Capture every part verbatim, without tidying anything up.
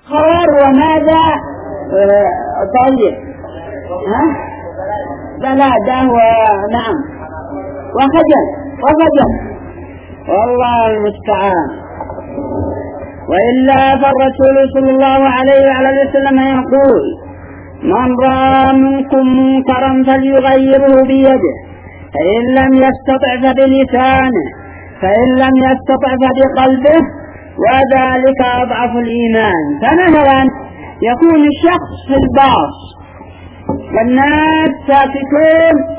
خور وماذا طيب ها بلادة ونعم وخجل وخجل والله المستعان. وإلا فالرسول صلى الله عليه وعلى وسلم يقول من رأى منكم منكرا فليغيره بيده فإن لم يستطع فبلسانه فإن لم يستطع فبقلبه وذلك أضعف الإيمان. فمثلا يكون الشخص في الباص والناس ساكتون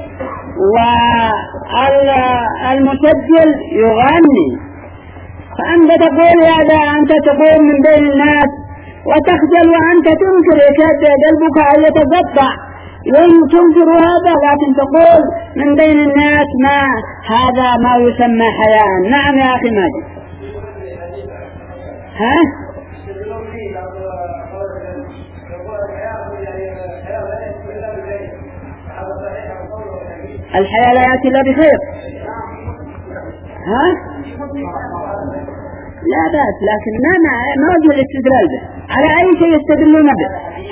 والمسجل يغني، فأنت تقول هذا أنت تقوم من بين الناس وتخجل وأنت تنكر يكاد قلبك أن يتقطع تنكر هذا، لكن تقول من بين الناس ما هذا ما يسمى حياء. نعم يا أخي ماجد. ها الحياة لا يأتي إلا بخير. ها لا بأس، لكن ما ما وجه الاستدلال به؟ على أي شيء يستدلون به؟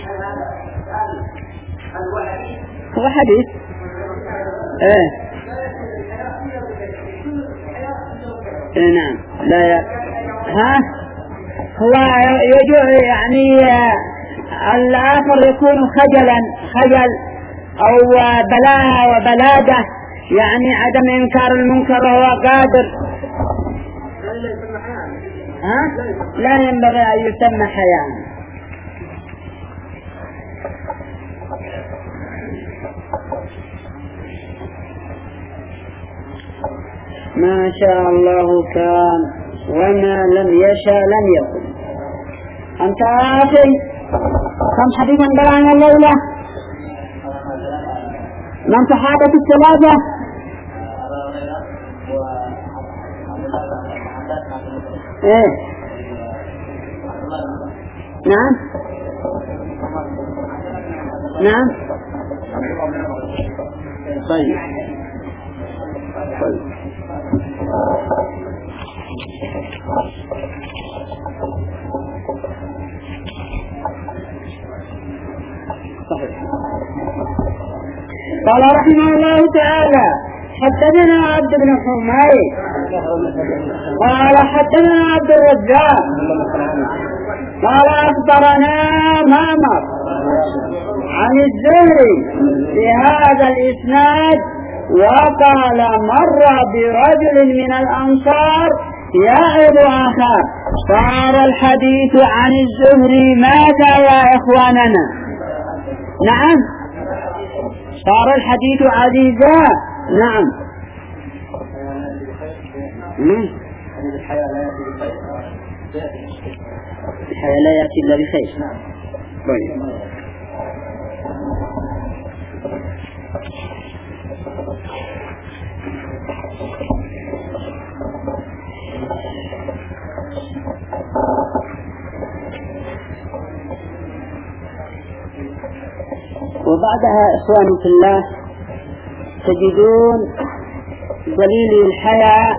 هو حديث ايه ايه نعم لا ي... ها هو يجو يعني الآخر يكون خجلا خجل أو بلاء وبلادة، يعني عدم إنكار المنكر وهو قادر. ها لا ينبغي أن يسمى حياء. ما شاء الله كان وما لم يشاء لم يكن. أنت أخي كم حديثا بلغنا الليلة من صحابة الثلاثة؟ ايه نعم نعم طيب طيب صحيح. قال رحمه الله تعالى حدثنا عبد بن حميد قال حدثنا عبد الرزاق قال أخبرنا معمر عن الزهري بهذا الإسناد وقال مر برجل من الأنصار يعظ أخاه. صار الحديث عن الزهري ماذا يا إخواننا؟ نعم صار الحديث عزيزا. نعم الحياة لا يأتي إلا بخير. طيب وبعدها إخواني في الله تجدون دليل الحياة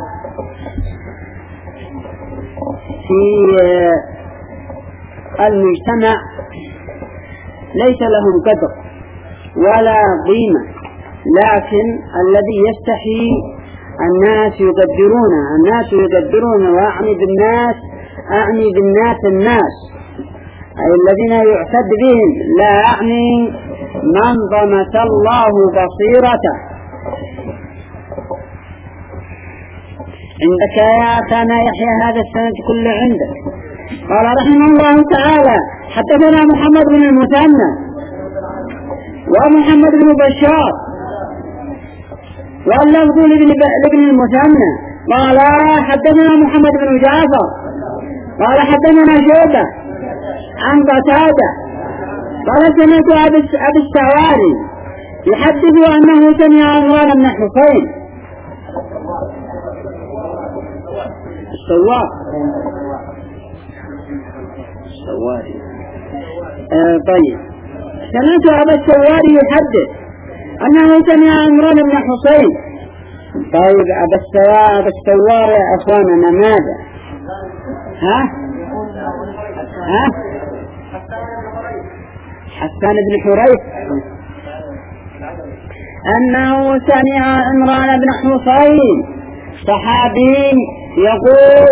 في المجتمع ليس لهم قدر ولا قيمة، لكن الذي يستحي الناس يقدرونه الناس يقدرونه وأعني بالناس أعني بالناس الناس أي الذين يعتد بهم، لا أعني من ضمس الله بصيرته. عندك يا أخانا يحيى هذا السند كله عندك. قال رحمه الله تعالى حدثنا محمد بن المثنى ومحمد بن بشار واللفظ لابن المثنى قال حدثنا محمد بن جعفر قال حدثنا شعبة عن قتادة قال سمعت أبي السواري يحدث أنه سمع عمران بن حسين السواق السواري آه طيب سمعت أبا السواري يحدث أنه سمع عمران بن حسين. طيب أبا السواري يا أخواننا ماذا؟ ها؟ ها؟ حسان بن حريث أنه سمع عمران بن حصين صحابي يقول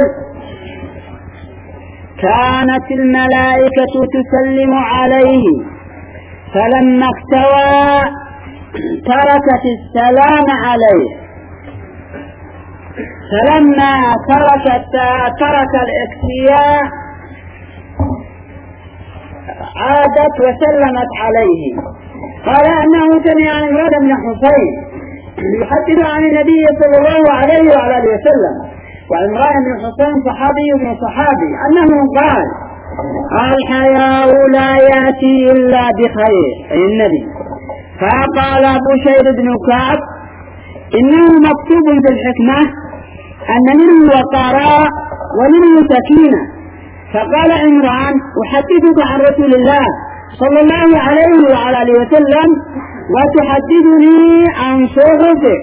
كانت الملائكة تسلم عليه فلما اكتوى تركت السلام عليه، فلما تركت ترك الاكتياء عادت وسلمت عليه. قال أنه سمع عمران بن حصين يحدث عن النبي صلى الله عليه وعلى اله وسلم، وعمران بن حصين صحابي من صحابي، أنه قال الحياء لا يأتي إلا بخير، أي النبي. فقال بشير بن كعب إنه مكتوب في الحكمة أن منه وقراء ومنه سكينة. فقال عمران أحدثك عن رسول الله صلى الله عليه وعلى اله وسلم وتحدثني عن صحفه.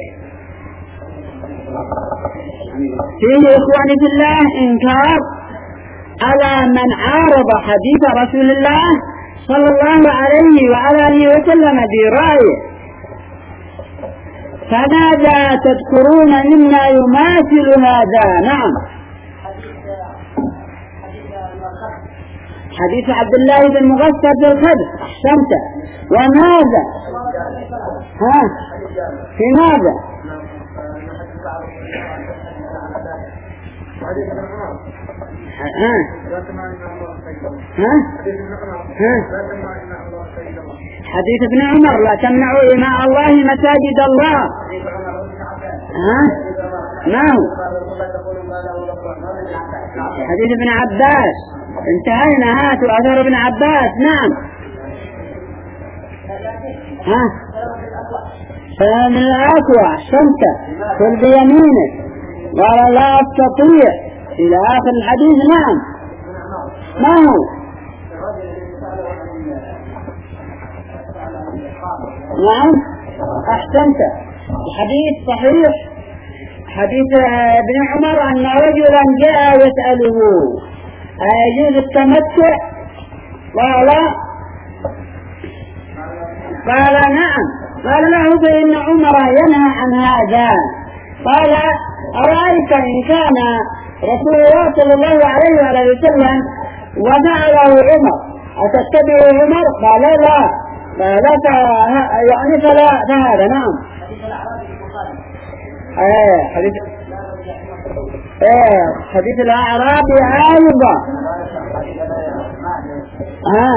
فيه إخواني في الله إنكار على من عارض حديث رسول الله صلى الله عليه وعلى اله وسلم برأيه. فماذا تذكرون مما يماثل هذا؟ نعم، حديث عبد الله بن مغفر في الخبر. أحسنت. وماذا؟ ها؟ في ماذا؟ ها؟ ها؟ ها؟ حديث ابن عمر لا تمنعوا إماء الله مساجد الله. ها؟ ما هو؟ حديث ابن عباس. انتهينا. هاتوا أثر ابن عباس. نعم. ها؟ فمن الأقوى أحسنت قل بيمينك قال لا أستطيع إلى آخر الحديث. نعم. ما هو؟ نعم أحسنت. الحديث صحيح، حديث ابن عمر أن رجلا جاء يسأله أيجوز التمتع؟ قال قال نعم. قال له فإن عمر ينهى عن هذا. قال أرأيت إن كان رسول الله صلى الله عليه وآله وسلم وفعله عمر أتتبع عمر؟ قال لا. لا يعني فلا فهذا. نعم. ايه حديث ايه حديث الأعرابي أيضا. ها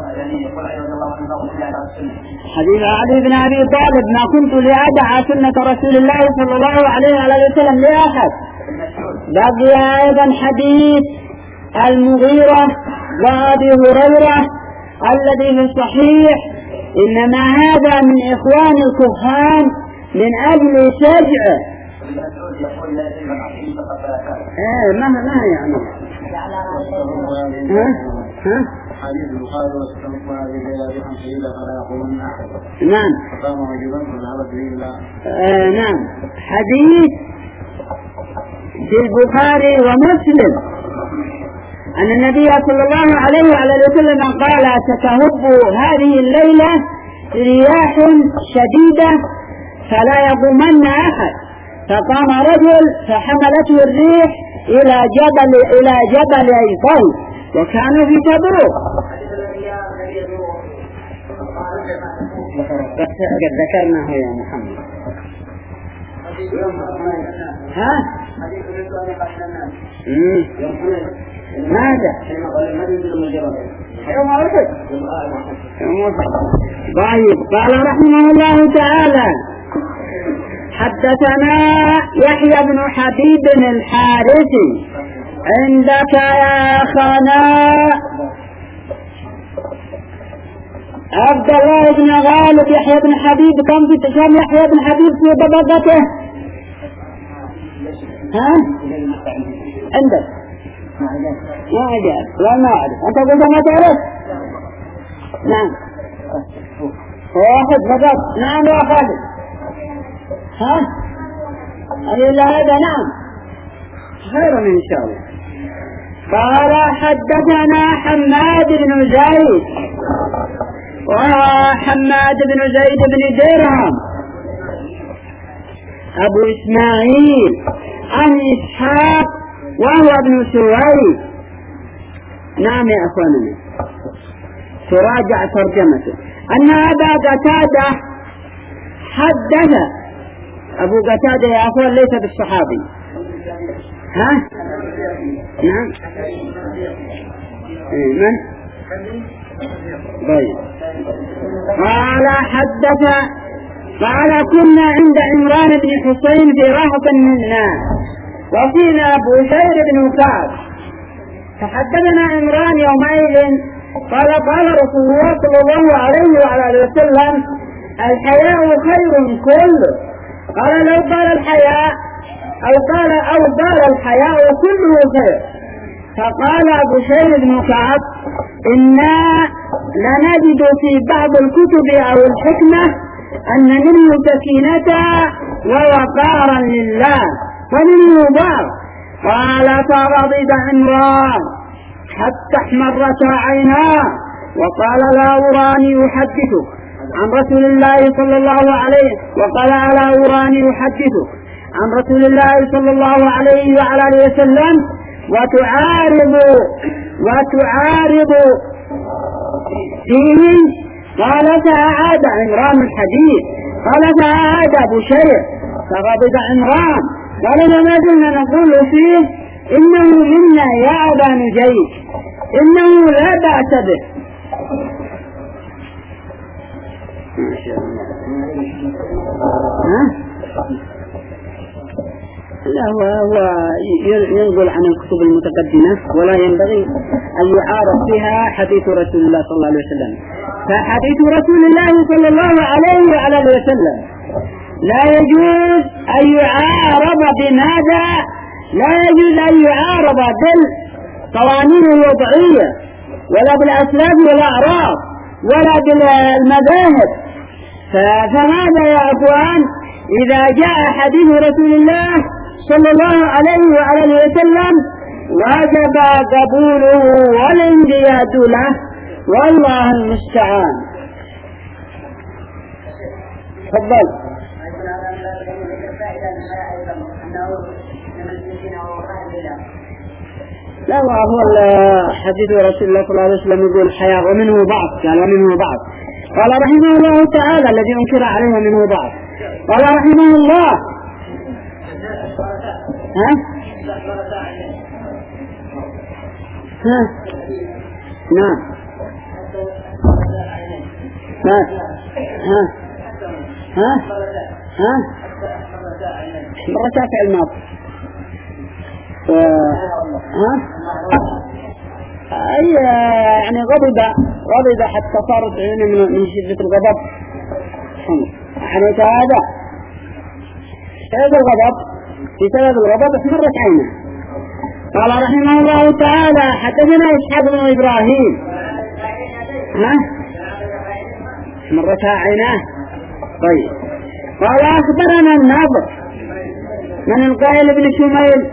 حديث علي بن أبي طالب ما كنت لأدع سنة رسول الله صلى الله عليه وسلم لأحد. بقي أيضا حديث المغيرة وأبي هريرة الذي في الصحيح إنما هذا من إخوان الكهان من أجل شجعه. ايه ما ما يعني ها ها حديث البخاري واستمع هذه الليله بخمس ليله فلا يقولون احد. نعم. فقام رجلا فذهب به الى نعم. حديث في البخاري ومسلم أن النبي صلى الله عليه وعلى وسلم قال ستهب هذه الليلة رياح شديدة فلا يقومن أحد. فقام رجل فحملته الريح إلى جبل إلى جبل أيطل وكانوا في تبوك. قد ذكرناه يا محمد. ها؟ ماذا؟ يوم أحد. طيب. قال رحمه الله تعالى حدثنا يحيى بن حبيب الحارثي عندك يا أخانا عبد الله بن غالب. يحيى بن حبيب كم في تشام يحيى بن حبيب في طبقته؟ ها؟ عندك؟ ما أجاب. لا ما أعرف. أنت قلت ما تعرف؟ نعم. واحد فقط. نعم يا خالد. ها؟ ألا هذا نعم. خير إن شاء الله. قال حدثنا حماد بن زيد وحماد بن زيد بن درهم أبو إسماعيل عن إسحاق وهو ابن سويد. نعم يا أخواننا، تراجع ترجمته أن أبا قتادة حدث. أبو قتادة يا أخوان ليس بالصحابي. ها؟ نعم. من؟ طيب. قال حدث قال كنا عند عمران بن حسين في رهط من الناس وفينا بشير بن كعب، فحدثنا عمران يومئذ قال قال رسول الله صلى الله عليه وعلى اله وسلم الحياء خير كله. قال لو قال الحياء أو قال أو قال الحياء كله خير. فقال بشير بن كعب إنا لنجد في بعض الكتب أو الحكمة أن منه سكينة ووقارا لله ومنه بعض. قال فغضب عمران حتى احمرت عيناه وقال لا أراني أحدثك عن رسول الله صلى الله عليه وقال لا أراني أحدثك عن رسول الله صلى الله عليه وعلى اله وسلم وتعارض وتعارض فيه. قال فأعاد عمران الحديث. قال فأعاد بشير فغضب عمران قال ما زلنا نقول فيه إنه منا يا أبا نجيب إنه لا بأس به. ما شاء الله. ها؟ لا هو, هو ينقل عن الكتب المتقدمة ولا ينبغي أن يعارض فيها حديث رسول الله صلى الله عليه وسلم. فحديث رسول الله صلى الله عليه وعلى اله وسلم لا يجوز أن يعارض بماذا؟ لا يجوز أن يعارض بالقوانين الوضعية ولا بالأسلاف والأعراض ولا بالمذاهب. فماذا يا أخوان إذا جاء حديث رسول الله صلى الله عليه وعلى اله وسلم وجب قبوله والانقياد له والله المستعان. تفضل. لا هو حديث رسول الله صلى الله عليه وسلم يقول الحياة ومنه بعض. قال ومنه بعض. قال رحمه الله تعالى الذي أنكر عليه ومنه بعض. قال رحمه الله ها ها نعم ها ها ها ها مرتاح الماضي ها أي يعني غضب غضب حتى صارت عينه من شدة الغضب. يعني هذا هذا الغضب بسبب الغضب احمرت عينه. قال رحمه الله تعالى حدثنا إسحاق بن إبراهيم ها احمرتها عيناه. طيب. قال أخبرنا الناظر من القائل بن شميل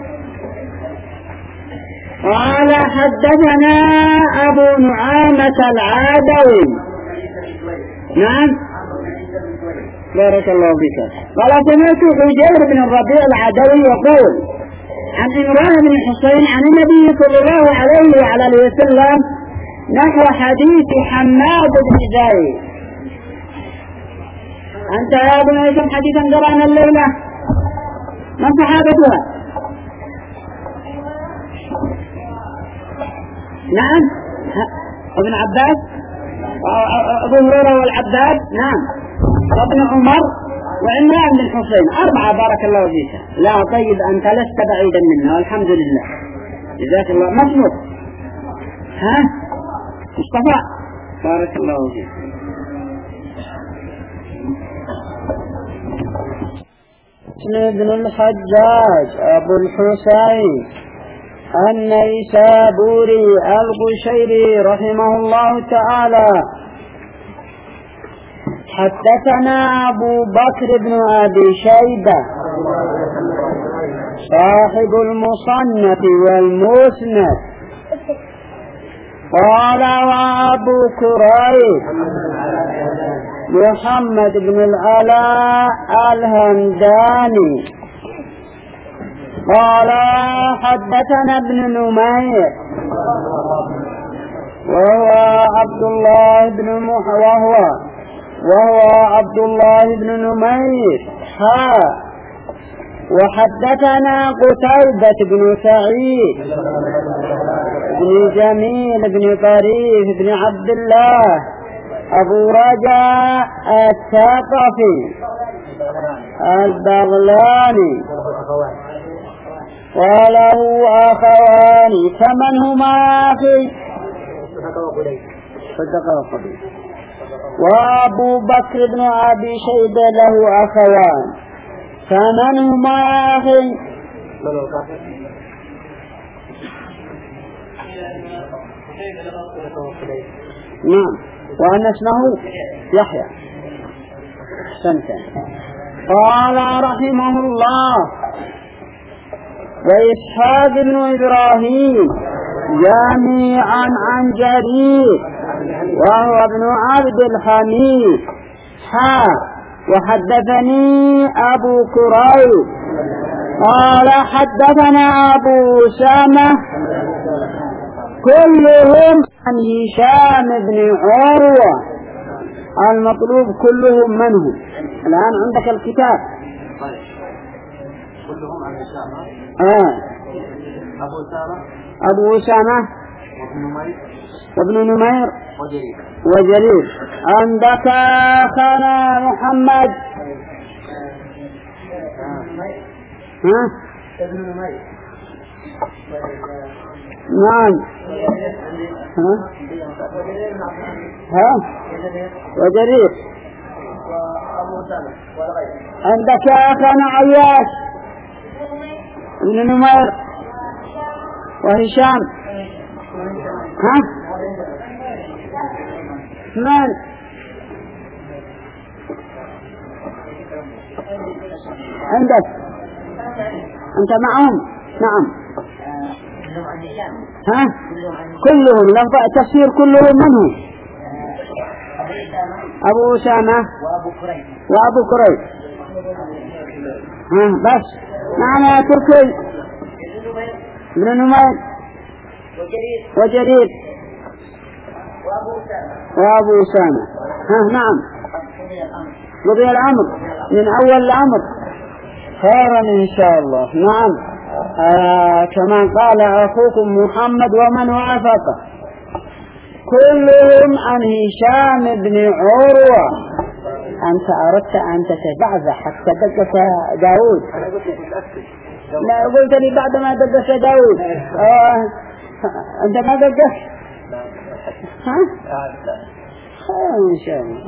قال حدثنا أبو نعامة العادوي. نعم بارك الله فيك. قال سمعت حجير بن الربيع العدوي يقول عن عمران بن حسين عن النبي صلى الله عليه وعلى اله وسلم نحو حديث حماد بن زيد. أنت يا ابن هيثم حديثا قرأنا الليلة من صحابتها؟ نعم ابن عباس أبو هريرة والعباس نعم وابن عمر وعمران بن حسين أربعة. بارك الله فيك. لا طيب أنت لست بعيدا منها والحمد لله جزاك الله. مصنوف ها مصطفى بارك الله فيك. ابن الحجاج أبو الحسين النيسابوري القشيري رحمه الله تعالى حدثنا أبو بكر بن أبي شيبة صاحب المصنف والمسند قال وأبو كريب محمد بن العلاء الهمداني قال حدثنا ابن نمير وهو عبد الله بن مح وهو وهو عبد الله بن نمير ها وحدثنا قتيبة بن سعيد بن جميل بن طريف بن عبد الله أبو رجاء الثقفي البغلاني وله أخوان فمن هما أخي وأبو بكر بن أبي شيبة له أخوان فمن هما أخي نعم وأن اسمه يحيى سنتين. قال رحمه الله وإسحاق بن إبراهيم جميعا عن جرير وهو ابن عبد الحميد حا وحدثني أبو كريب قال حدثنا أبو أسامة كلهم عن هشام بن عروة. المطلوب كلهم منه. الآن عندك الكتاب كلهم عن هشام آه. أبو أسامة أبو أسامة وابن نمير وابن نمير وجرير وجرير. عندك أخانا محمد ها ابن نمير نعم ها ها وجرير وأبو أسامة والغير. عندك أخانا عياش ابن نمير وهشام ها من عندك أنت معهم؟ نعم ها كلهم لفظ تفسير كلهم منه أبو أسامة وأبو كريب وأبو كريب ها بس نعم يا تركي ابن نمير وجرير وأبو أسامة ها نعم قضي الأمر من أول الأمر خيرا إن شاء الله. نعم آه كما قال أخوكم محمد ومن وافق كلهم عن هشام بن عروة. أنت أردت أن تتبعز حتى دقس داود. لا قلت لي بعد ما دقس داود آه أنت ما دقس ها إن شاء الله.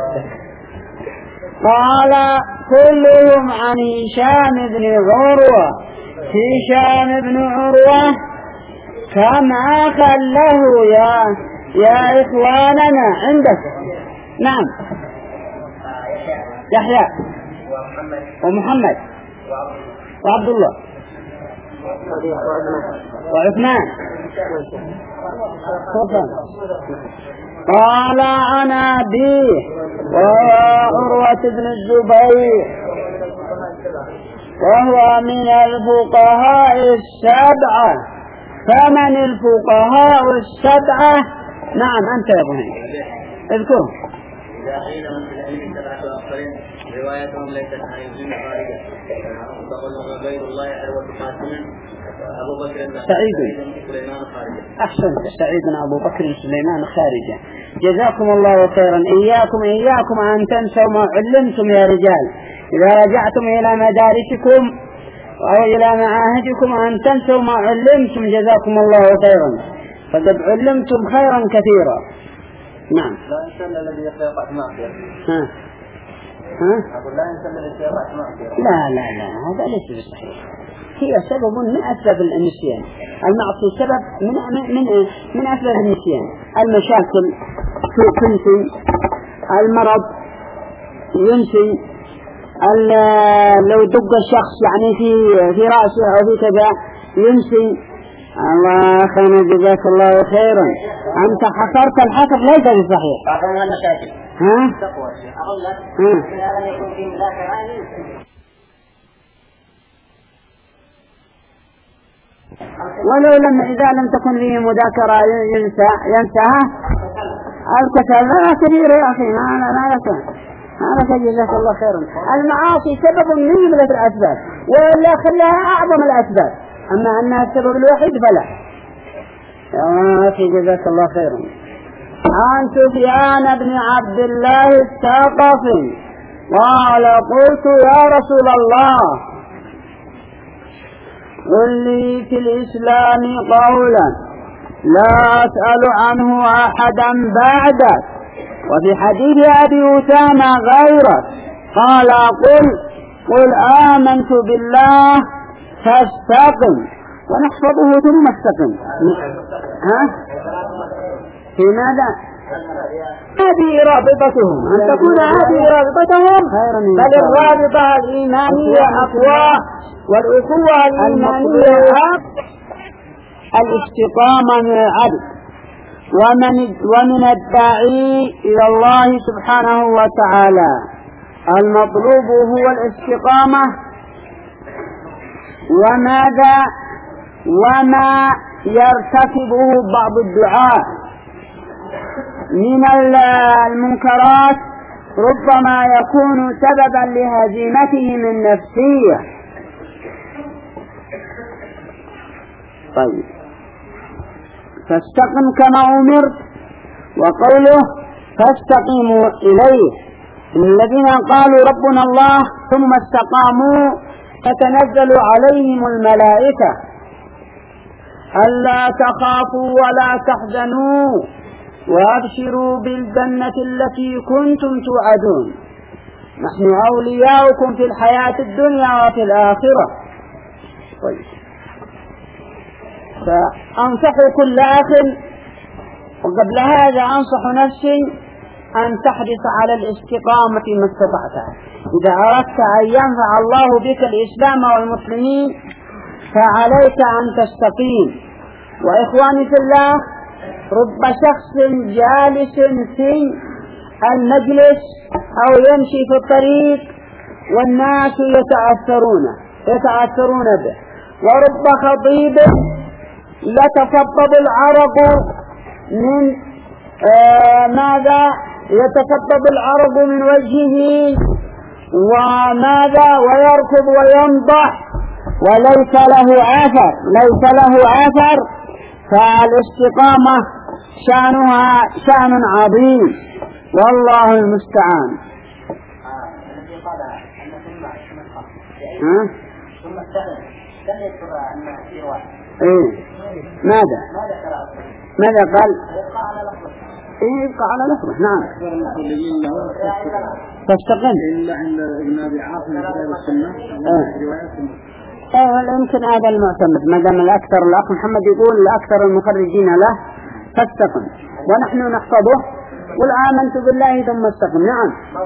قال كلهم عن هشام بن عروة. هشام بن عروة كم أخا له يا يا إخواننا عندك؟ نعم يحيى ومحمد وعبد الله وعثمان. قال عن أبيه وهو عروة بن الزبير وهو من الفقهاء السبعة. فمن الفقهاء السبعة؟ نعم أنت يا ابن اذكر. إذا قيل من في العلم سبعة أخرين روايتهم ليست عن الجن خارجة فقل غير الله عروة قاسم أبو بكر سعيد سليمان خارجة. أحسنت سعيد أبو بكر سليمان خارجة. جزاكم الله خيرا. إياكم إياكم أن تنسوا ما علمتم يا رجال. إذا رجعتم إلى مدارسكم أو إلى معاهدكم أن تنسوا ما علمتم. جزاكم الله خيرا فقد علمتم خيرا كثيرا. نعم. لا إنسان الذي يقع في معصية. ها ها أقول لا إنسان الذي يقع في معصية. لا لا لا هذا ليس بصحيح. هي سبب من أسباب النسيان. المعصية سبب من من من أسباب النسيان. المشاكل تنسي، المرض ينسي، لو دق الشخص يعني في في رأسه أو في كذا ينسي. الله خير جزاك الله خيرا. أنت حصرت الحصر ليس بصحيح. أعطونا المشاكل. ها؟ التقوى أقول لك إذا لم يكن في مذاكرة ولو لم إذا لم تكن فيه مذاكرة ينسى ينساها الكسل لا كبير يا أخي ما ما لك ما لك جزاك الله خيرا. المعاصي سبب من جملة الأسباب ولا خلاها أعظم الأسباب، أما أنها السبب الوحيد فلا. يا أخي جزاك الله خيرا. عن سفيان بن عبد الله الثقفي قال قلت يا رسول الله قل لي في الإسلام قولا لا أسأل عنه أحدا بعدك، وفي حديث أبي أسامة غيرك قال قل قل آمنت بالله فاستقم، ونحفظه ثم استقم. ها؟ في ماذا؟ هذه رابطتهم أن تكون هذه رابطتهم، بل الرابطة الإيمانية أقوى والأخوة الإيمانية أقوى. الاستقامة من العبد ومن ومن الداعي إلى الله سبحانه وتعالى المطلوب هو الاستقامة. وماذا وما يرتكبه بعض الدعاء من المنكرات ربما يكون سببا لهزيمتهم النفسية. طيب فاستقم كما أمرت، وقوله فاستقيموا إليه. الذين قالوا ربنا الله ثم استقاموا تتنزل عليهم الملائكة ألا تخافوا ولا تحزنوا وأبشروا بالجنة التي كنتم توعدون نحن أولياؤكم في الحياة الدنيا وفي الآخرة. طيب فأنصح كل أخ وقبل هذا أنصح نفسي أن تحرص على الاستقامة ما استطعت. إذا أردت أن ينفع الله بك الإسلام والمسلمين فعليك أن تستقيم. وإخواني في الله، رب شخص جالس في المجلس أو يمشي في الطريق والناس يتأثرون يتأثرون به، ورب خطيب يتفضل العرق من آه ماذا يتفضل العرق من وجهه وماذا ويركض وينضح وليس له أثر ليس له أثر فالاستقامة شأنها شأن عظيم والله المستعان. ها؟ إيه؟ ماذا؟ ماذا قال؟ إيه يبقى على لفظه. نعم. تستقم. إلا عند ابن أبي عاصم كتاب السنة. إيه يمكن هذا المعتمد ما دام الأكثر الأخ محمد يقول الأكثر المخرجين له فاستقم ونحن نحفظه قل آمنت بالله ثم استقم. نعم.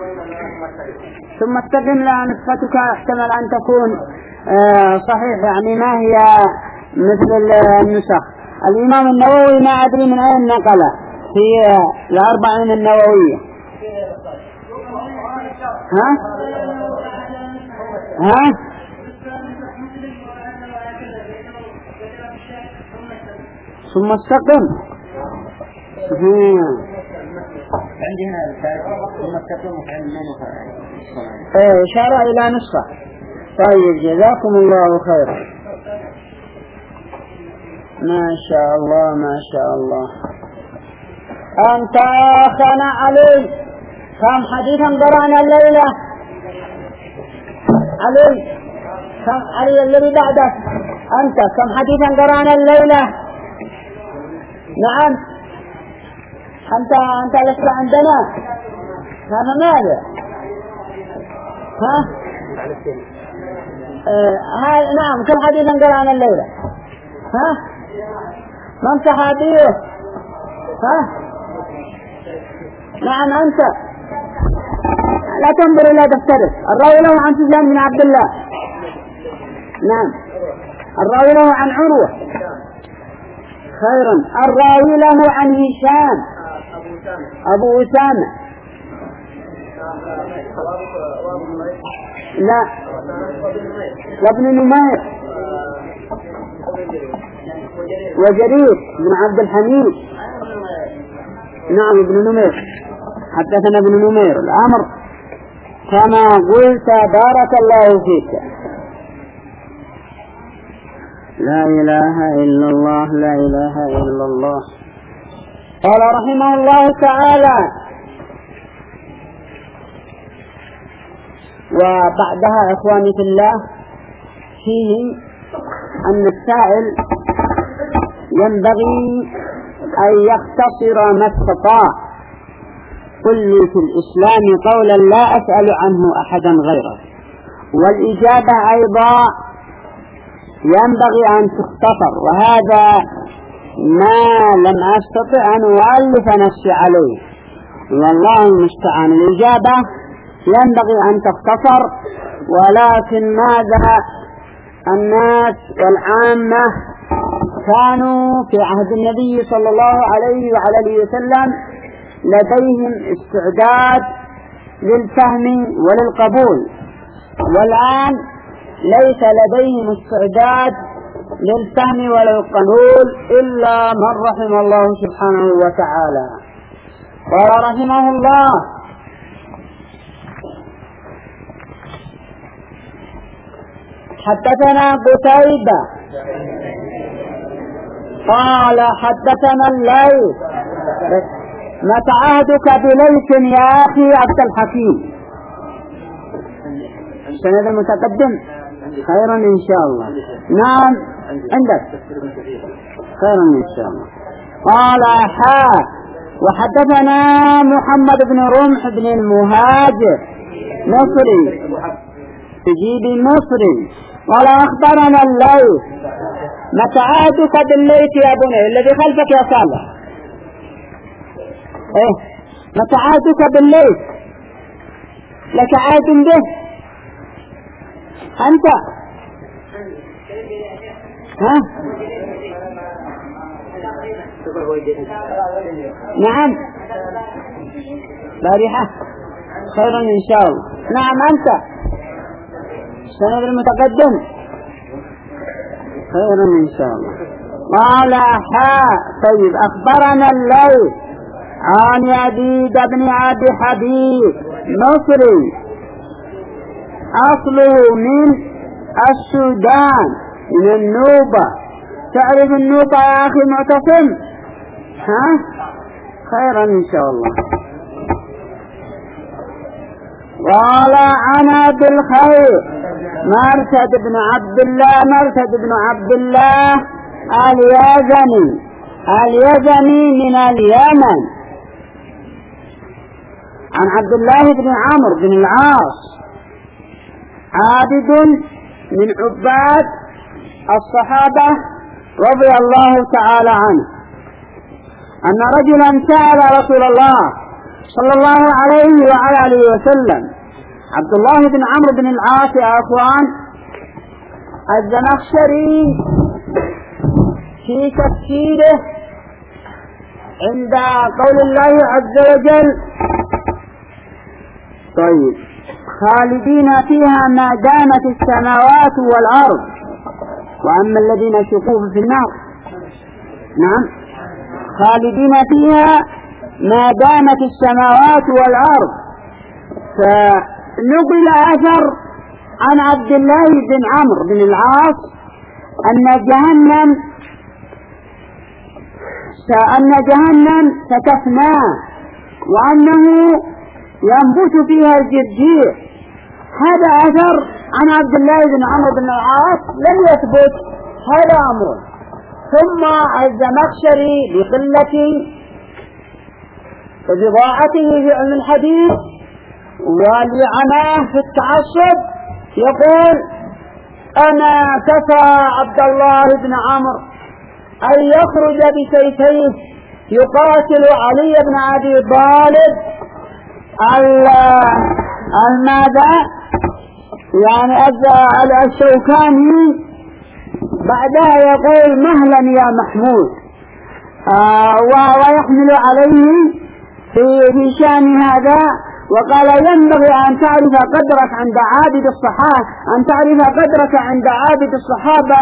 ثم استقم لا نسختك احتمل أن تكون آه صحيح يعني ما هي مثل النسخ. الإمام النووي ما أدري من أين نقل في الأربعين النووية. ها ها ثم استقم. عندي هنا ثم استقم ايه إشارة إلى نسخة. طيب جزاكم الله خيرا. ما شاء الله ما شاء الله. أنت أخنا علي كم حديثا قرأنا الليلة؟ علي كم علي الذي بعدك أنت كم حديثا قرأنا الليلة؟ نعم أنت أنت لست عندنا هذا ماذا؟ ها؟ آه نعم كم حديثا قرأنا الليلة؟ ها؟ من صحابيه؟ ها؟ نعم أنت لا تنظر إلى دفترك. الراوي له عن سفيان بن عبد الله. نعم الراوي له عن عروة. خيرا. الراوي له عن هشام أبو أسامة. لا وابن نمير وجرير بن عبد الحميد. نعم ابن نمير حدثنا ابن نمير الأمر كما قلت بارك الله فيك. لا إله إلا الله لا إله إلا الله. قال رحمه الله تعالى وبعدها إخواني في الله فيه أن السائل ينبغي أن يختصر ما استطاع. قل لي في الإسلام قولا لا أسأل عنه أحدا غيره. والإجابة أيضا ينبغي أن تختصر، وهذا ما لم أستطع أن أؤلف نفسي عليه والله المستعان. الإجابة ينبغي أن تختصر، ولكن ماذا الناس والعامة كانوا في عهد النبي صلى الله عليه وعلى آله وسلم لديهم استعداد للفهم وللقبول، والآن ليس لديهم استعداد للفهم وللقبول إلا من رحم الله سبحانه وتعالى. قال رحمه الله حدثنا قتيبة قال حدثنا الليث. متى عهدك بليث يا أخي عبد الحكيم؟ السند المتقدم خيرا إن شاء الله. نعم عندك خيرا إن شاء الله. قال حا وحدثنا محمد بن رمح بن المهاجر مصري تجيب مصري قال أخبرنا الليث. متى عهدك بالليث يا بني الذي خلفك يا صالح؟ ايه متى عهدك بالليث؟ لك عهد به أنت؟ ها؟ نعم بارحة خيرا إن شاء الله. نعم أنت السند المتقدم خيرا إن شاء الله. قال حا طيب أخبرنا الليث عن يزيد بن أبي حبيب مصري أصله من السودان من النوبة. تعرف النوبة يا أخي معتصم؟ ها خيرا إن شاء الله. قال عن أبي الخير مرثد بن عبد الله مرثد بن عبد الله اليزني اليزني من اليمن عن عبد الله بن عمرو بن العاص عابد من عباد الصحابة رضي الله تعالى عنه أن رجلا سأل رسول الله صلى الله عليه وعلى آله وسلم. عبد الله بن عمرو بن العاص يا أخوان الزمخشري في تفسيره عند قول الله عز وجل طيب خالدين فيها ما دامت السماوات والأرض وأما الذين شقوا في النار. نعم خالدين فيها ما دامت السماوات والأرض. فنقل أثر عن عبد الله بن عمرو بن العاص أن جهنم أن جهنم ستفناه وأنه ينبت فيها الجرجير. هذا أثر عن عبد الله بن عمرو بن العاص لم يثبت هذا أمر. ثم الزمخشري بقلة وبضاعته في علم الحديث ولعناه في التعصب يقول أنا كفى عبد الله بن عمرو أن يخرج بسيفيه يقاتل علي بن أبي طالب الماذا يعني الشوكاني بعدها يقول مهلا يا محمود آه ويحمل عليه في شان هذا وقال ينبغي أن تعرف قدرك عند عابد الصحابة، أن تعرف قدرك عند عابد الصحابة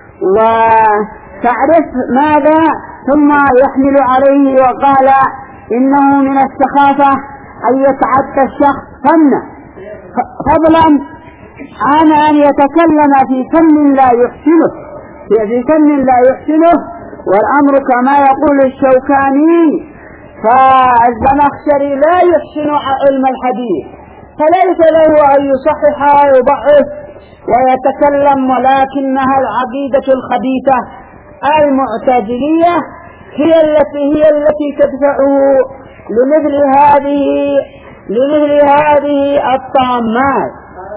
وتعرف ماذا، ثم يحمل عليه وقال إنه من السخافة أن يتعدى الشخص فنه، فضلا عن أن يتكلم في فن لا يحسنه في فن لا يحسنه والأمر كما يقول الشوكاني، فالزمخشري لا يحسن علم الحديث، فليس له أن يصحح ويضعف ويتكلم، ولكنها العقيدة الخبيثة المعتزلية هي التي هي التي تدفعه لمثل هذه لمثل هذه الطامات.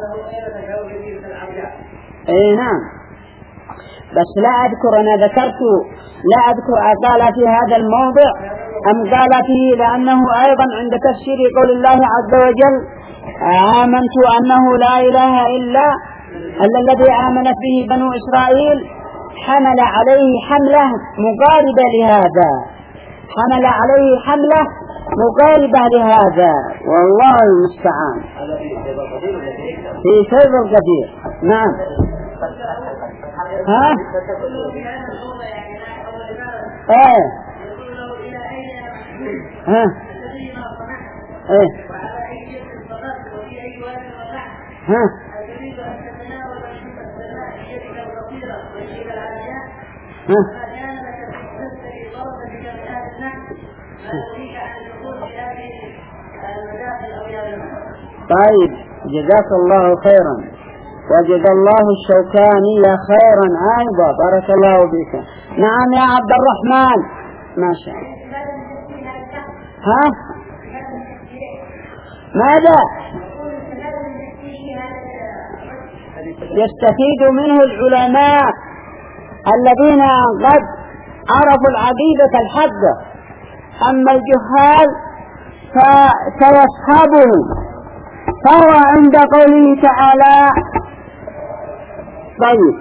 اي نعم، بس لا أذكر، أنا ذكرت لا أذكر قال في هذا الموضع أم قال فيه، لأنه أيضا عند تفسير قول الله عز وجل آمنت أنه لا إله إلا الذي آمنت به بنو إسرائيل، حمل عليه حملة مقاربة لهذا حمل عليه حملة مقاربة لهذا والله المستعان. في سيد الكثير. نعم. ها ايه ها ايه ها طيب، جزاك الله خيرا وجزا الله الشوكاني خيرا أيضا، بارك الله بك. نعم يا عبد الرحمن، ما شاء الله. ها ماذا يستفيد منه العلماء الذين قد عرفوا العقيدة الحقة، أما الجهال فسيصحبهم. فهو عند قوله تعالى طيب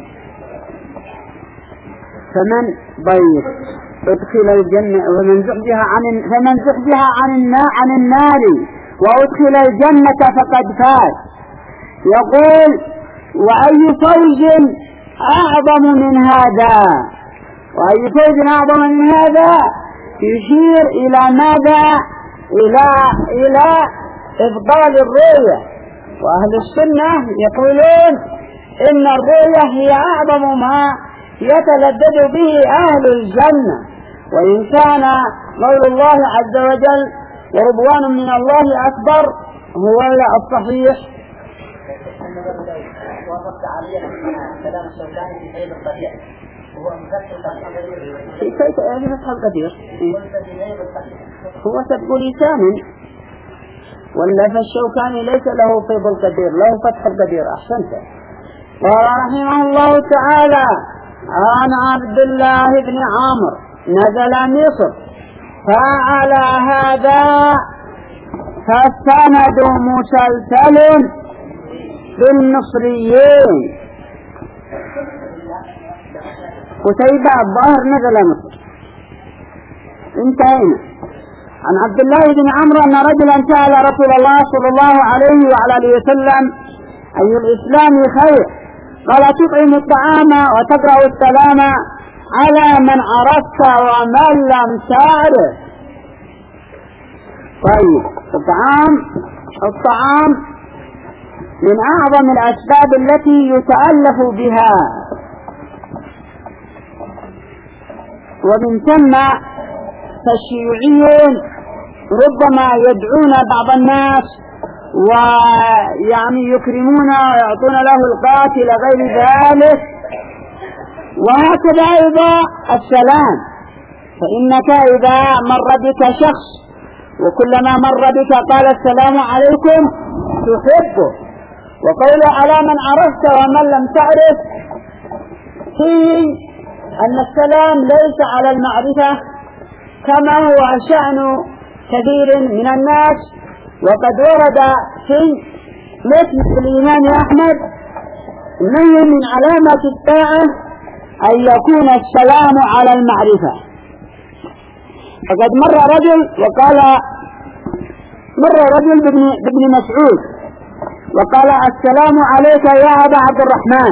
فمن طيب ادخل الجنة ومن زحزح عن فمن زحزح عن النار عن النار وادخل الجنة فقد فاز. يقول وأي فوز أعظم من هذا، وأي فوز أعظم من هذا، يشير إلى ماذا؟ إلى إلى إفضال الرؤية. وأهل السنة يقولون إن الرؤية هي أعظم ما يتلذذ به أهل الجنة، وإن كان قول الله عز وجل ورضوان من الله أكبر هو الصحيح. وقفت عليه كلام الشوكاني في سيد القدير وهو مفسر في كيف يعني فتح القدير هو سبق لسان، ولا فالشوكاني ليس له فيض القدير، له فتح القدير. أحسنت. قال رحمه الله تعالى عن عبد الله بن عمرو نزل مصر، فعلى هذا فالسند مسلسل بالمصريين. قتيبة الظاهر نزل مصر. انتهينا. عن عبد الله بن عمرو أن رجلا سأل رسول الله صلى الله عليه وعلى آله وسلم أي الإسلام خير؟ قال تطعم الطعام وتقرأ السلام على من عرفت ومن لم تعرف. طيب الطعام الطعام من أعظم الأسباب التي يتألف بها، ومن ثم فالشيوعيون ربما يدعون بعض الناس ويعني يكرمون ويعطون له القاتل غير ذلك، وهكذا أيضا السلام. فإنك إذا مر بك شخص وكلما مر بك قال السلام عليكم تحبه. وقول على من عرفت ومن لم تعرف فيه أن السلام ليس على المعرفة كما هو شأن كثير من الناس. وقد ورد في مسند الإمام أحمد أنه من علامات الساعة أن يكون السلام على المعرفة. فقد مر رجل وقال مر رجل بابن مسعود وقال السلام عليك يا أبا عبد الرحمن،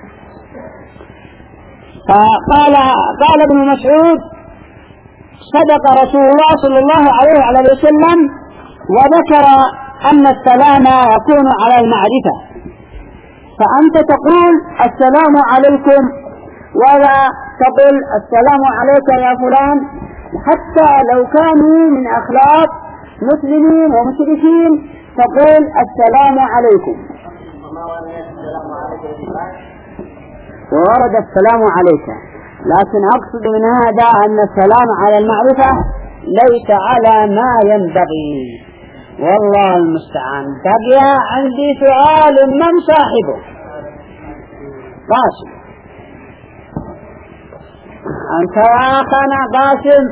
فقال قال ابن مسعود صدق رسول الله صلى الله عليه وسلم، وذكر أن السلام يكون على المعرفة، فأنت تقول السلام عليكم ولا تقول السلام عليك يا فلان، حتى لو كانوا من أخلاق مسلمين ومشركين تقول السلام عليكم. وورد السلام عليك، لكن أقصد من هذا أن السلام على المعرفة ليس على ما ينبغي، والله المستعان. بقي عندي سؤال من صاحبه؟ قاسم. أنت يا أخانا قاسم،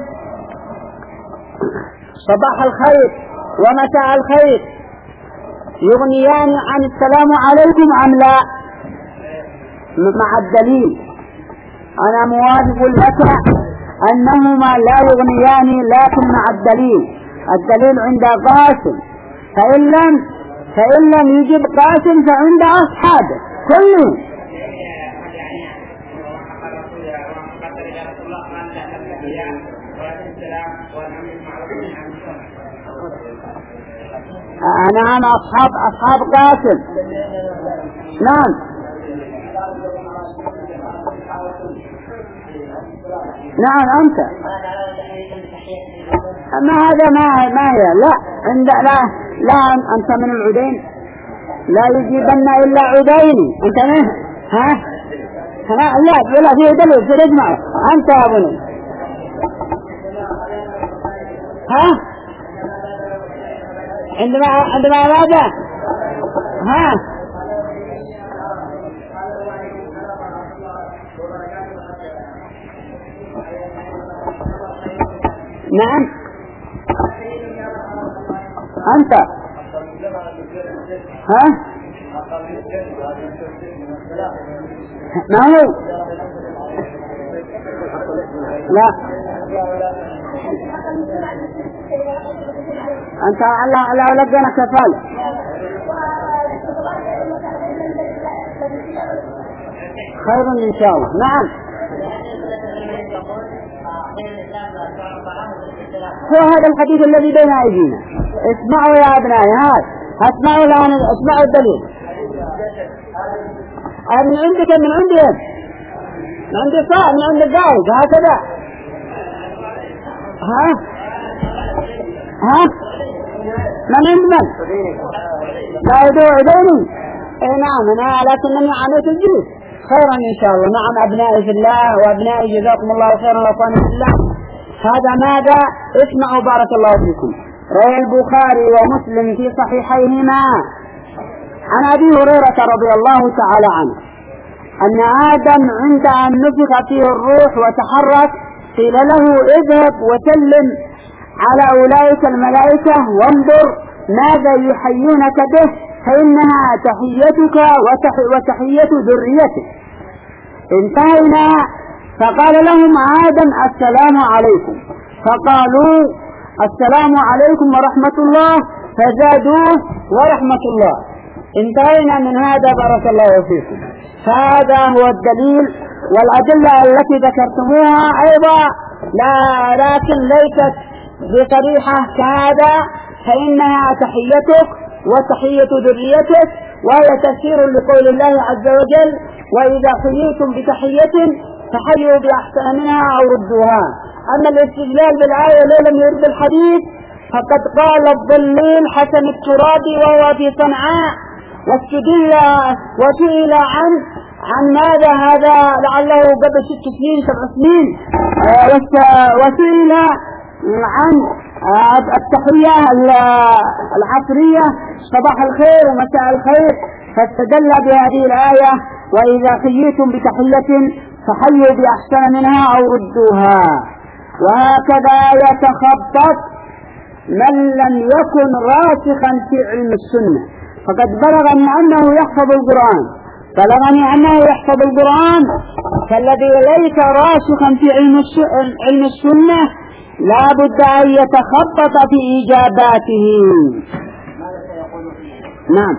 صباح الخير ومساء الخير يغنيان عن السلام عليكم أم لا؟ مع الدليل أنا موافق لك أنهما لا يغنيان، لكن مع الدليل الدليل عند قاسم، فإن لم فإن لم يجب قاسم فعند أصحابه كلهم. نعم أصحاب أصحاب قاسم. نعم نعم أنت أما هذا ما ما هي لا عند لا لا أنت من العدين لا يجيبن إلا عديني أنت منه ها ها لا ولا فيه دليل تجمع أنت يا ابني ها عندما عندما ماذا ها نعم أنت ها ما هو لا أنت الله الله لقنا كفالة خير إن شاء الله. نعم هو هذا الحديث الذي بين أيدينا. اسمعوا يا أبنائي، هذا اسمعوا الآن، اسمعوا الدليل. من عندك من عندي من عند صاحب من عند القائد هكذا. ها ها من عند من؟ لا يدعو عديني. اي نعم انا لكنني عانيت الجلوس. خيرا ان شاء الله. نعم ابنائي في الله وابنائي جزاكم الله خيرا واخواني في الله. هذا ماذا؟ اسمعوا بارك الله فيكم. روى البخاري ومسلم في صحيحيهما عن ابي هريرة رضي الله تعالى عنه ان آدم عند ان نفخ فيه الروح وتحرك قيل له اذهب وسلم على أولئك الملائكة وانظر ماذا يحيونك به فإنها تحيتك وتحية ذريتك. انتهينا فقال لهم آدم السلام عليكم، فقالوا السلام عليكم ورحمة الله، فزادوه ورحمة الله. انتهينا من هذا بارك الله فيكم. فهذا هو الدليل، والأدلة التي ذكرتموها أيضا لا لكن ليست بصريحة كهذا، فإنها تحيتك وتحية ذريتك، وهي تفسير لقول الله عز وجل وإذا حييتم بتحية فحيوا بأحسن منها أو ردوها. أما الاستدلال بالآية لو لم يرد الحديث فقد قال الضليل حسن الترابي وهو في صنعاء واستدل وسئل عن عن ماذا هذا لعله قبل ست سنين سبع سنين وسئل عن التحية العصرية صباح الخير ومساء الخير، فاستدل بهذه الآية وإذا حييتم بتحية فحيوا بأحسن منها أو ردوها. وهكذا يتخبط من لم يكن راسخا في علم السنة. فقد بلغني أنه يحفظ القرآن بلغني أنه يحفظ القرآن فالذي ليس راسخا في علم السنة لا بد أن يتخطط في إجاباته. نعم.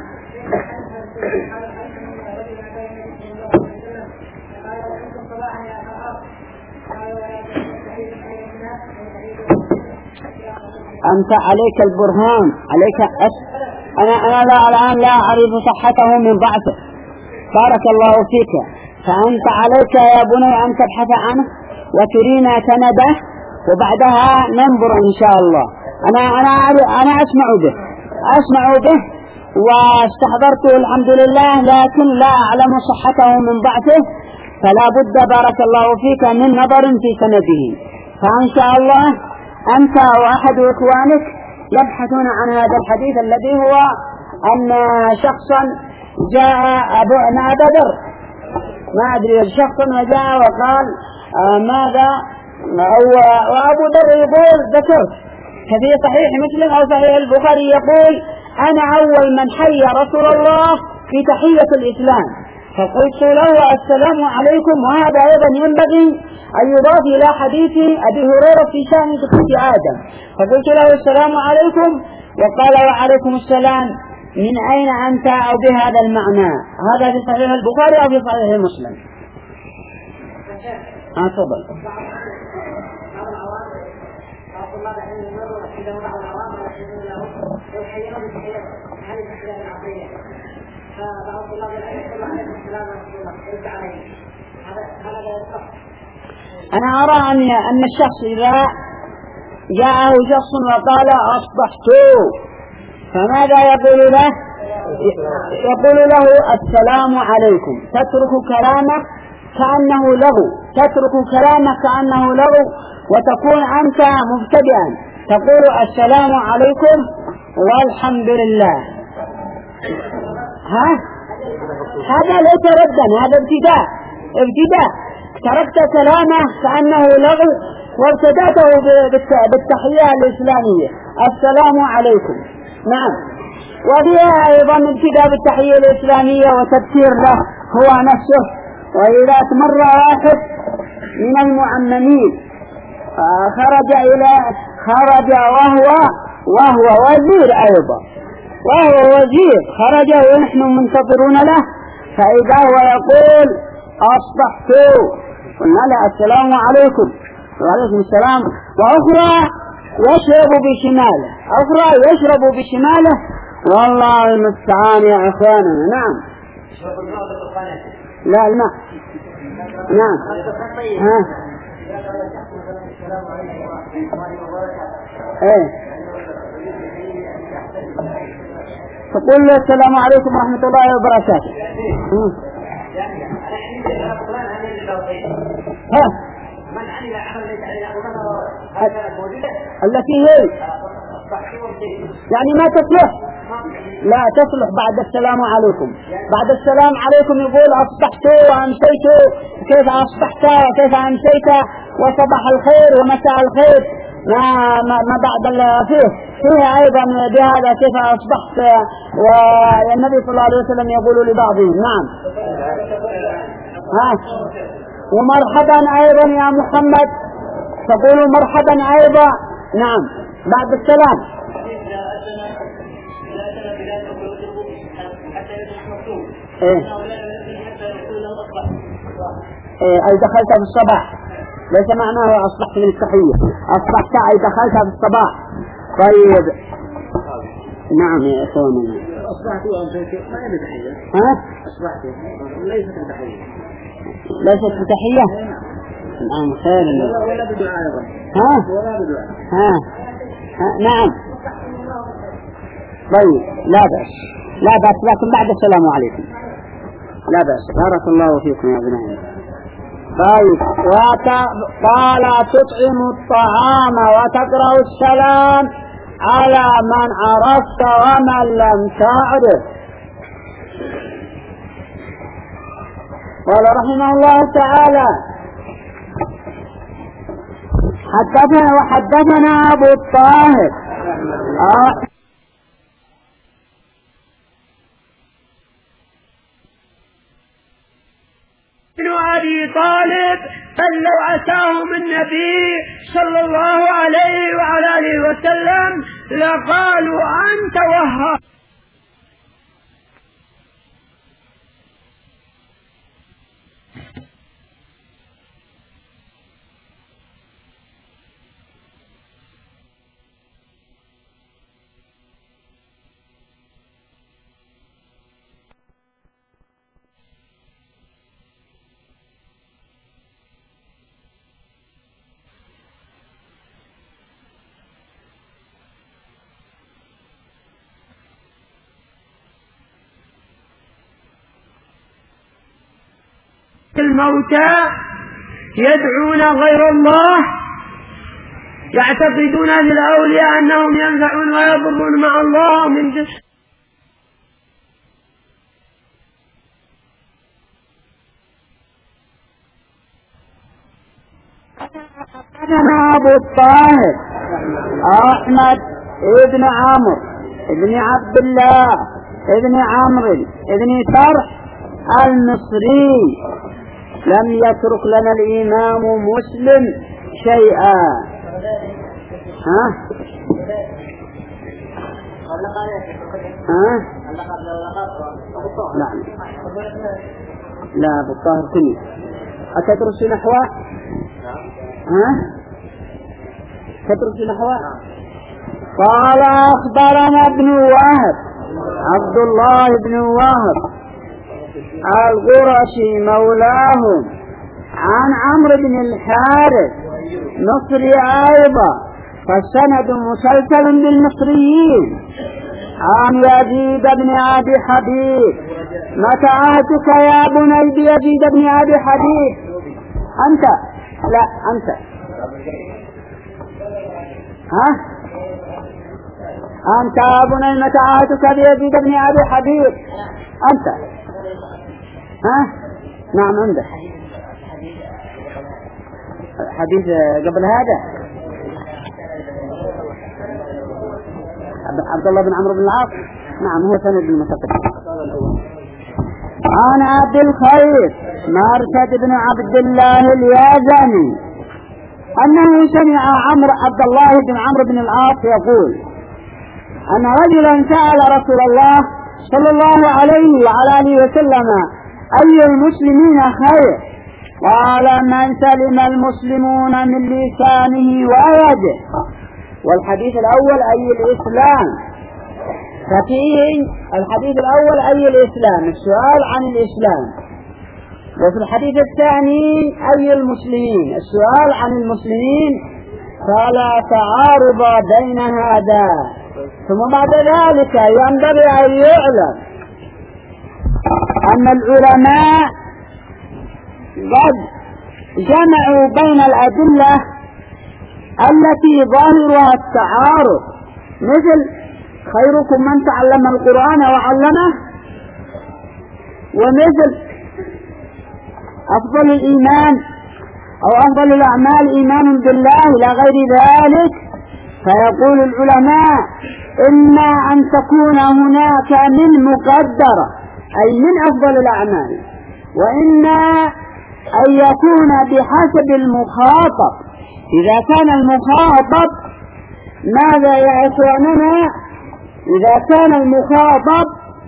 أنت عليك البرهان، عليك أس... أنا أنا لا الآن لا أعرف صحته من ضعفه، بارك الله فيك. فأنت عليك يا بني أن تبحث عنه وترينا سنده، وبعدها ننظر إن شاء الله. أنا أنا أنا أسمع به أسمع به واستحضرته الحمد لله، لكن لا أعلم صحته من ضعفه، فلا بد بارك الله فيك من نظر في سنده. فإن شاء الله أنت وأحد إخوانك يبحثون عن هذا الحديث الذي هو أن شخصا جاء أبو أبا ذر، ما أدري شخصا وجاء وقال آه ماذا، وأبو ذر يقول ذكرت في صحيح مسلم أو صحيح البخاري يقول أنا أول من حي رسول الله في تحية الإسلام، فقلت له السلام عليكم، وهذا أيضا ينبغي أن يضاف إلى حديث أبي هريرة في شأن دخول آدم، فقلت له السلام عليكم، وقال وعليكم السلام، من أين أنت أو بهذا المعنى. هذا في صحيح البخاري أو في صحيح مسلم. آه تفضل. أنا أرى أن أن الشخص إذا جاءه شخص وقال أصبحت، فماذا يقول له؟ يقول له السلام عليكم، تترك كلامك كأنه لغو، تترك كلامك كأنه لغو، وتكون أنت مبتدئا تقول السلام عليكم والحمد لله. ها؟ هذا ليس ردا، هذا ابتداء ابتداء تركت كلامه كأنه لغو وابتدأته بالتحية الإسلامية السلام عليكم. نعم. وفيها أيضا ابتداء بالتحية الإسلامية وتذكير له هو نفسه. وإذا تمر واحد من المعممين خرج إلى خرج وهو وهو وزير أيضا وهو وزير خرج ونحن منتظرون له، فإذا هو يقول أصبحت، قلنا له السلام عليكم وعليكم السلام، وأخرى يشرب بشماله أخرى يشرب بشماله والله المستعان يا إخواننا. نعم. لا الماء. نعم. ها. ايه تقول له السلام عليكم ورحمة الله وبركاته. ها التي هي يعني ما تصلح، لا تصلح بعد السلام عليكم. بعد السلام عليكم يقول أصبحت وأمسيت، كيف أصبحت وكيف أمسيت وصباح الخير ومساء الخير، ما ما, ما بعد فيه فيه أيضا بهذا كيف أصبحت، والنبي صلى الله عليه وسلم يقول لبعضهم. نعم. ها ومرحبا أيضا يا محمد، تقول مرحبا أيضا. نعم بعد السلام. إيه إيه أي دخلت في الصباح، ليس معناه أصبحت من التحية، أصبحت أي دخلت في الصباح. طيب نعم يا إخواننا. أصبحت وأمسيت ما هي بتحية. ها أصبحت ليست بتحية. ليست بتحية. نعم خير. ولا بدعاء أيضا. ها ولا بدعاء. ها نعم. طيب لا بأس لا بأس، لكن بعد السلام عليكم لا بأس. بارك الله فيكم يا ابنائي. طيب قال تطعم الطعام وتقرأ السلام على من عرفت ومن لم تعرف. قال رحمه الله تعالى حدثنا وحدثنا أبو الطاهر ابن أبي طالب بل لو عسى جاءهم النبي صلى الله عليه وعلى آله وسلم لقالوا أنت وهاب. الموتى يدعون غير الله، يعتقدون للأولياء أنهم ينفعون ويضرون مع الله من جسد. أبو الطاهر أحمد ابن عمرو ابن عبد الله ابن عمرو ابن فرح المصري لم يترك لنا الإمام مسلم شيئا. ها؟ ها؟ لا لا أبو الطاهر كني أتدرس نحوه؟ ها؟ تدرس نحوه؟ قال أخبرنا ابن وهب عبد الله بن وهب القرشي مولاهم عن عمرو بن الحارث مصري أيضا، فالسند مسلسل بالمصريين عن يزيد بن أبي حبيب. متى عهدك يا بني بيزيد بن أبي حبيب؟ أنت لا أنت ها أنت يا بني متى عهدك بيزيد بن أبي حبيب؟ أنت ها؟ نعم عنده حديث قبل هذا عبد الله بن عمرو بن العاص. نعم هو سند المتقدم. عن عبد الخير مرثد بن عبد الله اليازني أنه سمع عمرو عبد الله بن عمرو بن العاص يقول أن رجلا سأل رسول الله صلى الله عليه وعلى آله وسلم أي المسلمين خير؟ قال من سلم المسلمون من لسانه ويده. والحديث الأول أي الإسلام، ففيه الحديث الأول أي الإسلام السؤال عن الإسلام، وفي الحديث الثاني أي المسلمين السؤال عن المسلمين، فلا تعارض بين هذا. ثم بعد ذلك ينبغي أن يعلم أن العلماء قد جمعوا بين الأدلة التي ظاهرها التعارض، مثل خيركم من تعلم القرآن وعلمه، ومثل أفضل الإيمان أو أفضل الأعمال إيمان بالله إلى غير ذلك. فيقول العلماء إما أن تكون هناك من مقدرة أي من أفضل الأعمال، وإما أن يكون بحسب المخاطب. إذا كان المخاطب ماذا يا إخواننا؟ إذا كان المخاطب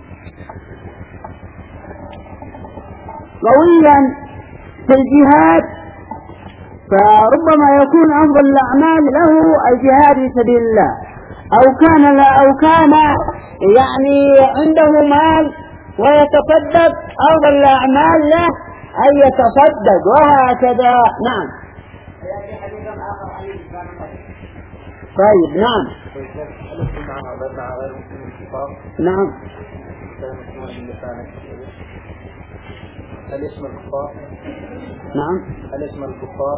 قويا في الجهاد فربما يكون أفضل الأعمال له الجهاد في سبيل الله، أو كان لا أو كان يعني عنده مال ويتصدق أفضل الأعمال له أن يتصدق وهكذا. نعم طيب نعم نعم الاسم الكفار نعم الاسم الكفار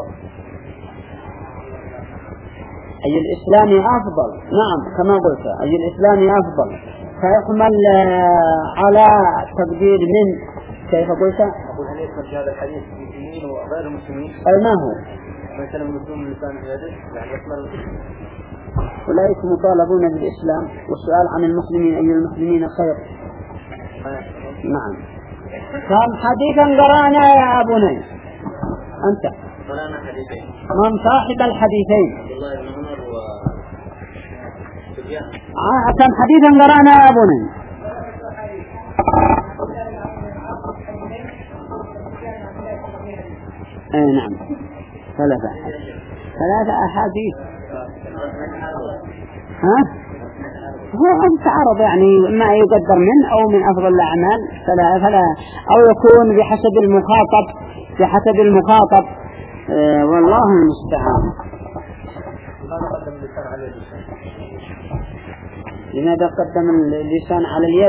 أي الإسلام أفضل. نعم كما قلت أي الإسلام أفضل، فيحمل على تقدير من كيف قلت؟ أقول هل يشمل في هذا الحديث المسلمين وغير المسلمين؟ أي ما هو؟ مثلا المسلم من لسان يده يعني يشمل. أولئك مطالبون بالإسلام، والسؤال عن المسلمين أي المسلمين خير. نعم. كم حديثا قرأنا يا أبني؟ أنت؟ قرأنا من صاحب الحديثين؟ الله بن عمر و سفيان. كم حديثا قرأنا يا أبونا؟ اي نعم ثلاثة ثلاثة أحاديث. ها؟ هو تعرض يعني ما يقدر منه أو من أفضل الأعمال فلا فلا أو يكون بحسب المخاطب بحسب المخاطب آه والله المستعان. لماذا قدم اللسان على اليد؟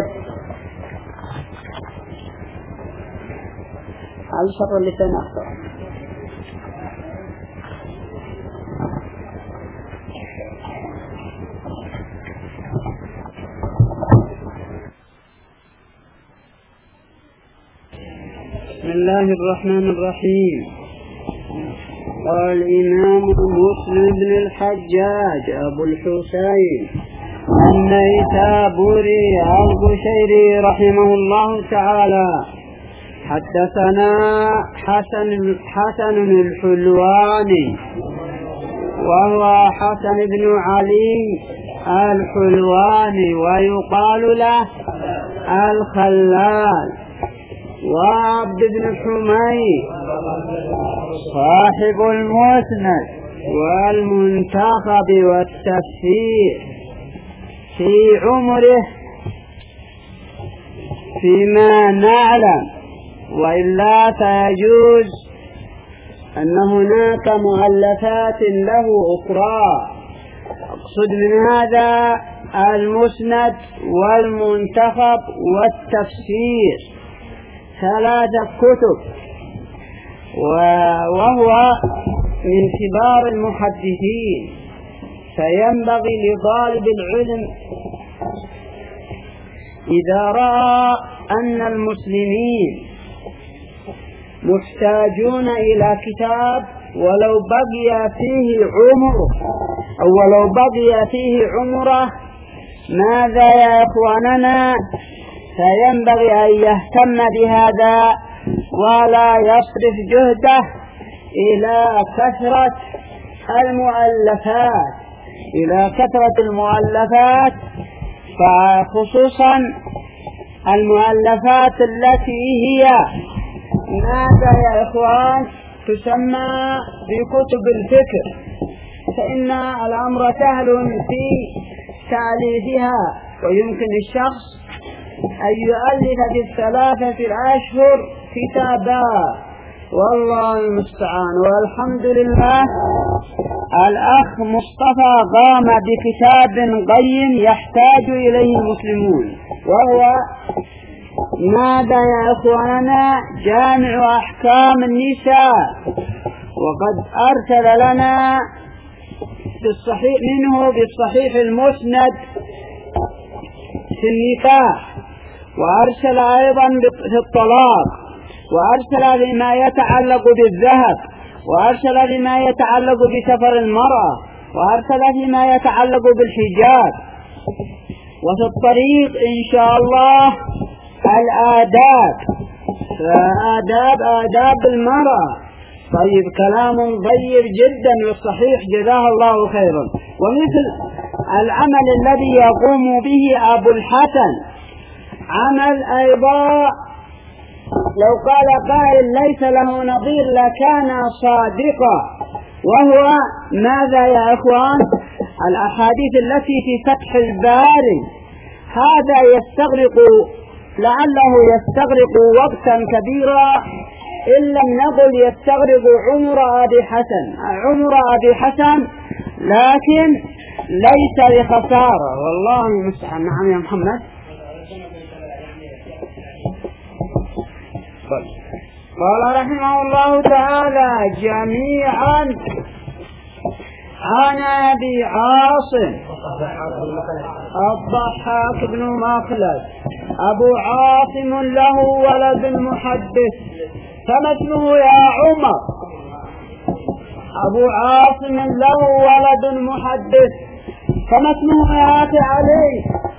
على شر اللسان أخطأ. بسم الله الرحمن الرحيم. قال الإمام مسلم بن الحجاج أبو الحسين النيسابوري القشيري رحمه الله تعالى حدثنا حسن حسن الحلواني وهو حسن بن علي الحلواني ويقال له الخلال، وعبد بن حميد صاحب المسند والمنتخب والتفسير في عمره فيما نعلم، وإلا فيجوز أن هناك مؤلفات له أخرى. أقصد من هذا المسند والمنتخب والتفسير ثلاثة كتب، وهو من كبار المحدثين، فينبغي لطالب العلم إذا رأى أن المسلمين محتاجون إلى كتاب ولو بقي فيه عمره أو ولو بقي فيه عمره ماذا يا إخواننا؟ فينبغي أن يهتم بهذا ولا يصرف جهده إلى كثرة المؤلفات إلى كثرة المؤلفات فخصوصا المؤلفات التي هي ماذا يا إخوان تسمى بكتب الفكر، فإن الأمر سهل في تأليفها، ويمكن الشخص أن يؤلف في الثلاثة الأشهر كتابا، والله المستعان. والحمد لله الأخ مصطفى قام بكتاب قيم يحتاج إليه المسلمون، وهو ماذا يا إخواننا؟ جامع أحكام النساء، وقد أرسل لنا بالصحيح منه بالصحيح المسند في النكاح، وأرسل أيضا في الطلاق، وأرسل بما يتعلق بالذهب، وأرسل بما يتعلق بسفر المرأة، وأرسل بما يتعلق بالحجاب، وفي الطريق إن شاء الله الآداب، فآداب آداب المرأة. طيب كلام طيب جدا والصحيح جزاه الله خيرا. ومثل العمل الذي يقوم به أبو الحسن عمل أيضا لو قال قائل ليس له نظير لكان صادقا، وهو ماذا يا إخوان؟ الأحاديث التي في فتح الباري، هذا يستغرق لعله يستغرق وقتا كبيرا، إن لم نقل يستغرق عمر أبي حسن عمر أبي حسن لكن ليس بخسارة، والله المستعان. نعم يا محمد. قال رحمه الله تعالى جميعا عن أبي عاصم الضحاك بن مخلد أبو عاصم له ولد محدث، فما اسمه يا عمر؟ أبو عاصم له ولد محدث، فما اسمه يا أخي علي؟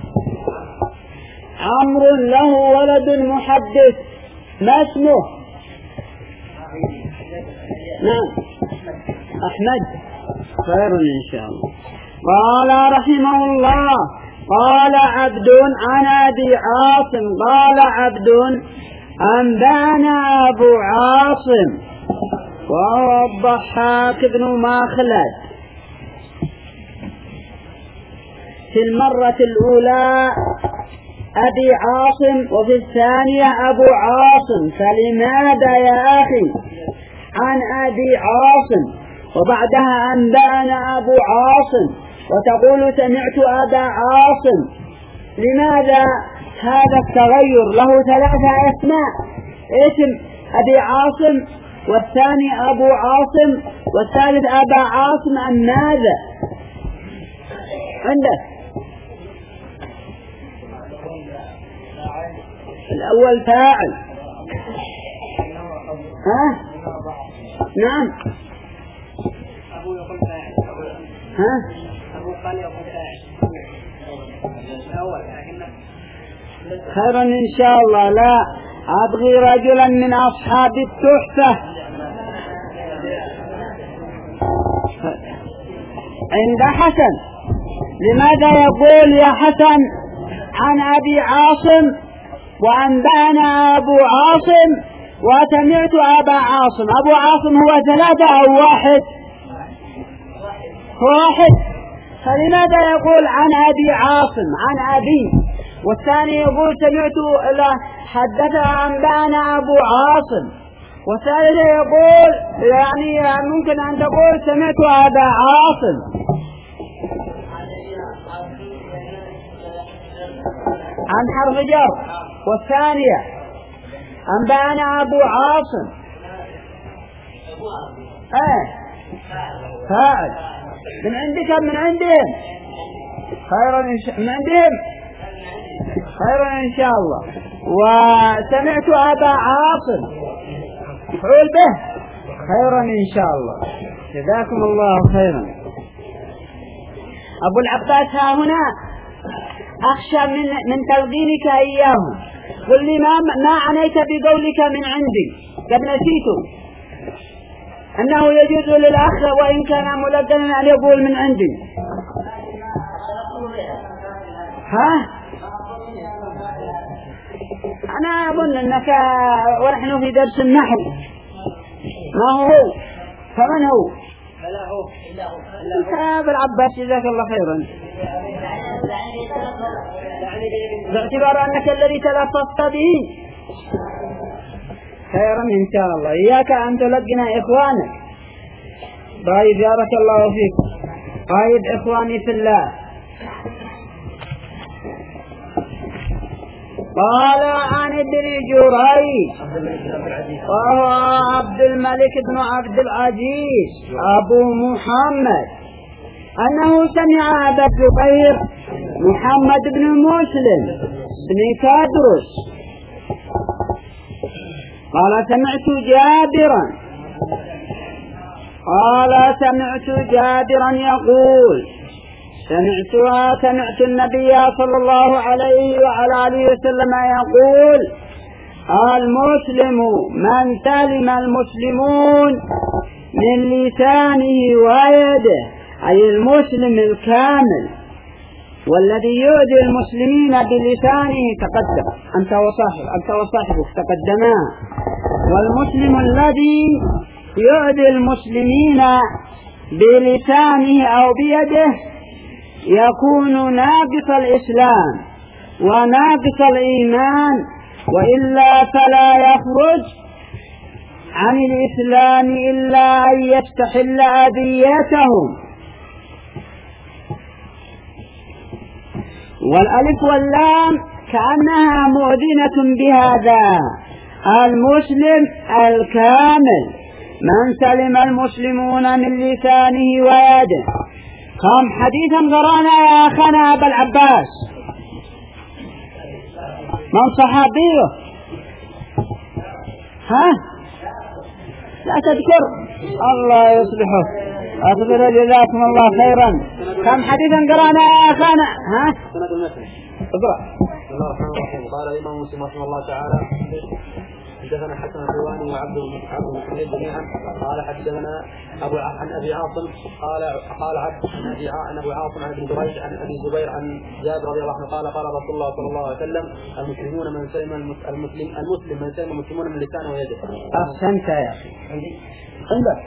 عمرو له ولد محدث، ما اسمه؟ نعم أحمد خير إن شاء الله. قال رحمه الله قال عبد عن أبي عاصم قال عبد أنبانا أبو عاصم وهو الضحاك بن مخلد في المرة الأولى أبي عاصم وفي الثانية أبو عاصم، فلماذا يا أخي عن أبي عاصم وبعدها أنبأنا أبو عاصم وتقول سمعت أبا عاصم؟ لماذا هذا التغير؟ له ثلاثة أسماء، اسم أبي عاصم والثاني أبو عاصم والثالث أبا عاصم. أم ماذا عندك؟ الأول فاعل. ها نعم أبو يقول فاعل. ها أبو قال يقول فاعل الأول لكن خيرا إن شاء الله. لا أبغي رجلا من أصحاب التحفة عند حسن. لماذا يقول يا حسن عن أبي عاصم وأنبأنا أبو عاصم وسمعت أبا عاصم؟ أبو عاصم هو ثلاثة أو واحد؟ واحد. فلماذا يقول عن أبي عاصم عن أبي، والثاني يقول سمعت حدث أنبأنا أبو عاصم، والثالث يقول يعني ممكن أن تقول سمعت أبا عاصم؟ عن حرف جر. والثانية أنبأنا أبو عاصم ايه فاعل من عندك من عندهم خيرا إن شاء من عندهم خيرا إن شاء الله. وسمعت أبا عاصم مفعول به خيرا إن شاء الله. جزاكم الله خيرا. أبو العباس ها هنا أخشى من من تلقينك إياهم. قل لي ما ما عنيت بقولك من عندي؟ قد نسيت أنه يجوز للأخ وإن كان ملقنا أن يقول من عندي. ها أنا أظن أنك ونحن في درس النحو ما هو فمن هو؟ أبو العباس جزاك الله خيرا، باعتبار أنك الذي تلفظت به خيرا إن شاء الله. إياك أن تلقنا إخوانك. طيب بارك الله فيك. طيب إخواني في الله. قال عن ابن جريج وهو عبد الملك بن عبد العزيز أبو محمد أنه سمع أبا الزبير محمد بن مسلم بن كادرس قال سمعت جابرا قال سمعت جابرا يقول سمعتها سمعت النبي صلى الله عليه وعلى آله وسلم يقول المسلم من سلم المسلمون من لسانه ويده، أي المسلم الكامل، والذي يؤذي المسلمين بلسانه تقدم أنت وصاحب أنت وصاحبك تقدما. والمسلم الذي يؤذي المسلمين بلسانه أو بيده يكون ناقص الإسلام وناقص الإيمان، وإلا فلا يخرج عن الإسلام إلا أن يستحل أذيتهم. والألف واللام كأنها مؤذنة بهذا. المسلم الكامل من سلم المسلمون من لسانه ويده. كم حديثا قرانا يا أخانا أبا العباس؟ من صحابيه؟ ها لا تذكر؟ الله يصلحه. أخبر جزاكم الله خيرا. كم حديثا قرانا يا أخانا؟ ها سند المتن. اقرأ. بسم الله الرحمن الرحيم. قال الإمام مسلم رحمه الله تعالى حدثنا حسن الحلواني وعبد المحمد جميعا قال حدثنا ابو عن ابي عاصم قال قال عبد عن ابي عن ابو عاصم عن ابن جريج عن ابي زبير عن جابر رضي الله عنه قال قال رسول الله صلى الله عليه وسلم المسلمون من سلم المسلم المسلم من سلم المسلمون من لسانه ويده. احسنت يا اخي. عندي عندك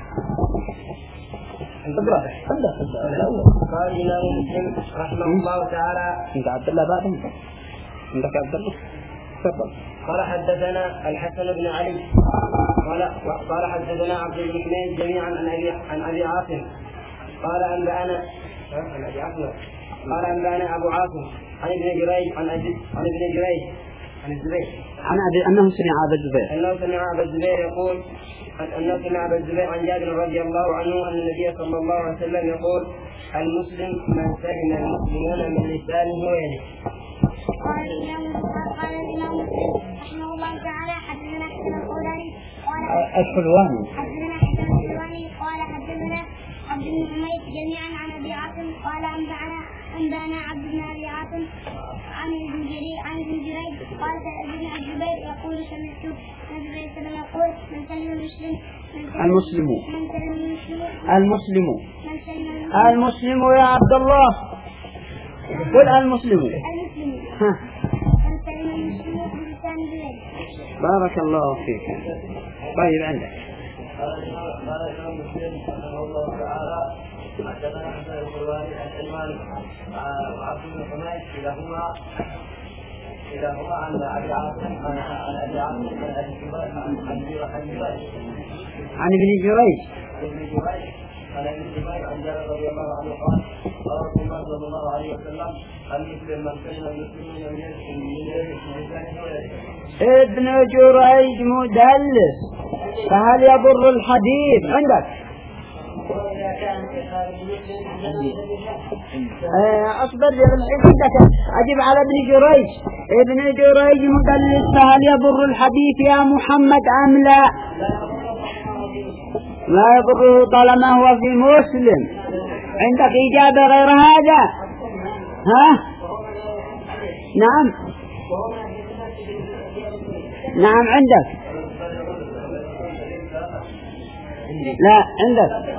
عندك عندك قال الإمام مسلم رحمه الله تعالى. انت عبد الله بعدهم عندك عبد الله تفضل. قال حدثنا الحسن بن علي قال قال حدثنا عبد الرحمن جميعا عن ابي عن ابي عاصم قال انبانا عن ابي عاصم قال انبانا ابو عاصم عن ابن جريج عن عن ابن جريج عن الزبير عن ابي انه سمع ابا الزبير انه سمع ابا الزبير يقول انه سمع ابا الزبير عن جابر رضي الله عنه ان النبي صلى الله عليه وسلم يقول المسلم من سلم المسلمون من لسانه ويده. قال الإمام قال الإمام مسلم رحمه الله تعالى حدثنا حسن الحلواني قال الحلواني حدثنا حسن الحلواني قال حدثنا عبد بن حميد جميعا عن أبي عاصم قال أنبأنا أنبأنا عبد بن أبي عاصم عن ابن جرير عن ابن جريج قال ابن الزبير يقول سمعت النبي صلى الله عليه وسلم يقول من سلم المسلم المسلم من سلم المسلم المسلم من سلم المسلم يا عبد الله قل المسلم. المسلم ها. من سلم المسلم بلسان بيده. بارك الله فيك. طيب عندك. قال الإمام مسلم رحمه الله تعالى حدثنا حسن الحلواني الحلواني وعبد بن حميد كلاهما كلاهما عن ابي عاصم عن ابي عاصم عن ابي جبير عن جبير عن ابن جريج عن ابن جبير عن ابن جبير عن جابر رضي الله عنه قال قال رسول الله صلى الله عليه وسلم المسلم من سلم المسلمين من يده من لسانه ويده. ابن جريج مدلس فهل يضر الحديث عندك؟ اصبر عندك اجب على ابن جريج. ابن جريج مدلس فهل يضر الحديث يا محمد ام لا؟ لا يضره طالما هو في مسلم. عندك اجابه غير هذا؟ ها؟ نعم نعم عندك. لا عندك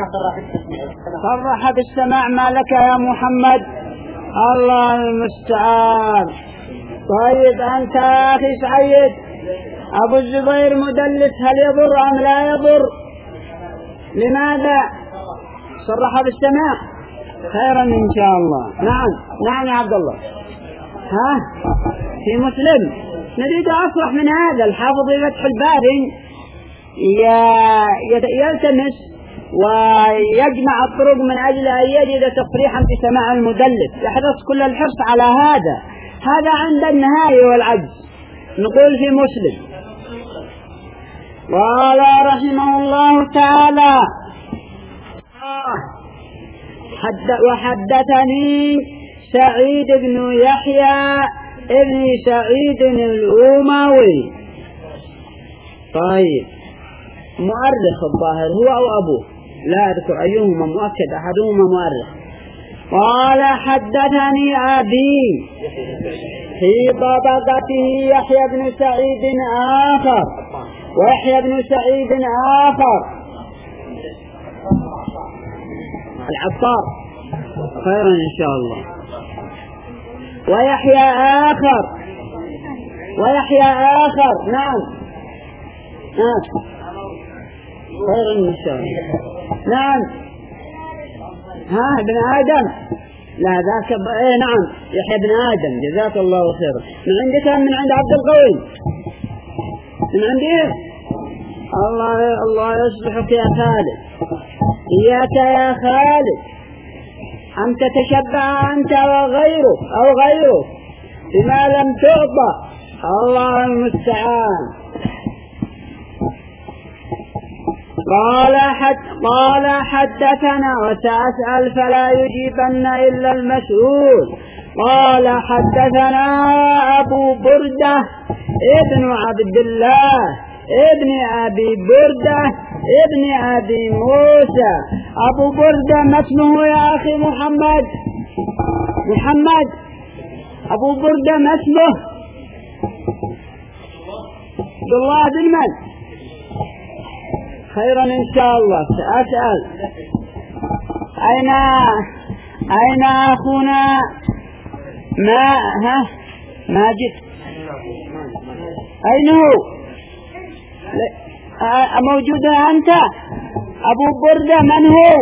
صرح بالسماع ما لك يا محمد. الله المستعان. طيب أنت يا أخي سعيد أبو الزبير مدلس هل يضر أم لا يضر؟ لماذا صرح بالسماع؟ خيرا إن شاء الله. نعم نعم يا عبد الله. ها في مسلم نريد أصرح من هذا. الحافظ فتح الباري يلتمس ويجمع الطرق من أجل أن يجد تصريحا في سماع المدلس. يحرص كل الحرص على هذا. هذا عند النهاية والعجز. نقول في مسلم قال رحمه الله تعالى حد وحدثني سعيد بن يحيى ابن سعيد الأموي. طيب مؤرخ الظاهر هو أو أبوه لا أذكر أيهما مؤكد أحدهما مؤرخ. قال حدثني أبي في طبقته يحيى بن سعيد آخر ويحيى بن سعيد آخر العطار خيرا إن شاء الله. ويحيى آخر ويحيى آخر نعم نعم خيرا إن شاء الله. نعم ها ابن آدم لا ذاك ب... ايه نعم يحيى ابن آدم جزاك الله خيرا. من عندك من عند عبد القوي من عندي. الله الله يصلحك يا خالد. إياك يا خالد أن تتشبع أنت وغيرك أو غيرك بما لم تعطى. الله المستعان. قال حد قال حدثنا وسأسأل فلا يجيبن إلا المسؤول. قال حدثنا أبو بردة ابن عبد الله ابن أبي بردة ابن أبي موسى. أبو بردة ما اسمه يا أخي محمد؟ محمد أبو بردة ما اسمه؟ عبد الله بن من؟ خيرا إن شاء الله. أسأل أين أين أخونا ما ها ماجد؟ أين هو؟ موجود أنت؟ أبو بردة من هو؟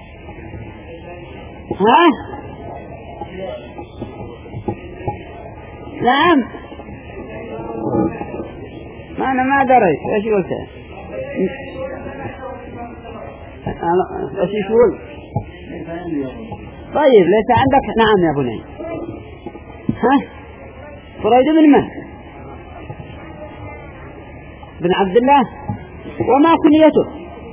ها؟ نعم ما أنا ما دريت إيش قلت؟ إيش يقول؟ طيب ليس عندك؟ نعم يا بني. ها؟ فريد بن من؟ بن عبد الله. وما كنيته؟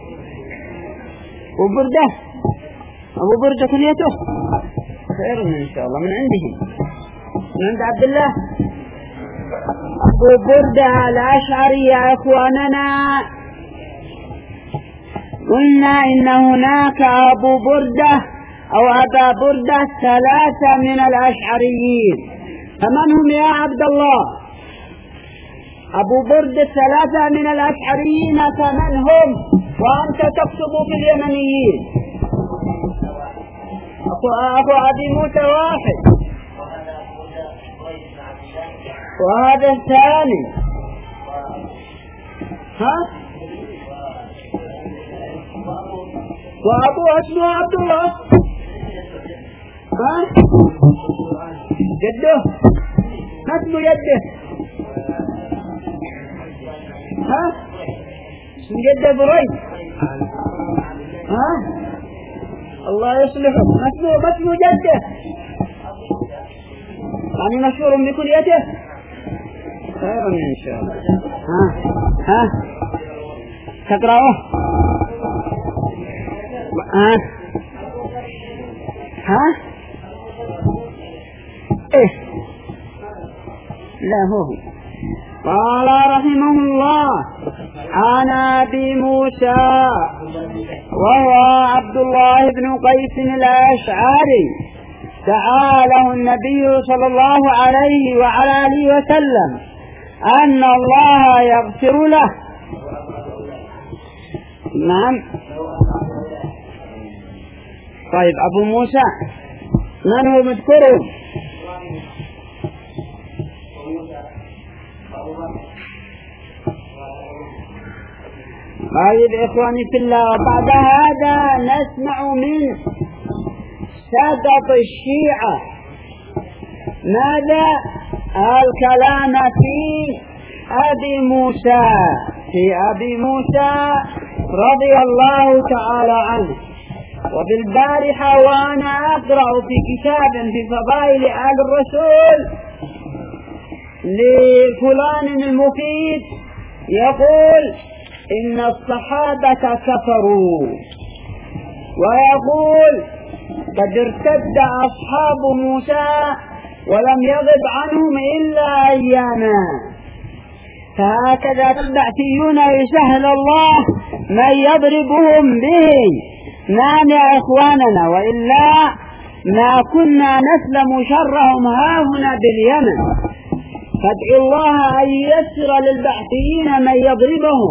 أبو بردة. أبو بردة كنيته خير إن شاء الله من عندهم من عند عبد الله. أبو بردة الأشعري يا أخواننا قلنا إن هناك أبو بردة أو أبا بردة ثلاثة من الأشعريين، فمن هم يا عبد الله؟ أبو بردة ثلاثة من الأشعريين فمن هم؟ وأنت تكتب في اليمنيين. أخو, أخو أبي موسى واحد وهذا الثاني. ها؟ وأبوه اسمه عبد الله. ها؟ جده؟ ما اسمه جده؟ ها؟ اسم جده بريد. ها؟ الله يصلحه. ما اسمه ما اسمه جده؟ يعني مشهور بكليته؟ خيرا إن شاء الله. ها؟ ها؟ تقرأه؟ ها؟ ها؟ إيه؟ لا هو. قال رحمه الله عن أبي موسى وهو عبد الله بن قيس الأشعري دعا له النبي صلى الله عليه وعلى آله وسلم أن الله يغفر له. نعم. طيب أبو موسى من هو مذكره؟ طيب إخواني في الله، بعد هذا نسمع من سادة الشيعة ماذا؟ الكلام في أبي موسى في أبي موسى رضي الله تعالى عنه. وبالبارحة وأنا أقرأ في كتاب في فضائل آل الرسول لفلان المفيد يقول إن الصحابة كفروا، ويقول قد ارتد أصحاب موسى ولم يغب عنهم إلا أياما. فهكذا البعثيون يسهل الله من يضربهم به. نعم يا إخواننا، وإلا ما كنا نسلم شرهم هاهنا باليمن. فادعوا الله أن يسر للبعثيين من يضربهم.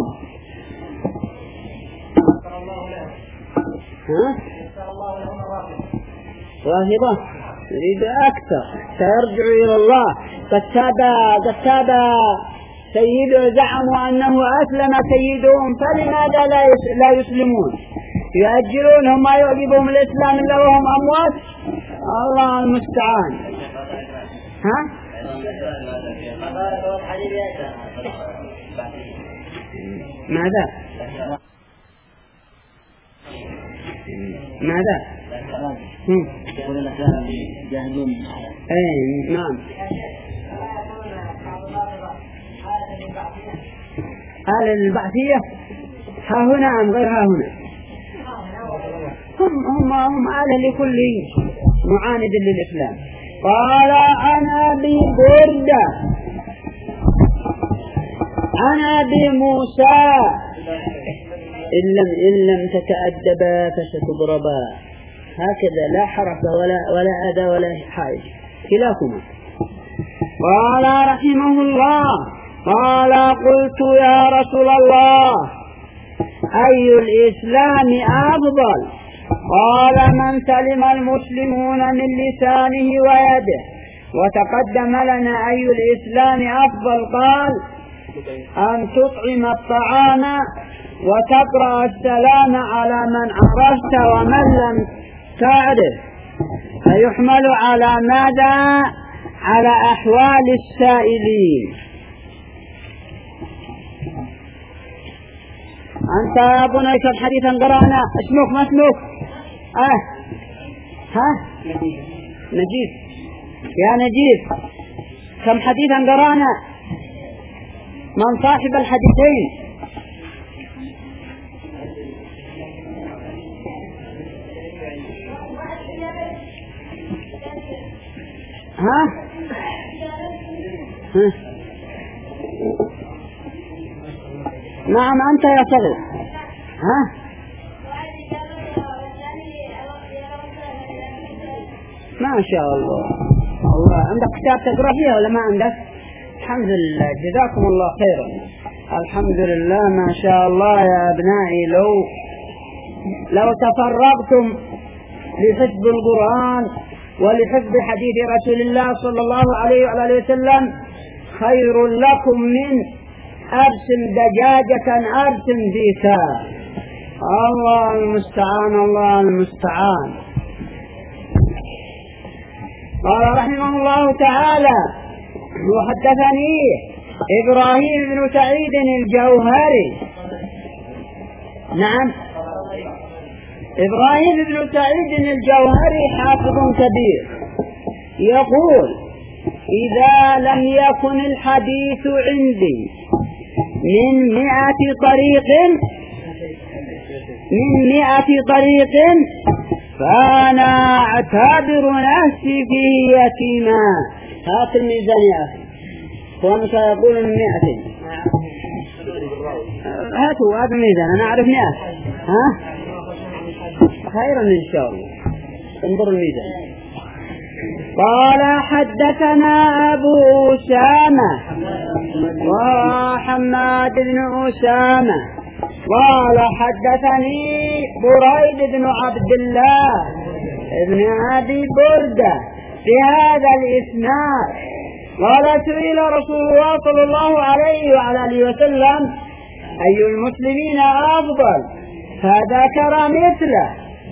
ها؟ راهبة يريد أكثر سيرجع إلى الله. قد تاب قد تاب سيده، زعموا أنه أسلم سيدهم، فلماذا لا يسلمون؟ يؤجلونهم ما يعجبهم الإسلام إلا وهم أموات. الله المستعان. ها؟ ماذا؟ ماذا؟ يقول الأسلام جاهدون. أي نعم. آل البعثية ها هنا أم غير ها هنا؟ هم هم هم آل لكل معاند للإسلام. قال عن أبي بردة عن أبي موسى إن لم إن لم تتأدبا فستضربا. هكذا لا حرف ولا ولا أذى ولا حائج كلاكما. قال رحمه الله قال قلت يا رسول الله أي الإسلام أفضل؟ قال من سلم المسلمون من لسانه ويده. وتقدم لنا أي الإسلام أفضل، قال أن تطعم الطعام وتقرأ السلام على من عرفت ومن لم تعرف. فيحمل على ماذا؟ على أحوال السائلين. أنت يا بني كم حديثا قرأنا؟ اسمك ما اسمك؟ أه ها نجيب يا نجيب، كم حديثا قرأنا؟ من صاحب الحديثين؟ ها ها نعم أنت يا صغير. ها ما شاء الله. الله عندك كتاب تقرأ فيها ولا ما عندك؟ الحمد لله جزاكم الله خيرا. الحمد لله ما شاء الله يا أبنائي. لو لو تفرغتم لحفظ القرآن ولحفظ حديث رسول الله صلى الله عليه وآله وسلم خير لكم من أرسم دجاجة أرسم ديكا. الله المستعان الله المستعان. قال رحمه الله تعالى وحدثني إبراهيم بن سعيد الجوهري. نعم إبراهيم بن سعيد الجوهري حافظ كبير يقول إذا لم يكن الحديث عندي من مئة طريق من مئة طريق فأنا أعتبر نفسي فيه يتيما. هات الميزان يا أخي. وأنت يقول من مئة. هاتوا هذا الميزان أنا أعرف مئة. ها خيرا إن شاء الله. انظر الميزان. قال حدثنا أبو أسامة وحماد بن أسامة قال حدثني بريد بن عبد الله ابن أبي بردة بهذا الإسناد قال سئل رسول الله صلى الله عليه وعلى آله وسلم أي المسلمين أفضل فذكر مثله.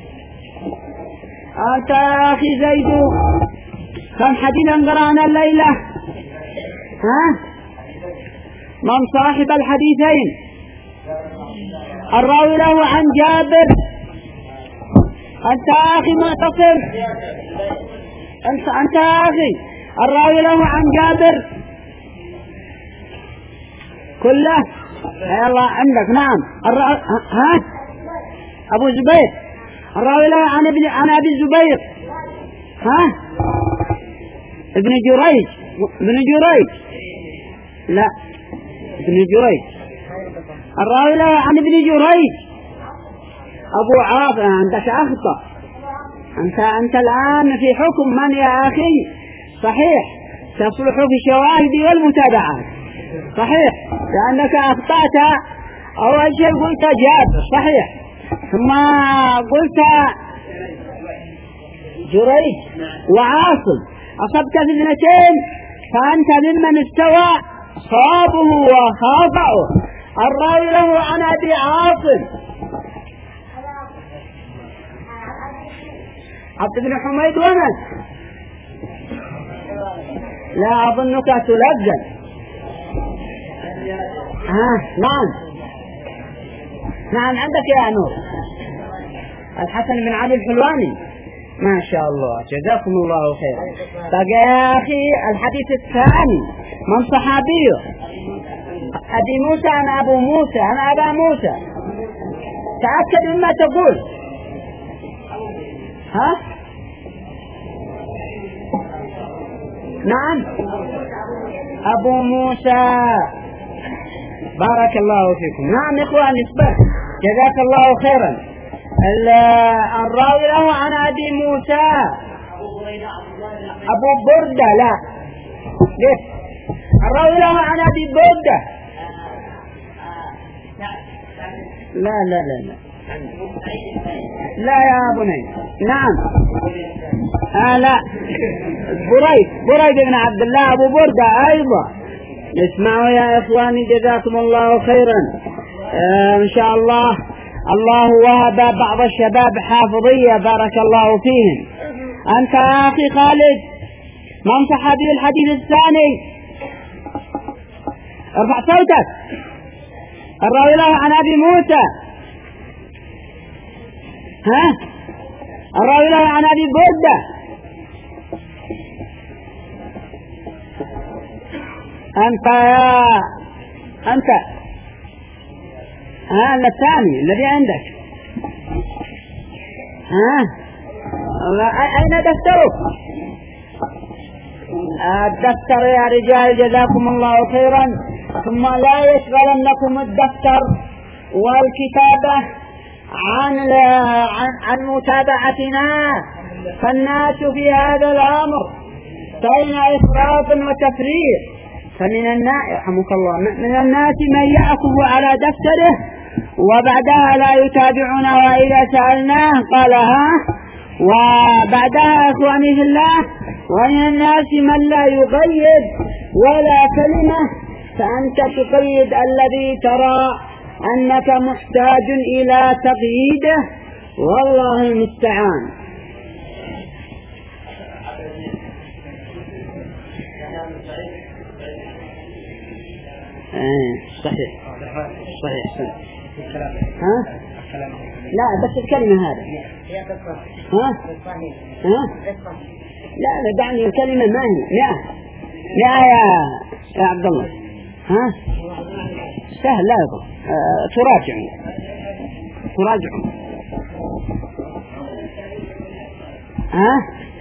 أنت يا أخي زيد كم حديثا قرأنا الليلة؟ ها من صاحب الحديثين؟ الراوي له عن جابر. أنت يا أخي معتصم أنت أنت يا أخي الراوي له عن جابر كله. يلا عندك. نعم الرا... ها أبو زبير الراوي له عن ابن عن أبي الزبير. ها ابن جريج ابن جريج لا ابن جريج الراوي له عن ابن جريج. أبو عاصم عندك أخطأ. أنت أنت الآن في حكم من يا أخي؟ صحيح تصلح في الشواهد والمتابعات صحيح لأنك أخطأت. أول شيء قلت جابر صحيح ثم قلت جريج وعاصم أصبت الاثنتين فأنت ممن استوى صابه وخاطئه. الراوي له عن أبي عاصم عبد بن حميد ومن لا أظنك تلجل. ها نعم نعم عندك يا نور الحسن بن علي الحلواني ما شاء الله جزاكم الله خيرا. بقى يا أخي الحديث الثاني من صحابيه؟ أبي موسى أنا أبو موسى أنا أبا موسى. تأكد مما تقول. ها نعم أبو موسى بارك الله فيكم. نعم إخوان اصبر جزاك الله خيرا. الراوي له عن أبي موسى أبو بردة لا ليه الراوي له عن أبي بردة. لا لا لا لا لا يا بني. نعم آه لا بريد بريد بن عبد الله أبو بردة أيضا. اسمعوا يا إخواني جزاكم الله خيرا. آه إن شاء الله الله وهب بعض الشباب حافظية بارك الله فيهم. أنت يا أخي خالد من صحابي الحديث الثاني؟ ارفع صوتك. الراوي له عن أبي موسى. ها الراوي له عن أبي بردة. أنت يا أنت ها الثاني الذي عندك. ها أين دفترك؟ الدفتر يا رجال جزاكم الله خيرا. ثم لا يشغلنكم الدفتر والكتابة عن عن, عن متابعتنا، فالناس في هذا الأمر بين إفراط وتفريط. فمن الناس يرحمك الله من الناس من يأخذ على دفتره وبعدها لا يتابعنا، وإذا سألناه قال ها، وبعدها إخواني في الله ومن الناس من لا يقيد ولا كلمة، فأنت تقيد الذي ترى أنك محتاج إلى تقييده، والله المستعان. صحيح صحيح. ها لا بس الكلمة هذا ها ها لا دعني الكلمة ما هي لا لا يا يا عبد الله. ها سهل لا يضر. أه تراجع تراجع ها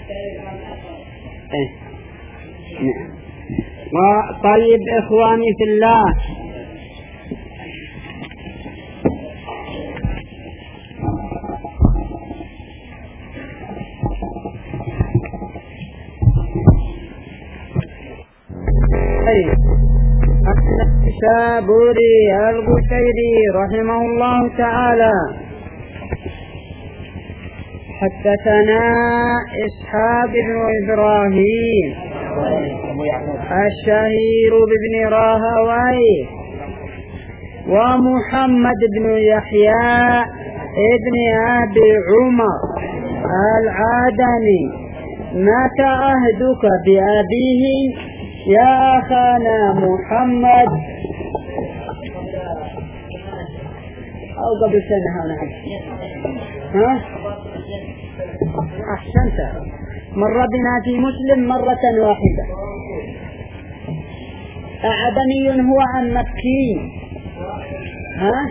ايه نعم. طيب إخواني في الله النسابوري القشيري رحمه الله تعالى حدثنا إسحاق بن إبراهيم الشهير بابن راهويه ومحمد بن يحيى ابن أبي عمر العادني. متى عهدك بأبيه يا أخانا محمد؟ أو قبل سنة هنا ها أحسنت. مر بنا في مسلم مرة واحدة. أعدني هو عن مكي؟ ها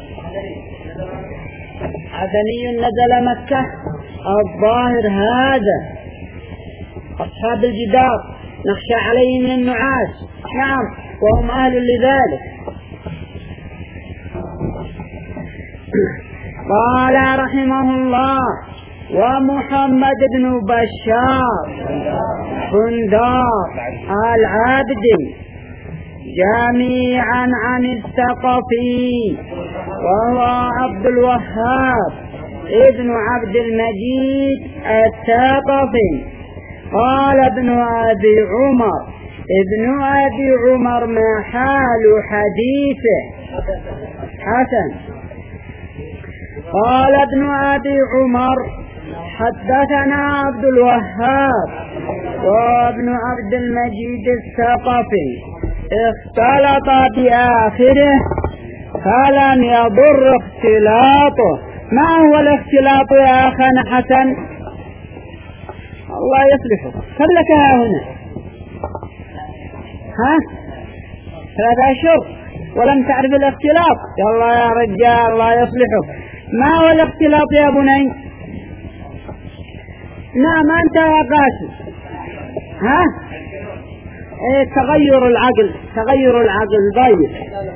عدني نزل مكة الظاهر هذا. أصحاب الجدار نخشى عليهم من النعاس. نعم وهم أهل لذلك. قال رحمه الله ومحمد بن بشار بندار العبدي جميعا عن الثقفي وهو عبد الوهاب ابن عبد المجيد الثقفي. قال ابن أبي عمر ابن أبي عمر ما حال حديثه؟ حسن. قال ابن أبي عمر حدثنا عبد الوهاب وابن عبد المجيد الثقفي اختلط بآخره فلم يضر اختلاطه. ما هو الاختلاط يا أخانا حسن؟ الله يصلحك. خلك ها هنا ها ثلاثة أشهر ولم تعرف الاختلاط. يلا يا رجال الله يصلحك. ما هو الاختلاط يا بني؟ نعم أنت يا قاسم. ها ايه تغير العقل تغير العقل ضيق.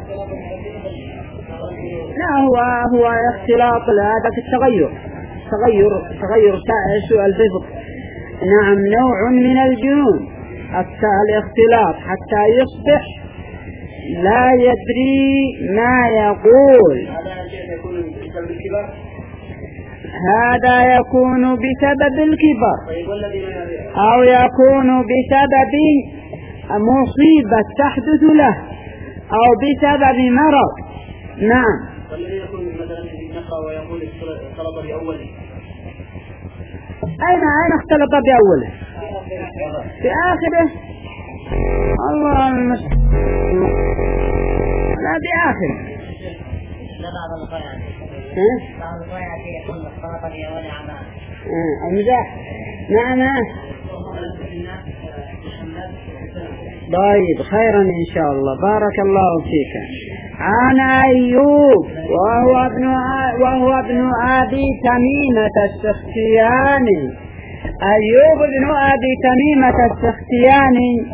لا هو هو اختلاط هذا التغير تغير تغير سوء الفطر. نعم نوع من الجنون الاختلاط حتى يصبح لا يدري ما يقول. هذا يكون بسبب الكبر أو يكون بسبب مصيبة تحدث له أو بسبب مرض. نعم. والذي يكون مثلا يقرأ ويقول اختلط بأوله. أين أين اختلط بأوله؟ في آخره. الله المستعان. لا بآخره. لا بعض الخيال. ها؟ بعض الخيال يكون اختلط بأوله عمان. آه المزاح. نعم. طيب خيرا إن شاء الله. بارك الله فيك. عن أيوب وهو ابن وهو ابن أبي تميمة السختياني. أيوب ابن أبي تميمة السختياني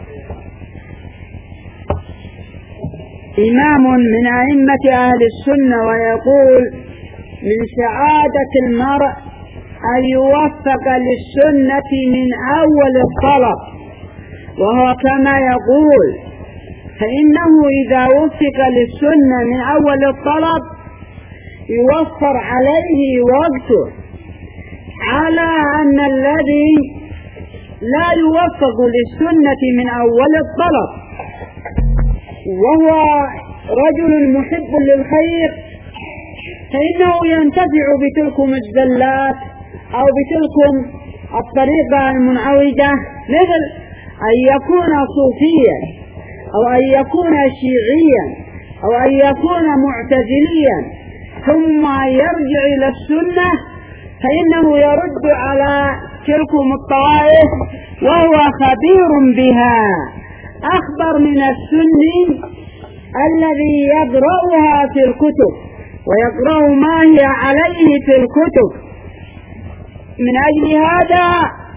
إمام من أئمة أهل السنة، ويقول من سعادة المرء أن يوفق للسنة من أول الطلب، وهو كما يقول فإنه إذا وفق للسنة من أول الطلب يوفر عليه وقته، على أن الذي لا يوفق للسنة من أول الطلب وهو رجل محب للخير فإنه ينتفع بتلكم الزلات أو بتلكم الطريقة المنعوجة، مثل أن يكون صوفيا أو أن يكون شيعيا أو أن يكون معتزليا ثم يرجع إلى السنة، فإنه يرد على تلكم الطوائف وهو خبير بها، أخبر من السني الذي يقرأها في الكتب ويقرأ ما هي عليه في الكتب. من أجل هذا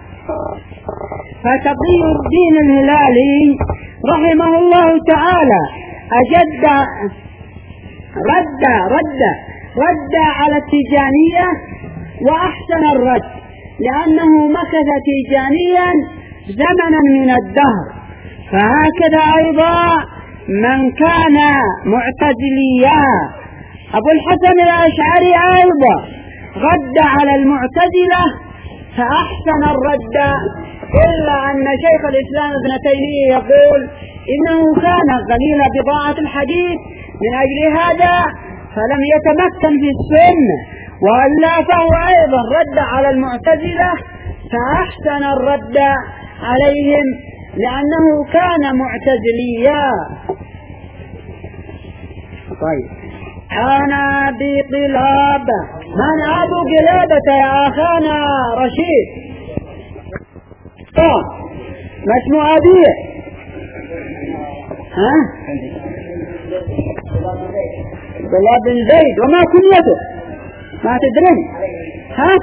فتقي الدين الهلالي رحمه الله تعالى أجد رد رد رد على التيجانية وأحسن الرد، لأنه مكث تيجانيا زمنا من الدهر. فهكذا أيضا من كان معتزليا أبو الحسن الأشعري أيضا رد على المعتزلة فأحسن الرد، إلا أن شيخ الإسلام ابن تيمية يقول إنه كان قليل بضاعة الحديث، من أجل هذا فلم يتمكن في السنة، وإلا فهو أيضا رد على المعتزلة فأحسن الرد عليهم لأنه كان معتزليا. طيب أنا أبي قلابة. من أبو قلابة يا أخانا رشيد؟ آه ما اسمه أبيه؟ ها؟ قلاب بن زيد. وما كنيته؟ ما تدرين؟ ها؟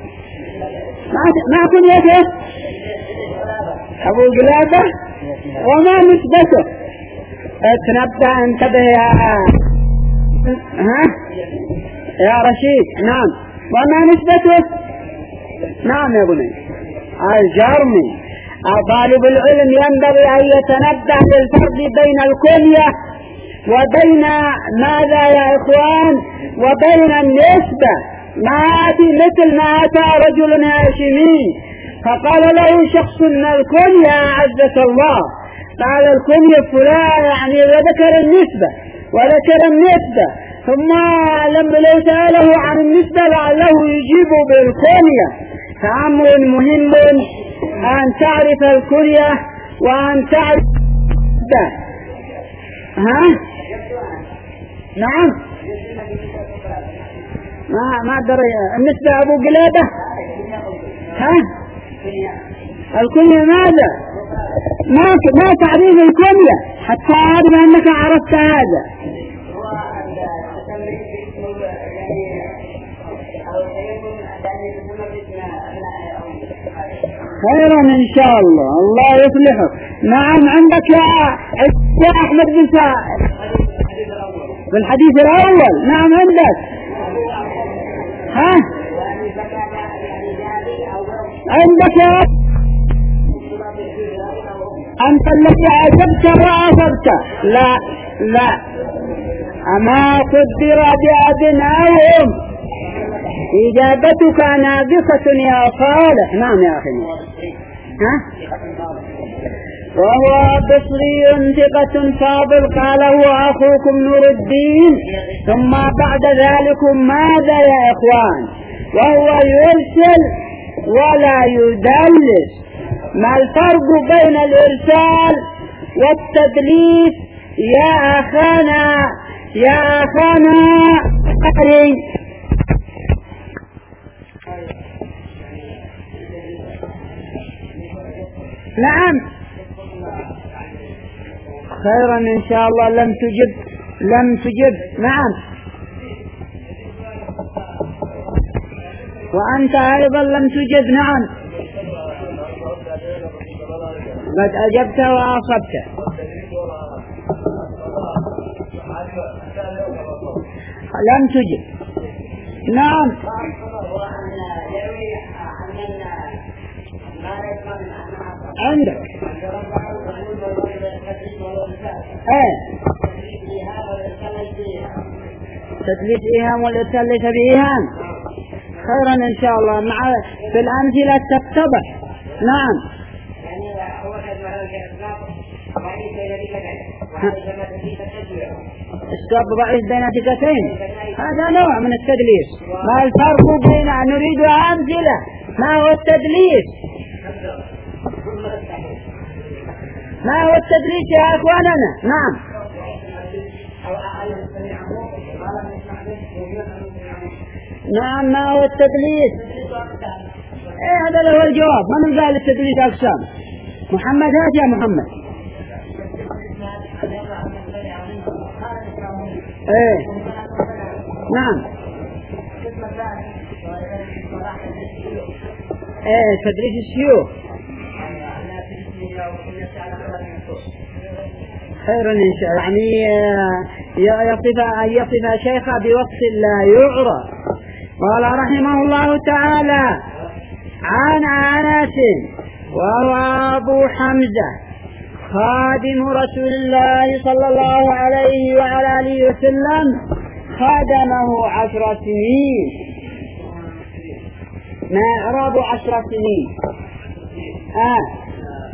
ما كنيته؟ أبو قلابة. وما نسبته؟ اتنبه انتبه يا ها يا رشيد. نعم. وما نسبته؟ نعم يا بني. الجرمي. طالب العلم ينبغي أن يتنبه للفرق بين الكنية وبين ماذا يا إخوان وبين النسبة. ما أتي مثل ما أتى رجل هاشمي فقال له شخص من الكنية أعزك الله، قال الكنية فلان يعني وذكر النسبة وذكر النسبة، ثم لما لو سأله عن النسبة لعله يجيب بالكنية. فأمر مهم أن تعرف الكنية وأن تعرف النسبة. ها؟ نعم. ما ما أدري النسبة أبو قلابة. ها؟ الكنية ماذا؟ ما ما تعريف الكنية حتى أعرف أنك عرفت هذا. خيرا إن شاء الله، الله يصلحك. نعم. عندك يا أحمد بن سعد في الحديث الأول. نعم عندك. ها؟ عندك يا أنت الذي أجبت وأصبت. لا لا، أما قدر بأبنائهم إجابتك ناقصة يا صالح. نعم يا أخي. ها؟ وهو بصري ثقة فاضل قال هو أخوكم نور الدين. ثم بعد ذلك ماذا يا إخوان؟ وهو يرسل ولا يدلس. ما الفرق بين الإرسال والتدليس يا أخانا يا أخانا أخي؟ نعم خيرا إن شاء الله. لم تجب لم تجب. نعم، وأنت أيضا لم تجب. نعم، قد أجبت وأصبت. لم تجب. نعم، عندك ايه تدليس إيهام والإرسال ليس بإيهام. خيرا إن شاء الله. مع في الأمثلة تتضح. نعم، السبب ضعيف بين ثقتين هذا نوع من التدليس. ما الفرق بين نريد أمثلة؟ ما هو التدليس؟ ما هو التدليس يا أخواننا؟ نعم، نعم، ما هو التدليس؟ ايه هذا هو الجواب. من قال التدليس أقسام؟ محمد، هات يا محمد. ايه نعم، ايه تدريس الشيوخ. خيرا إن شاء الله. يعني يصف يصف شيخ بوصف لا يعرف. قال رحمه الله تعالى عن أنس وهو أبو حمزة خادم رسول الله صلى الله عليه وعلى آله وسلم، خادمه عشر سنين. ما إعراب عشر سنين؟ آه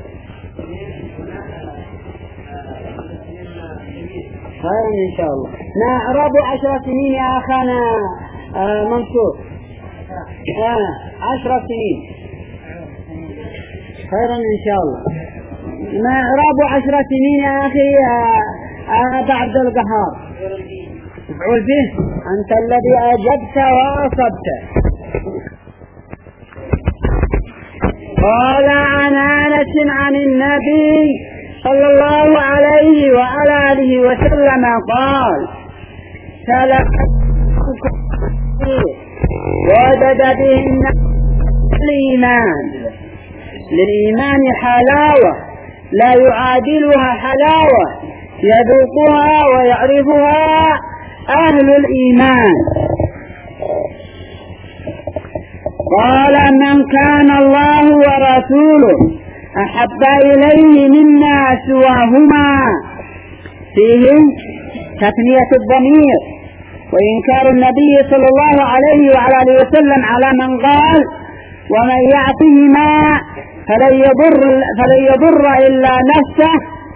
خيرا إن شاء الله. ما إعراب عشر سنين يا أخانا آه منصور؟ آه عشر سنين. خيرا إن شاء الله. ما إعراب عشر سنين يا أخي أبا عبد القهار؟ مفعول به. أنت الذي أجبت وأصبت. قال عن أنس عن النبي صلى الله عليه وعلى آله وسلم قال ثلاث وجد بهن الإيمان. للإيمان حلاوة لا يعادلها حلاوة يذوقها ويعرفها أهل الإيمان. قال من كان الله ورسوله أحب إليه مما سواهما، فيه تثنية الضمير وإنكار النبي صلى الله عليه وعلى آله وسلم على من قال ومن يعصهما فلن يضر, فلن يضر إلا نفسه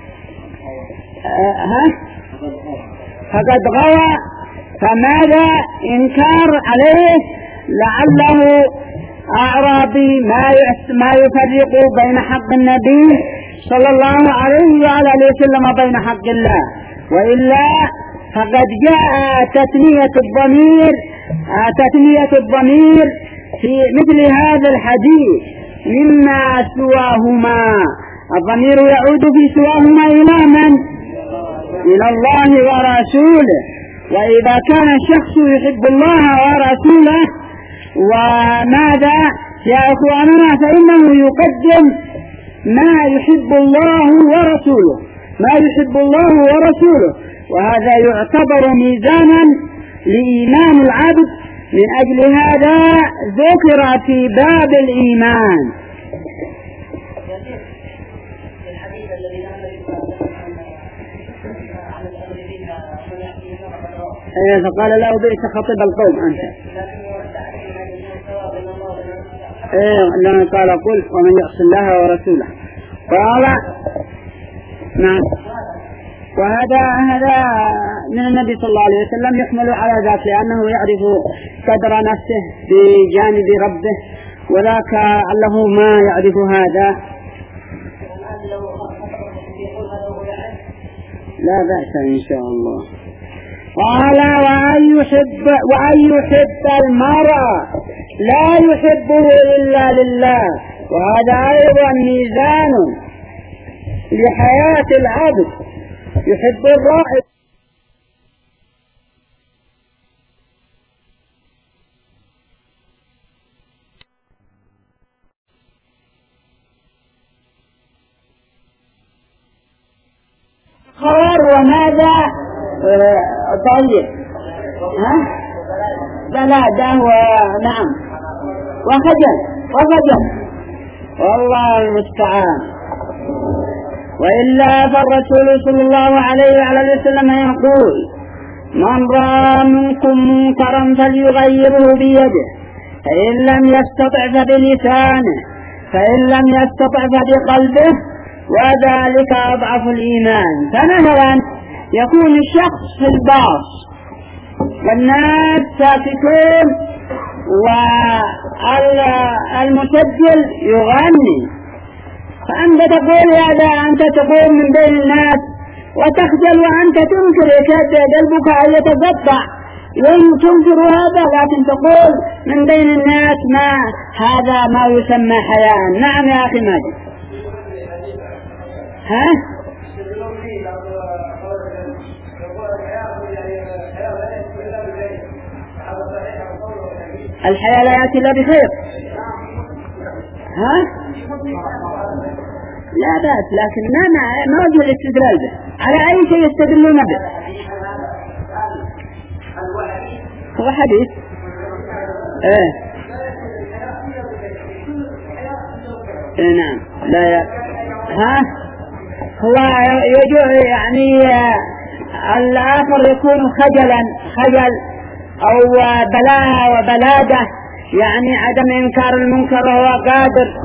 أه فقد غوى. فماذا إنكار عليه؟ لعله أعرابي ما ما يفرق بين حق النبي صلى الله عليه وعلى آله وسلم وبين حق الله، وإلا فقد جاء تثنية الضمير تثنية الضمير في مثل هذا الحديث مما سواهما. الضمير يعود في سواهما إلى من؟ إلى الله ورسوله. وإذا كان الشخص يحب الله ورسوله وماذا يا أخواننا فإنه يقدم ما يحب الله ورسوله ما يحب الله ورسوله وهذا يعتبر ميزانا لإيمان العبد. من أجل هذا ذكر في باب الإيمان. الحديث إيه فقال له بئس خطيب القوم أنت. إيه لما قال قل ومن يعص الله ورسوله قال نعم. وهذا هذا من النبي صلى الله عليه وسلم يحمل على ذلك لأنه يعرف قدر نفسه بجانب ربه وذاك له ما يعرف هذا لا بأس إن شاء الله. قال وأن يحب, وأن يحب المرء لا يحبه إلا لله. وهذا أيضا ميزان لحياة العبد يحب الراعي خير وماذا طيب ها بلادة ونعم وخجل وخجل والله المستعان. وإلا فالرسول صلى الله عليه وعلى وسلم يقول من رأى منكم منكرا فليغيره بيده فإن لم يستطع فبلسانه فإن لم يستطع فبقلبه وذلك أضعف الإيمان. فمثلا يكون الشخص في الباص والناس ساكتون والمسجل يغني فأنت تقول هذا أنت تقول من بين الناس وتخجل وأنت تنكر يكاد قلبك أن يتقطع تنكر هذا لكن تقول من بين الناس ما هذا ما يسمى حياء. نعم يا أخي ماجد. ها الحياة لا يأتي إلا بخير. ها لا بأس لكن ما ما وجه الاستدلال به على أي شيء يستدلون به. هو حديث ايه ايه نعم لا ي... ها هو يجوع يعني الآخر يكون خجلا خجل أو بلاء وبلادة يعني عدم إنكار المنكر وهو قادر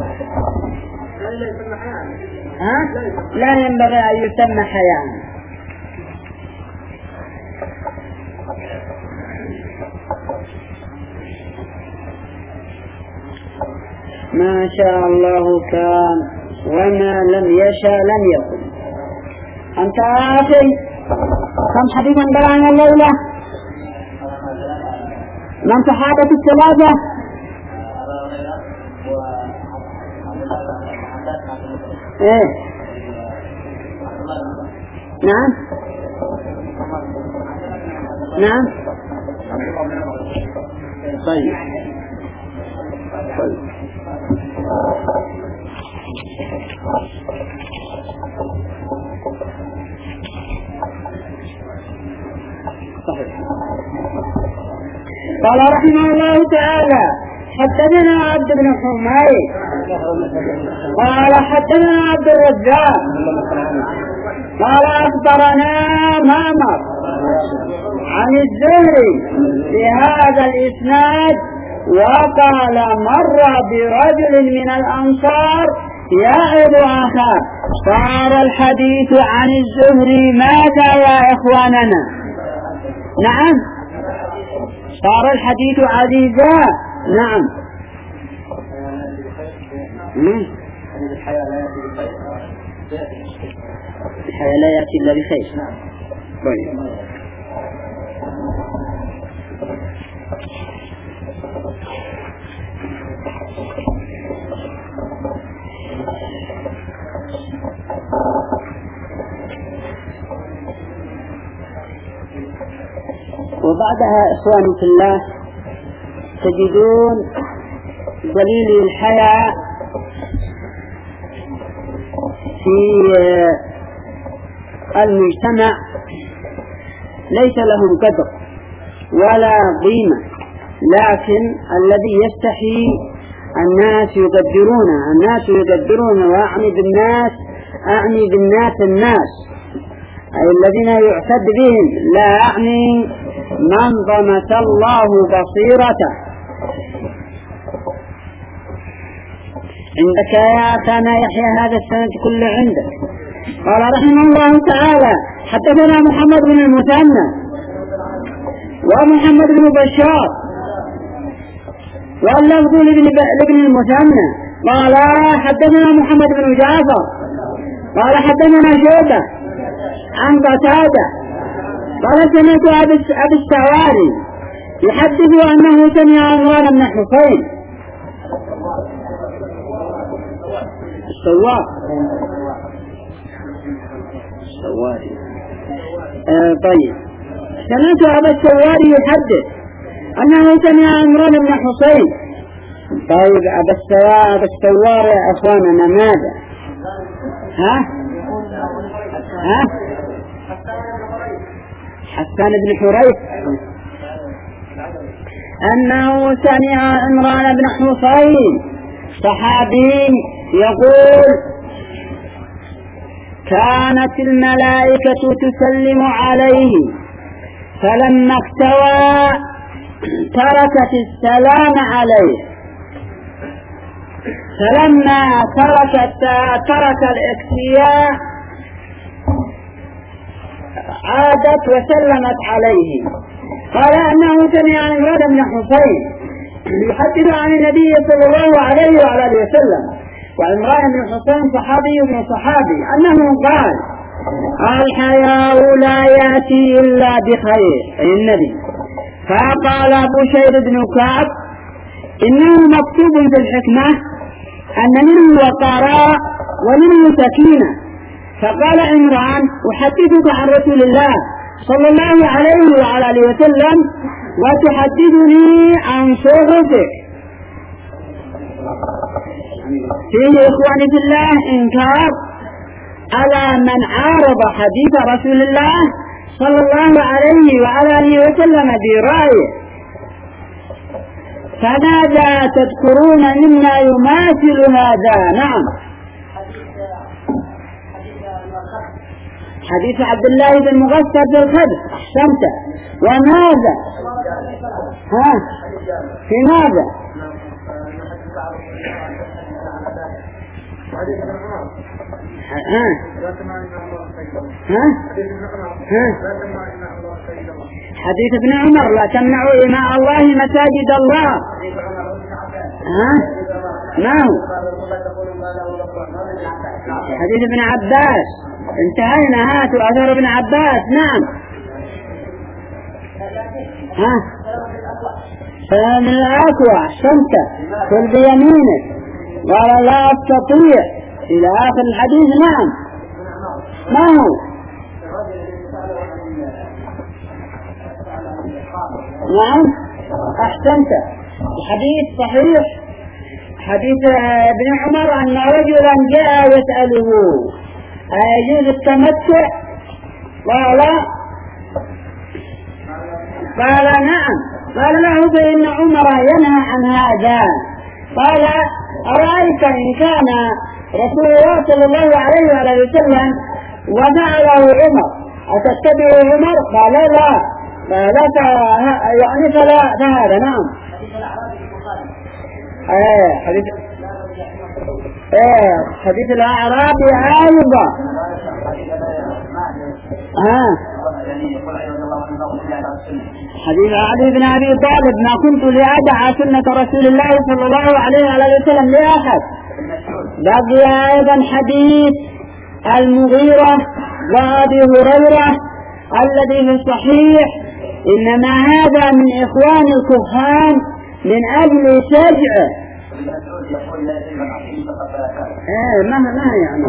ها لا ينبغي أن يسمى حياء. ما شاء الله كان وما لم يشاء لم يكن. أنت أخي كم حديثا بلغنا الليلة من صحابة الثلاثة؟ ايه نعم نعم طيب طيب صحيح. قال رحمه الله تعالى حدثنا عبد بن حميد قال حدثنا عبد الرزاق قال أخبرنا معمر عن الزهري بهذا الإسناد وقال مر برجل من الأنصار يعظ أخاه. صار الحديث عن الزهري ماذا يا إخواننا؟ نعم صار الحديث عزيزا. نعم الحياة لا يأتي إلا بخير. طيب وبعدها إخواني في الله تجدون دليل الحياة في المجتمع ليس لهم قدر ولا قيمة، لكن الذي يستحي الناس يقدرونه، الناس يقدرونه، وأعني بالناس أعني بالناس الناس أي الذين يعتد بهم، لا أعني من ضمس الله بصيرته. عندك يا أخانا يحيى هذا السند كله عندك. قال رحمه الله تعالى حدثنا محمد بن المثنى ومحمد بن بشار واللفظ لابن المثنى قال حدثنا محمد بن جعفر قال حدثنا شعبة عن قتادة قال سمعت أبي السواري يحدث أنه سمع عمران بن حسين السواق السواري آه طيب سمعت أبا السواري يحدث أنه سمع عمران بن حسين. طيب أبا السوار أبا السوار يا أخواننا ماذا؟ ها؟ ها؟ حسان بن حريث أنه سمع عمران بن حسين صحابي يقول كانت الملائكة تسلم عليه فلما اكتوى تركت السلام عليه فلما تركت ترك الاكتياء عادت وسلمت عليه. قال أنه سمع عمران بن حسين يحدث عن النبي صلى الله عليه وعلى اله وسلم وعمران بن حسين صحابي ابن صحابي أنه قال الحياء لا يأتي إلا بخير أي النبي. فقال بشير بن كعب إنه مكتوب في الحكمة أن منه وقراء ومنه سكينة. فقال عمران أحدثك عن رسول الله صلى الله عليه وعلى اله وسلم وتحدثني عن صحفك. فيه إخواني في الله إنكار على من عارض حديث رسول الله صلى الله عليه وعلى اله وسلم برأيه. فماذا تذكرون مما يماثل هذا؟ نعم حديث عبد الله بن مغفر في الخبر أحسنت. وماذا؟ ها في ماذا؟ ها ها ها حديث ابن عمر لا تمنعوا إماء الله مساجد الله. ها ما هو حديث ابن عباس انتهينا. هاتوا أثر ابن عباس. نعم ها فمن الأكوى أحسنت كل بيمينك قال لا أستطيع إلى آخر الحديث. نعم ما هو نعم أحسنت الحديث صحيح. حديث ابن عمر أن رجلا جاء يسأله أيجوز التمتع؟ قال قال نعم. قال له فإن عمر ينهى عن هذا. قال أرأيت إن كان رسول الله صلى الله عليه وآله وسلم وفعله عمر أتتبع عمر؟ قال لا لا يعني فلا فهذا. نعم ايه حديث ايه حديث الأعرابي أيضا. ها حديث علي بن أبي طالب ما كنت لأدع سنة رسول الله صلى الله عليه وسلم لأحد. بقي أيضا حديث المغيرة وأبي هريرة الذي في الصحيح إنما هذا من إخوان الكهان من أجل سجع. ايه ما ما يعني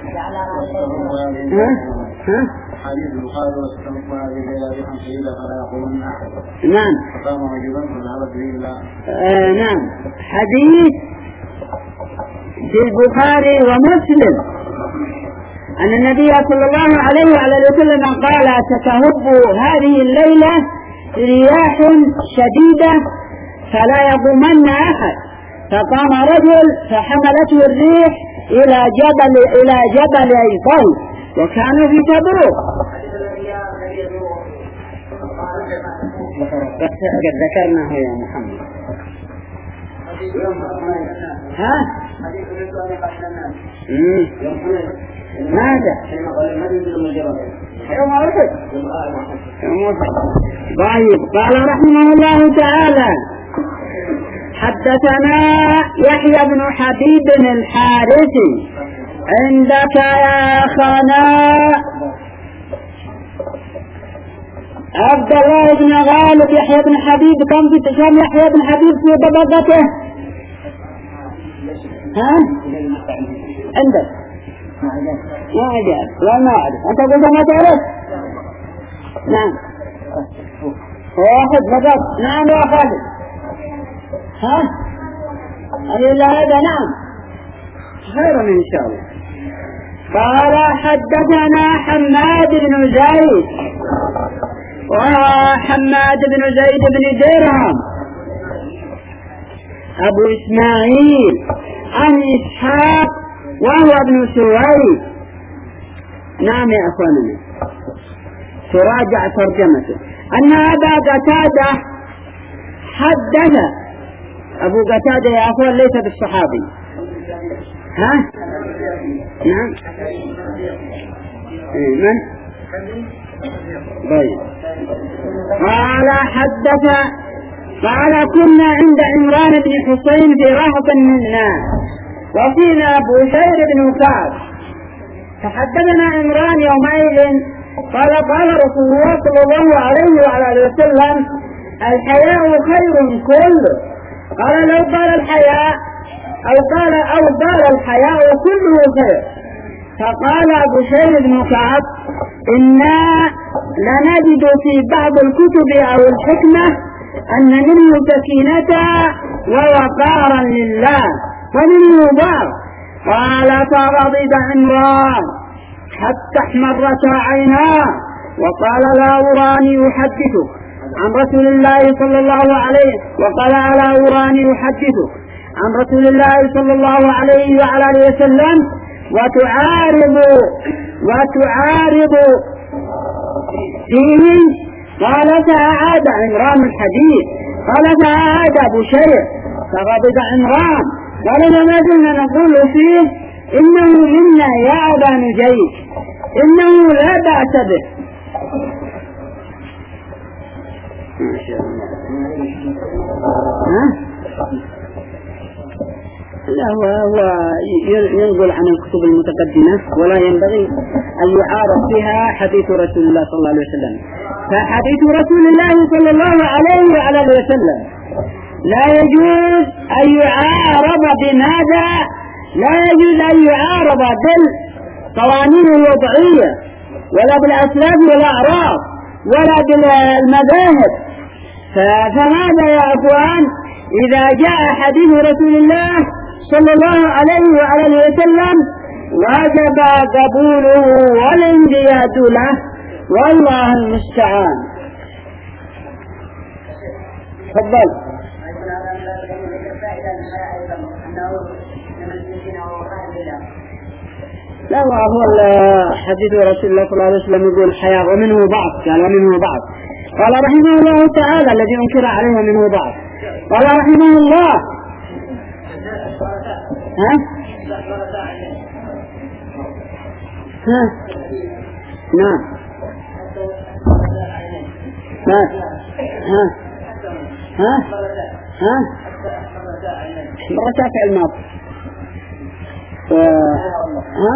ها ها حديث البخاري وسلم هذه الليلة بخمس ليلة فلا يقولون أحد. نعم فقام رجلا فذهب به إلى آه نعم حديث في البخاري ومسلم أن النبي صلى الله عليه وعلى وسلم قال ستهب هذه الليلة رياح شديدة فلا يقومن أحد. فقام رجل فحملته الريح إلى جبل إلى جبل أيطل وكانوا في تبوك. قد ذكرناه يا محمد. ها؟ ماذا؟ يوم أحد. طيب قال رحمه الله تعالى حدثنا يحيى بن حبيب الحارثي عندك يا أخانا عبد الله بن غالب يحيى بن حبيب كم في تشام يحيى بن حبيب في طبقته؟ ها؟ عندك ما أجاب لا ما أعرف أنت قلت ما تعرف؟ نعم واحد فقط. نعم يا خالد. ها؟ أقول لا هذا نعم خيرا إن شاء الله. قال حدثنا حماد بن زيد وحماد بن زيد بن درهم أبو إسماعيل عن إسحاق وهو ابن سويد. نعم يا أخواننا تراجع ترجمته أن أبا قتادة حدث. أبو قتادة يا أخوان ليس بالصحابي. ها؟ نعم من؟ طيب قال حدث قال كنا عند عمران بن حسين في رهط منا وفينا بشير بن كعب فحدثنا عمران يومئذ قال قال رسول الله صلى الله عليه وعلى وسلم الحياء خير كله. قال لو قال الحياء أو قال أو قال الحياء كله خير. فقال بشير بن كعب إنا لنجد في بعض الكتب أو الحكمة أن منه سكينة ووقارا لله ومنه بعض. قال فغضب عمران حتى احمرت عيناه وقال لا أراني أحدثك عن رسول الله صلى الله عليه وقال لا أراني أحدثك عن رسول الله صلى الله عليه وعلى وسلم وتعارض وتعارض فيه. قال فأعاد عمران الحديث قال فأعاد بشير فغضب عمران قال فما زلنا نقول فيه إنه منا يا أبا نجيش إنه لا بأس به. ما شاء الله. ها؟ لا هو, هو ينقل عن الكتب المتقدمة ولا ينبغي أن يعارض فيها حديث رسول الله صلى الله عليه وسلم. فحديث رسول الله صلى الله عليه وعلى وسلم لا يجوز أن يعارض بماذا؟ لا يجوز أن يعارض بالقوانين الوضعية ولا بالأسلاف والأعراض ولا بالمذاهب. فماذا يا أخوان إذا جاء حديث رسول الله صلى الله عليه وعلى وسلم وجب قبوله والانقياد له والله المستعان. تفضل. لا هو حديث رسول الله صلى الله عليه وسلم يقول الحياة ومنه بعض قال ومنه بعض. قال رحمه الله تعالى الذي أنكر عليه ومنه بعض. قال رحمه الله ها ها نعم ها ها ها ها مرة في الماضي ها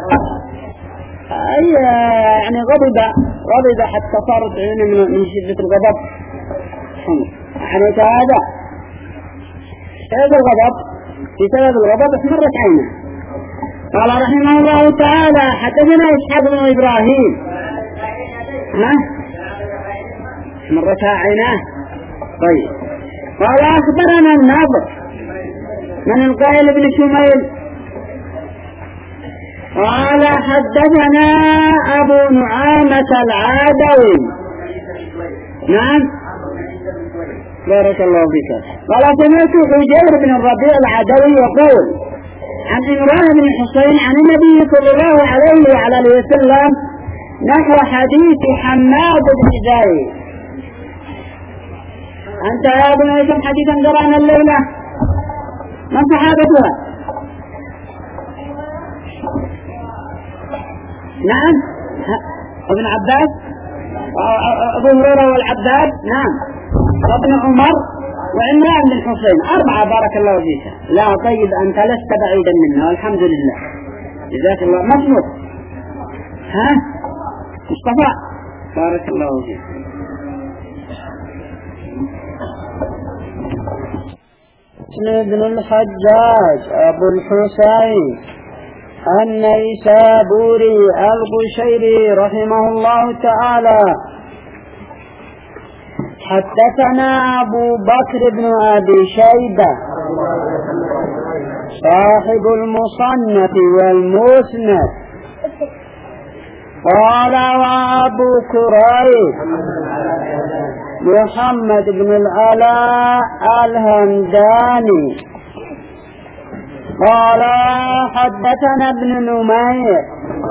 أي يعني غضب غضب حتى صارت عينه من شدة الغضب. يعني هذا هذا الغضب بسبب الغضب احمرت عينه. قال رحمه الله تعالى حدثنا إسحاق بن إبراهيم ها احمرتها عيناه. طيب قال أخبرنا الناظر من القائل بن شميل قال حدثنا أبو نعامة العادوي. نعم بارك الله فيك. قال سمعت حجير بن الربيع العدوي يقول عن عمران بن حسين عن النبي صلى الله عليه وعلى وسلم نحو حديث حماد بن زيد. أنت يا ابن هشام حديثا قرأنا الليلة من صحابتها؟ نعم ابن عباس أبو هريرة والعباس نعم وابن عمر وعمران بن حسين أربعة بارك الله فيك. لا طيب أنت لست بعيدا منها والحمد لله جزاك الله. مطلوب ها مصطفى بارك الله فيك. ابن الحجاج أبو الحسين النيسابوري القشيري رحمه الله تعالى حدثنا أبو بكر بن أبي شيبة صاحب المصنف والمسند قال وأبو كريب محمد بن العلاء الهمداني قال حدثنا ابن نمير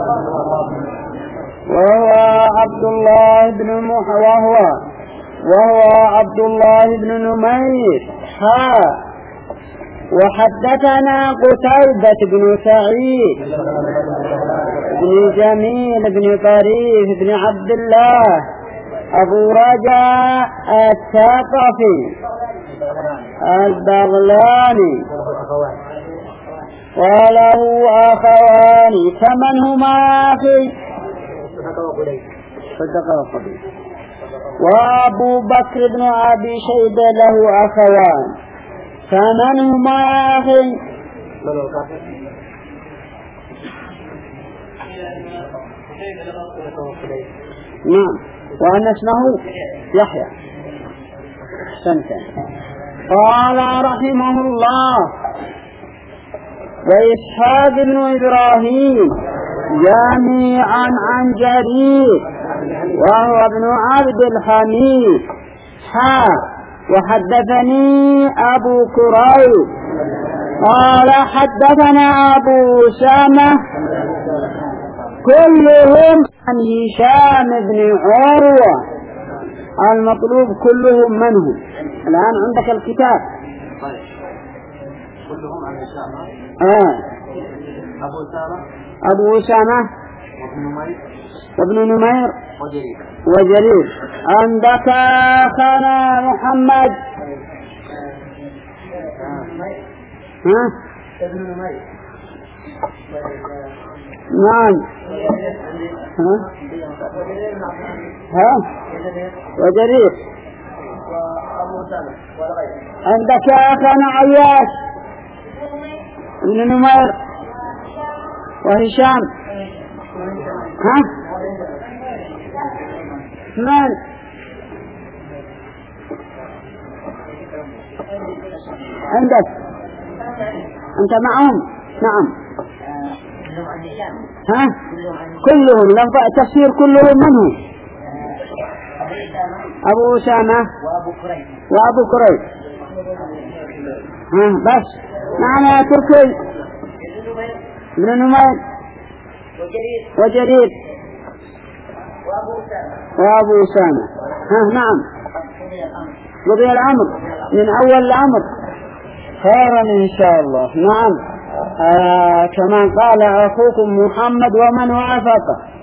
وهو عبد الله بن مح وهو وهو عبد الله بن نمير ها وحدثنا قتيبة بن سعيد بن جميل بن طريف بن عبد الله أبو رجاء الثقفي البغلاني وله أخوان فمن هما أخي وأبو بكر بن أبي شيبة له أخوان فمن هما أخي نعم وأن اسمه يحيى سنتين. قال رحمه الله وإسحاق بن إبراهيم جميعا عن جرير وهو ابن عبد الحميد ها وحدثني أبو كريب قال حدثنا أبو أسامة كلهم عن هشام بن عروة. المطلوب كلهم منه. الآن عندك الكتاب كلهم عن هشام آه. أبو أسامة أبو أسامة وابن نمير وابن نمير وجرير وجرير. عندك أخانا محمد ها ابن نمير نعم ها ها وجرير وأبو أسامة والغير. عندك أخانا عياش ابن نمير وهشام ها من عندك أنت معهم نعم ها كلهم لفظ تفسير كلهم منه أبو أسامة وأبو كريب ها بس معنا يا تركي ابن نمير وجرير وأبو أسامة ها نعم قضي الأمر من أول الأمر خيرا إن شاء الله. نعم آه كما قال أخوكم محمد ومن وافق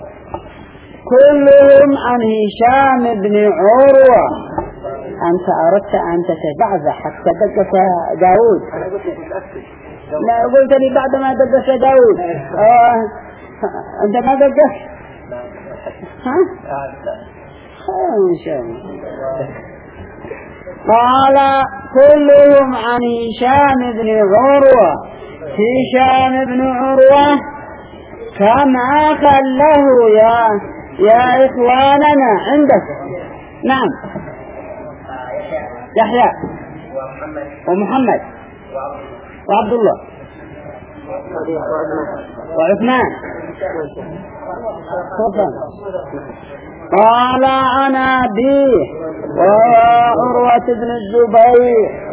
كلهم عن هشام بن عروة. أنت أردت أن تتبعز حتى دقس داود. لا قلت لي بعد ما دقس داود آه أنت ما دقس ها خير إن شاء الله. قال كلهم عن هشام بن عروة. هشام بن عروة كم أخا له يا يا إخواننا عندك؟ نعم يحيى ومحمد وعبد الله وعثمان. قال عن أبيه وهو عروة بن الزبير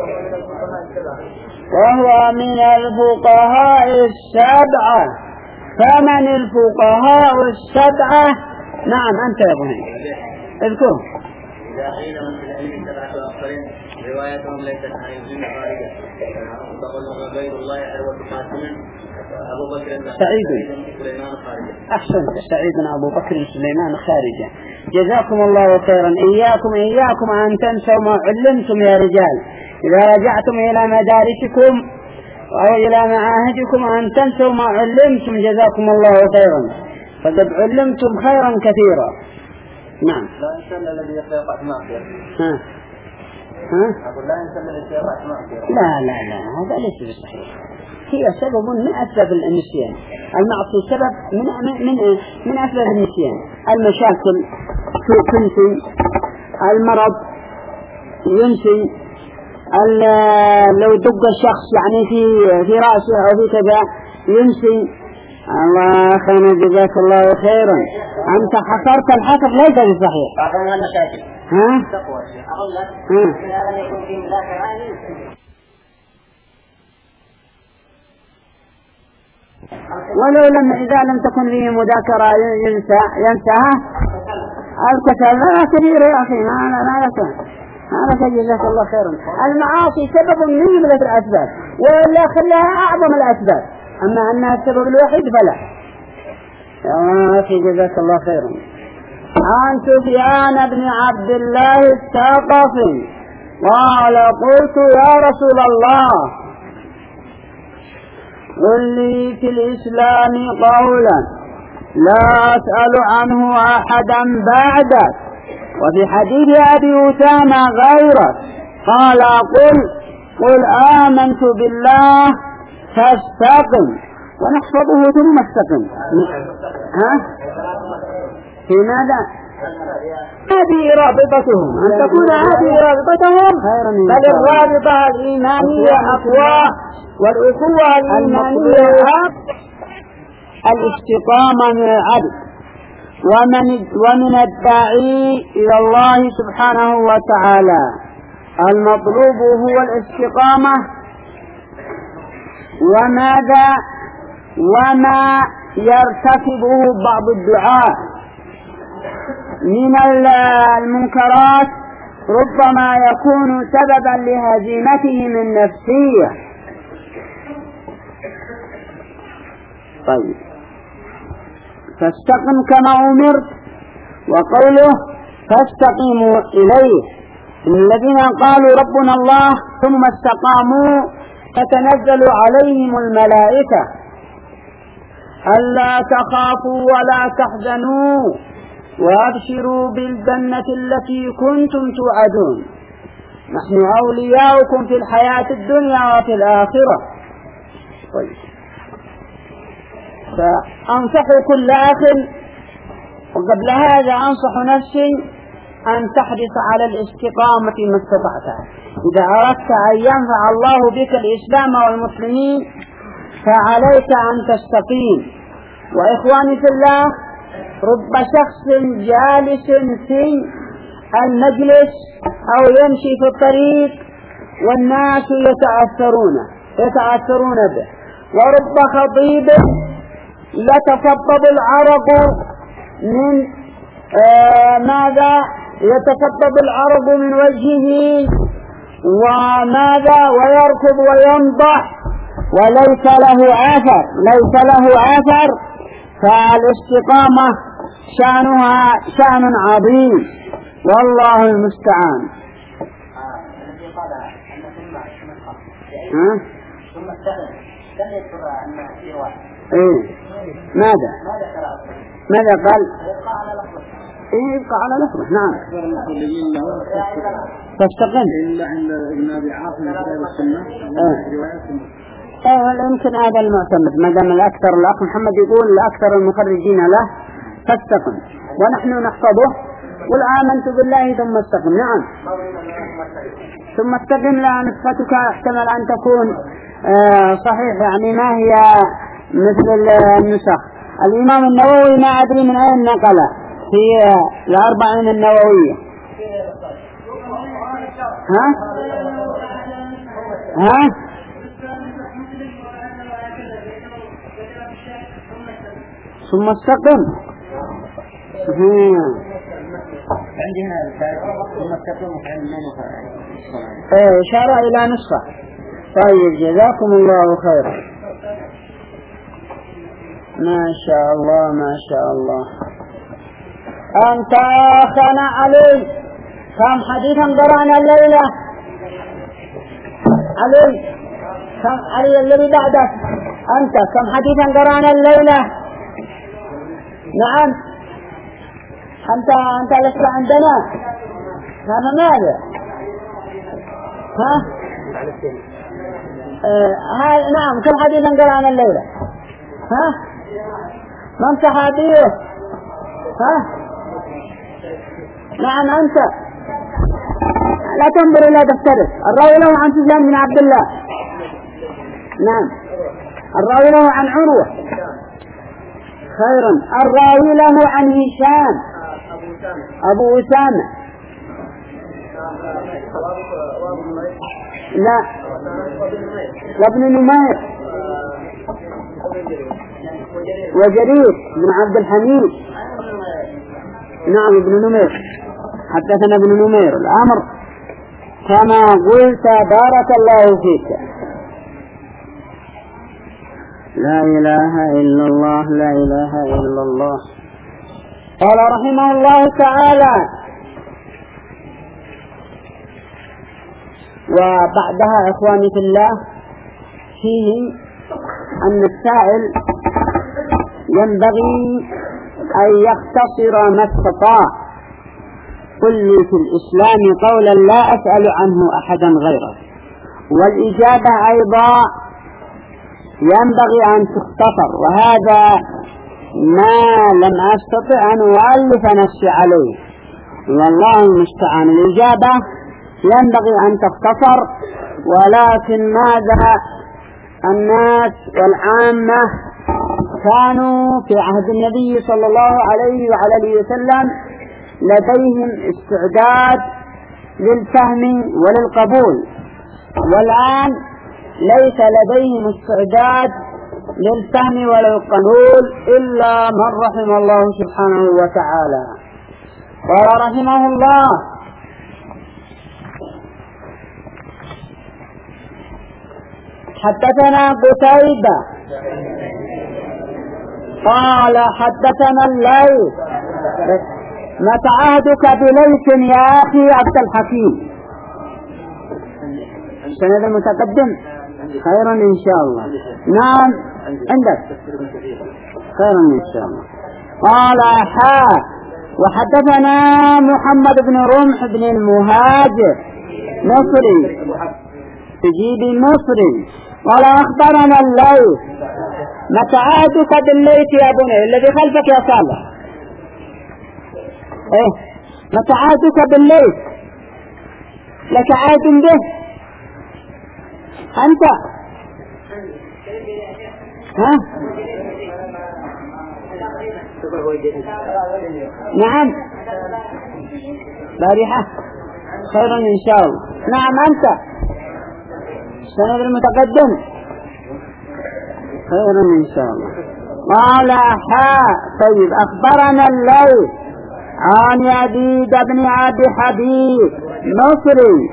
وهو من الفقهاء السبعة. فمن الفقهاء السبعة؟ نعم أنت يا ابني اذكر. روايتهم ليست عن ابن خارجة. تقول غير الله عروة قاسم أبو بكر سعيد سليمان خارجة. أحسنت، سعيد أبو بكر سليمان خارجة. جزاكم الله خيرا. إياكم إياكم أن تنسوا ما علمتم يا رجال. إذا رجعتم إلى مدارسكم أو إلى معاهدكم أن تنسوا ما علمتم. جزاكم الله خيرا، فقد علمتم خيرا كثيرا. نعم. لا إنسان الذي يقع في معصية. ها ها أقول لا إنسان الذي يقع في معصية. لا لا لا هذا ليس بصحيح. هي سبب من أسباب النسيان. المعصية سبب من من من أسباب النسيان. المشاكل تنسي، المرض ينسي، لو دق الشخص يعني في في رأسه أو في كذا ينسي. الله خير، جزاك الله خيرا. أنت حصرت الحصر ليس بصحيح. أعطونا المشاكل. ها؟ تقوى الشيء. أقول لك إذا لم يكن في مذاكرة ولو لم إذا لم تكن فيه مذاكرة ينسى ينساها الكسل. لا كبير يا أخي، ما لا لا يكون هذا. جزاك الله خيرا. المعاصي سبب من جملة الأسباب، ولا خلاها أعظم الأسباب، أما أنها السبب الوحيد فلا. يا أخي جزاك الله خيرا. عن سفيان بن عبد الله الثقفي قال قلت يا رسول الله قل لي في الإسلام قولا لا أسأل عنه أحدا بعدك، وفي حديث أبي أسامة غيرك قال قل قل آمنت بالله فاستقم، ونحفظه ثم استقم. ها؟ في ماذا؟ هذه رابطتهم، أن تكون هذه رابطتهم، بل الرابطة الإيمانية أقوى والأخوة الإيمانية أقوى. الاستقامة من العبد ومن ومن الداعي إلى الله سبحانه وتعالى. المطلوب هو الاستقامة. وماذا وما يرتكبه بعض الدعاء من المنكرات ربما يكون سببا لهزيمتهم النفسية. طيب، فاستقم كما أمرت، وقوله فاستقيموا إليه. الذين قالوا ربنا الله ثم استقاموا تتنزل عليهم الملائكة ألا تخافوا ولا تحزنوا وأبشروا بالجنة التي كنتم توعدون، نحن أولياؤكم في الحياة الدنيا وفي الآخرة. طيب، فأنصح كل أخ، وقبل هذا أنصح نفسي أن تحرص على الاستقامة ما استطعت. إذا أردت أن ينفع الله بك الإسلام والمسلمين فعليك أن تستقيم. وإخواني في الله، رب شخص جالس في المجلس أو يمشي في الطريق والناس يتأثرون يتأثرون به، ورب خطيب يتفضل العرق من آه ماذا يتفضل العرق من وجهه وماذا ويركض وينضح وليس له أثر ليس له أثر فالاستقامة شأنها شأن عظيم، والله المستعان. ها؟ إيه؟ ماذا؟ ماذا قال؟ إيه يبقى على لفظه. نعم. تستقم. إلا عند ابن أبي عاصم في السنة. إيه يمكن هذا المعتمد، ما دام الأكثر الأخ محمد يقول الأكثر المخرجين له فاستقم، ونحن نحفظه قل آمنت بالله ثم استقم. نعم. ثم استقم. لا نسختك احتمل أن تكون آه صحيح، يعني ما هي مثل النسخ. الإمام النووي ما أدري من أين نقل في الأربعين النووية. ها ها ثم استقم. عندي هنا ثم تكون محمد ايه إشارة إلى نصفه. طيب جزاكم الله خيرا. ما شاء الله ما شاء الله. أنت أخنا علي كم حديثا قرأنا الليلة؟ علي كم علي الذي بعدك أنت كم حديثا قرأنا الليلة؟ نعم أنت أنت لست عندنا هذا ماذا؟ ها؟ آه نعم كم حديثا قرأنا الليلة؟ ها؟ من صحابيه؟ ها؟ نعم أنت لا تنظر إلى دفترك. الراوي له عن سفيان بن عبد الله. نعم الراوي له عن عروة. خيرا. الراوي له عن هشام أبو أسامة. لا وابن نمير وجرير بن عبد الحميد. نعم ابن نمير حدثنا ابن نمير. الأمر كما قلت بارك الله فيك. لا إله إلا الله لا إله إلا الله. قال رحمه الله تعالى وبعدها إخواني في الله فيه أن السائل ينبغي أن يختصر ما استطاع. قل لي في الإسلام قولا لا أسأل عنه أحدا غيره. والإجابة أيضا ينبغي أن تختصر، وهذا ما لم أستطع أن أؤلف نفسي عليه والله المستعان. الإجابة ينبغي أن تختصر، ولكن ماذا الناس والعامة كانوا في عهد النبي صلى الله عليه وعلى اله وسلم لديهم استعداد للفهم وللقبول، والآن ليس لديهم استعداد للفهم وللقبول إلا من رحم الله سبحانه وتعالى. قال رحمه الله حدثنا قتيبة قال حدثنا الليث. متى عهدك بليث يا أخي عبد الحكيم؟ السند المتقدم خيرا إن شاء الله. نعم عندك خيرا إن شاء الله. قال حا وحدثنا محمد بن رمح بن المهاجر مصري تجيبي مصري. قال أخبرنا الليث. متى عهدك بالليث يا بني الذي خلفك يا صالح؟ ايه متى عهدك بالليث؟ لك عهد به أنت؟ ها؟ نعم بارحة خيرا إن شاء الله. نعم أنت السند المتقدم خيرا إن شاء الله. قال حا طيب أخبرنا الليث عن يزيد بن أبي حبيب مصري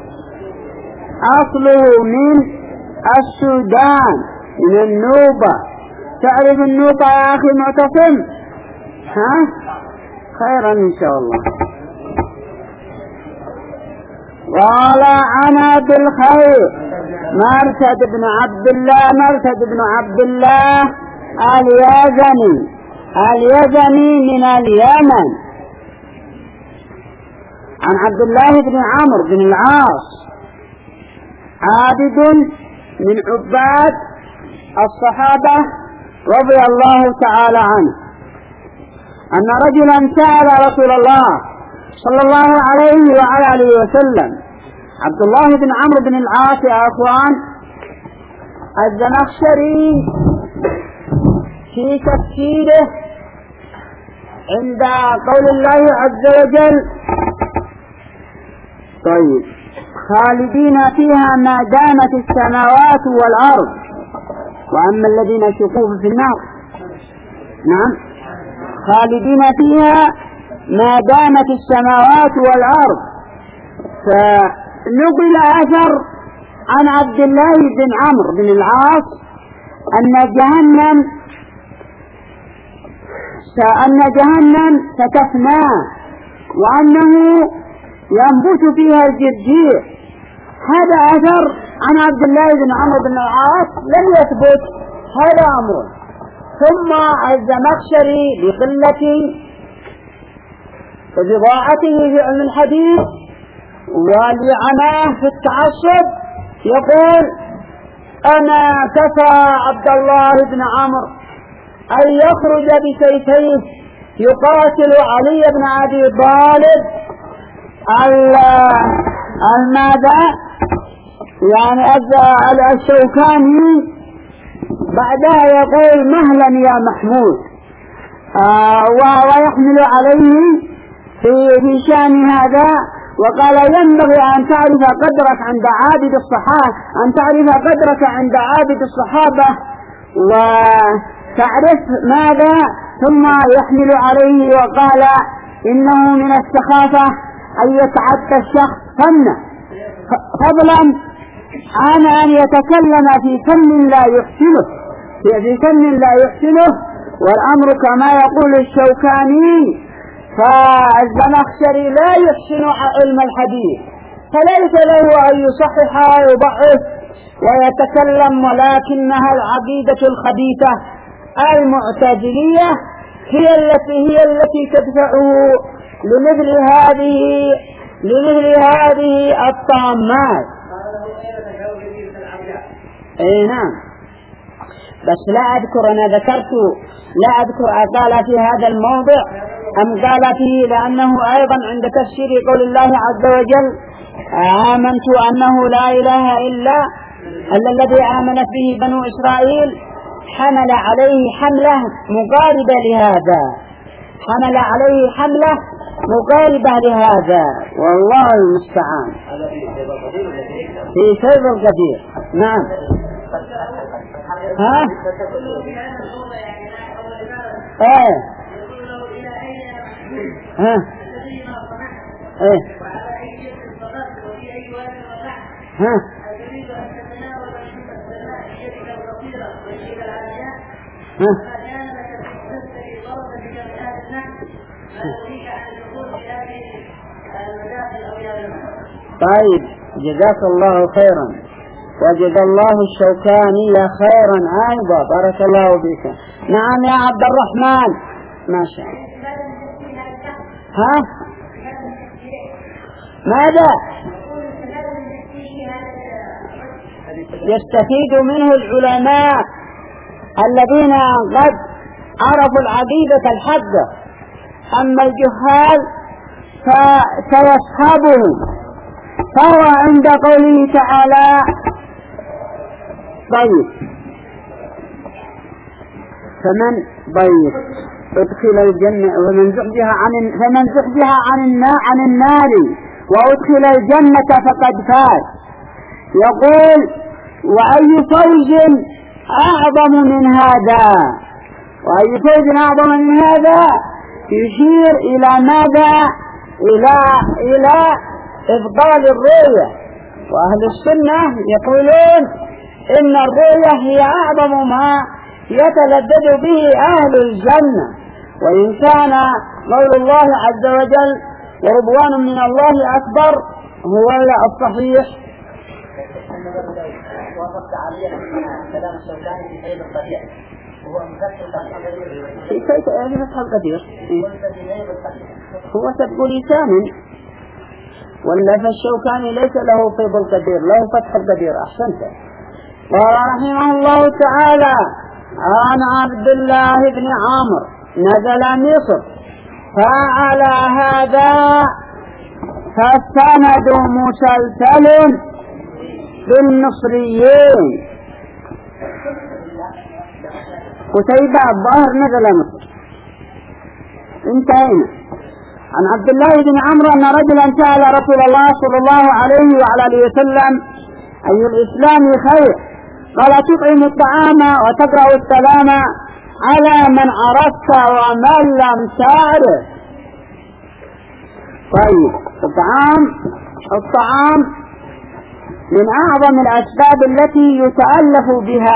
أصله من السودان من النوبة. تعرف النوبة يا أخي معتصم؟ ها خيرا إن شاء الله. قال عن أبي الخير مرثد بن عبد الله مرثد بن عبد الله اليزني اليزني من اليمن عن عبد الله بن عمرو بن العاص عابد من عباد الصحابة رضي الله تعالى عنه أن رجلا سأل رسول الله صلى الله عليه وعلى آله وسلم. عبد الله بن عمرو بن العاص يا أخوان الزمخشري في تفسيره عند قول الله عز وجل طيب خالدين فيها ما دامت السماوات والأرض وأما الذين شقوا في النار. نعم خالدين فيها ما دامت السماوات والأرض. فنقل أثر عن عبد الله بن عمرو بن العاص أن جهنم أن جهنم ستفنى وأنه ينبت فيها الجرجير. هذا أثر عن عبد الله بن عمرو بن العاص لم يثبت هذا أمر. ثم الزمخشري بقلة وبضاعته في علم الحديث ولعناه في التعصب يقول أنا كفى عبد الله بن عمرو أن يخرج بسيفيه يقاتل علي بن أبي طالب الماذا يعني الشوكاني بعدها يقول مهلا يا محمود آه ويحمل عليه في شان هذا. وقال ينبغي أن تعرف قدرك عند عابد الصحابة أن تعرف قدرك عند عابد الصحابة وتعرف ماذا. ثم يحمل عليه وقال إنه من السخافة أن يتعدى الشخص فنه فضلا عن أن يتكلم في فن لا يحسنه في فن لا يحسنه. والأمر كما يقول الشوكاني فالزمخشري لا يحسن علم الحديث فليس له أن يصحح ويضعف ويتكلم، ولكنها العقيدة الخبيثة المعتزلية هي التي هي التي تدفعه لمثل هذه لمثل هذه الطامات. اي نعم، بس لا اذكر انا ذكرت لا اذكر قال في هذا الموضع ام قال فيه، لانه ايضا عند تفسير قول الله عز وجل آمنت انه لا اله الا الا الذي آمنت به بنو اسرائيل، حمل عليه حملة مقاربة لهذا حمل عليه حملة مقاربة لهذا والله المستعان. في سيد القدير. نعم. ها ايه ها ايه ها طيب جزاك الله خيرا وجزا الله الشوكاني خيرا أيضا بارك الله بك. نعم يا عبد الرحمن ما شاء الله. ها ماذا يستفيد منه العلماء الذين قد عرفوا العقيدة الحقة، أما الجهال فسيصحبهم. فهو عند قوله تعالى طيب فمن طيب ادخل الجنة ومن زحزح عن فمن زحزح عن النار عن النار وادخل الجنة فقد فاز. يقول وأي فوز أعظم من هذا وأي فوز أعظم من هذا يشير إلى ماذا إلى إلى إفضال الرؤية. وأهل السنة يقولون إن الرؤية هي أعظم ما يتلذذ به أهل الجنة، وإن كان قول الله عز وجل ورضوان من الله أكبر هو الصحيح. وقفت عليه كلام الشوكاني في سيد القدير هو مفسر في كيف يعني فتح القدير هو سبق لسان ولا فالشوكاني ليس له فيض القدير له فتح القدير. أحسنت. قال رحمه الله تعالى عن عبد الله بن عمرو نزل مصر فعلى هذا فالسند مسلسل بالمصريين. قتيبة الظاهر نزل مصر. انتهينا. عن عبد الله بن عمرو أن رجلا سأل رسول الله صلى الله عليه وعلى آله وسلم أي الإسلام خير؟ قال تطعم الطعام وتقرأ السلام على من عرفت ومن لم تعرف. طيب الطعام الطعام من أعظم الأسباب التي يتألف بها،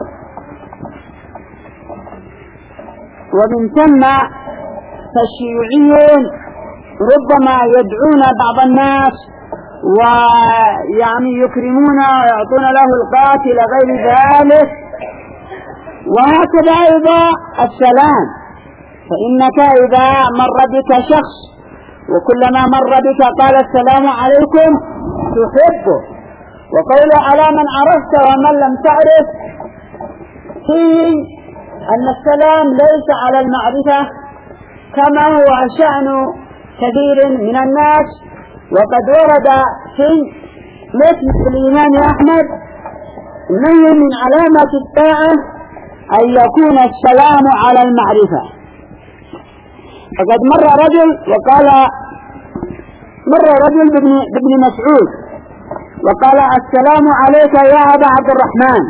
ومن ثم فالشيوعيون ربما يدعون بعض الناس ويعني يكرمون ويعطون له القاتل غير ذلك. وهكذا أيضا السلام، فإنك إذا مر بك شخص وكلما مر بك قال السلام عليكم تحبه. وقوله على من عرفت ومن لم تعرف فيه أن السلام ليس على المعرفة كما هو شأن كثير من الناس. وقد ورد في مسند الإمام أحمد أنه من علامات الساعة أن يكون السلام على المعرفة. فقد مر رجل وقال مر رجل بابن مسعود وقال السلام عليك يا أبا عبد الرحمن.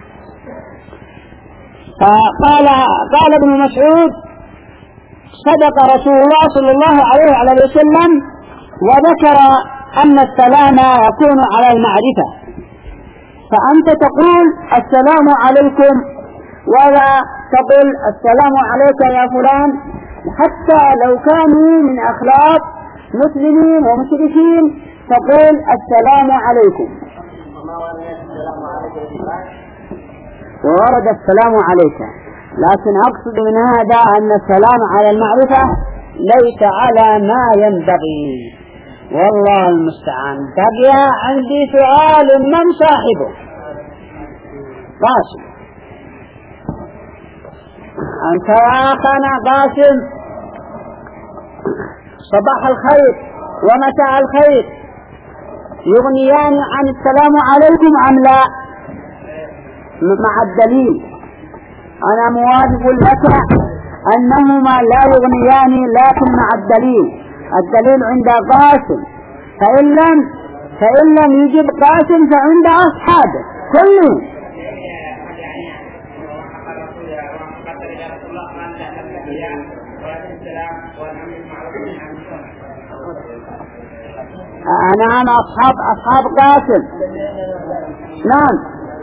فقال قال ابن مسعود صدق رسول الله صلى الله عليه وسلم، وذكر أن السلام يكون على المعرفة. فأنت تقول السلام عليكم ولا تقول السلام عليك يا فلان، حتى لو كانوا من أخلاق مسلمين ومشركين تقول السلام عليكم. وورد السلام عليك، لكن أقصد من هذا أن السلام على المعرفة ليس على ما ينبغي، والله المستعان. بقي عندي سؤال من صاحبه؟ قاسم. أنت يا أخانا قاسم، صباح الخير ومساء الخير يغنيان عن السلام عليكم أم لا؟ مع الدليل أنا موافق لك أنهما لا يغنيان، لكن مع الدليل الدليل عند قاسم، فإن لم فإن لم يجب قاسم فعند أصحابه كلهم. نعم أصحاب أصحاب قاسم. نعم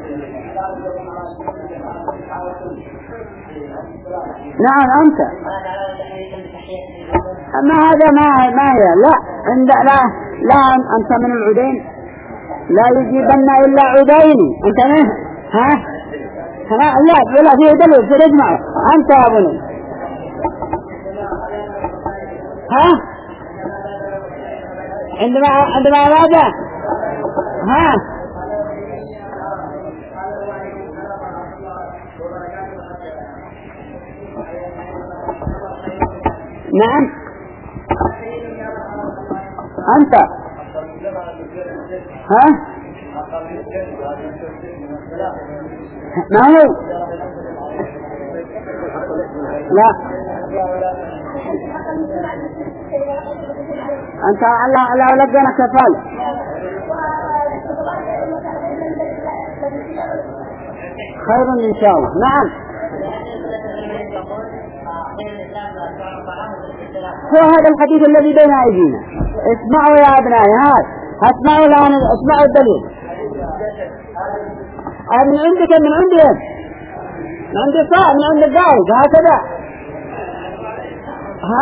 نعم أنت أما هذا ما ما هي لا عند لا لا أنت من العدين لا يجيبن إلا عديني. أنت من ها ها لا لا فيه دليل في رجمع. أنت يا ابني ها عندما عندما ماذا ها نعم أنت ها ما هو لا أنت على على لقنا كفالة خير إن شاء الله. نعم هو هذا الحديث الذي بين أيدينا. اسمعوا يا أبنائي، هذا اسمعوا الآن، اسمعوا الدليل. من عندك من عندي من عند الصائم من عند القائد هكذا. ها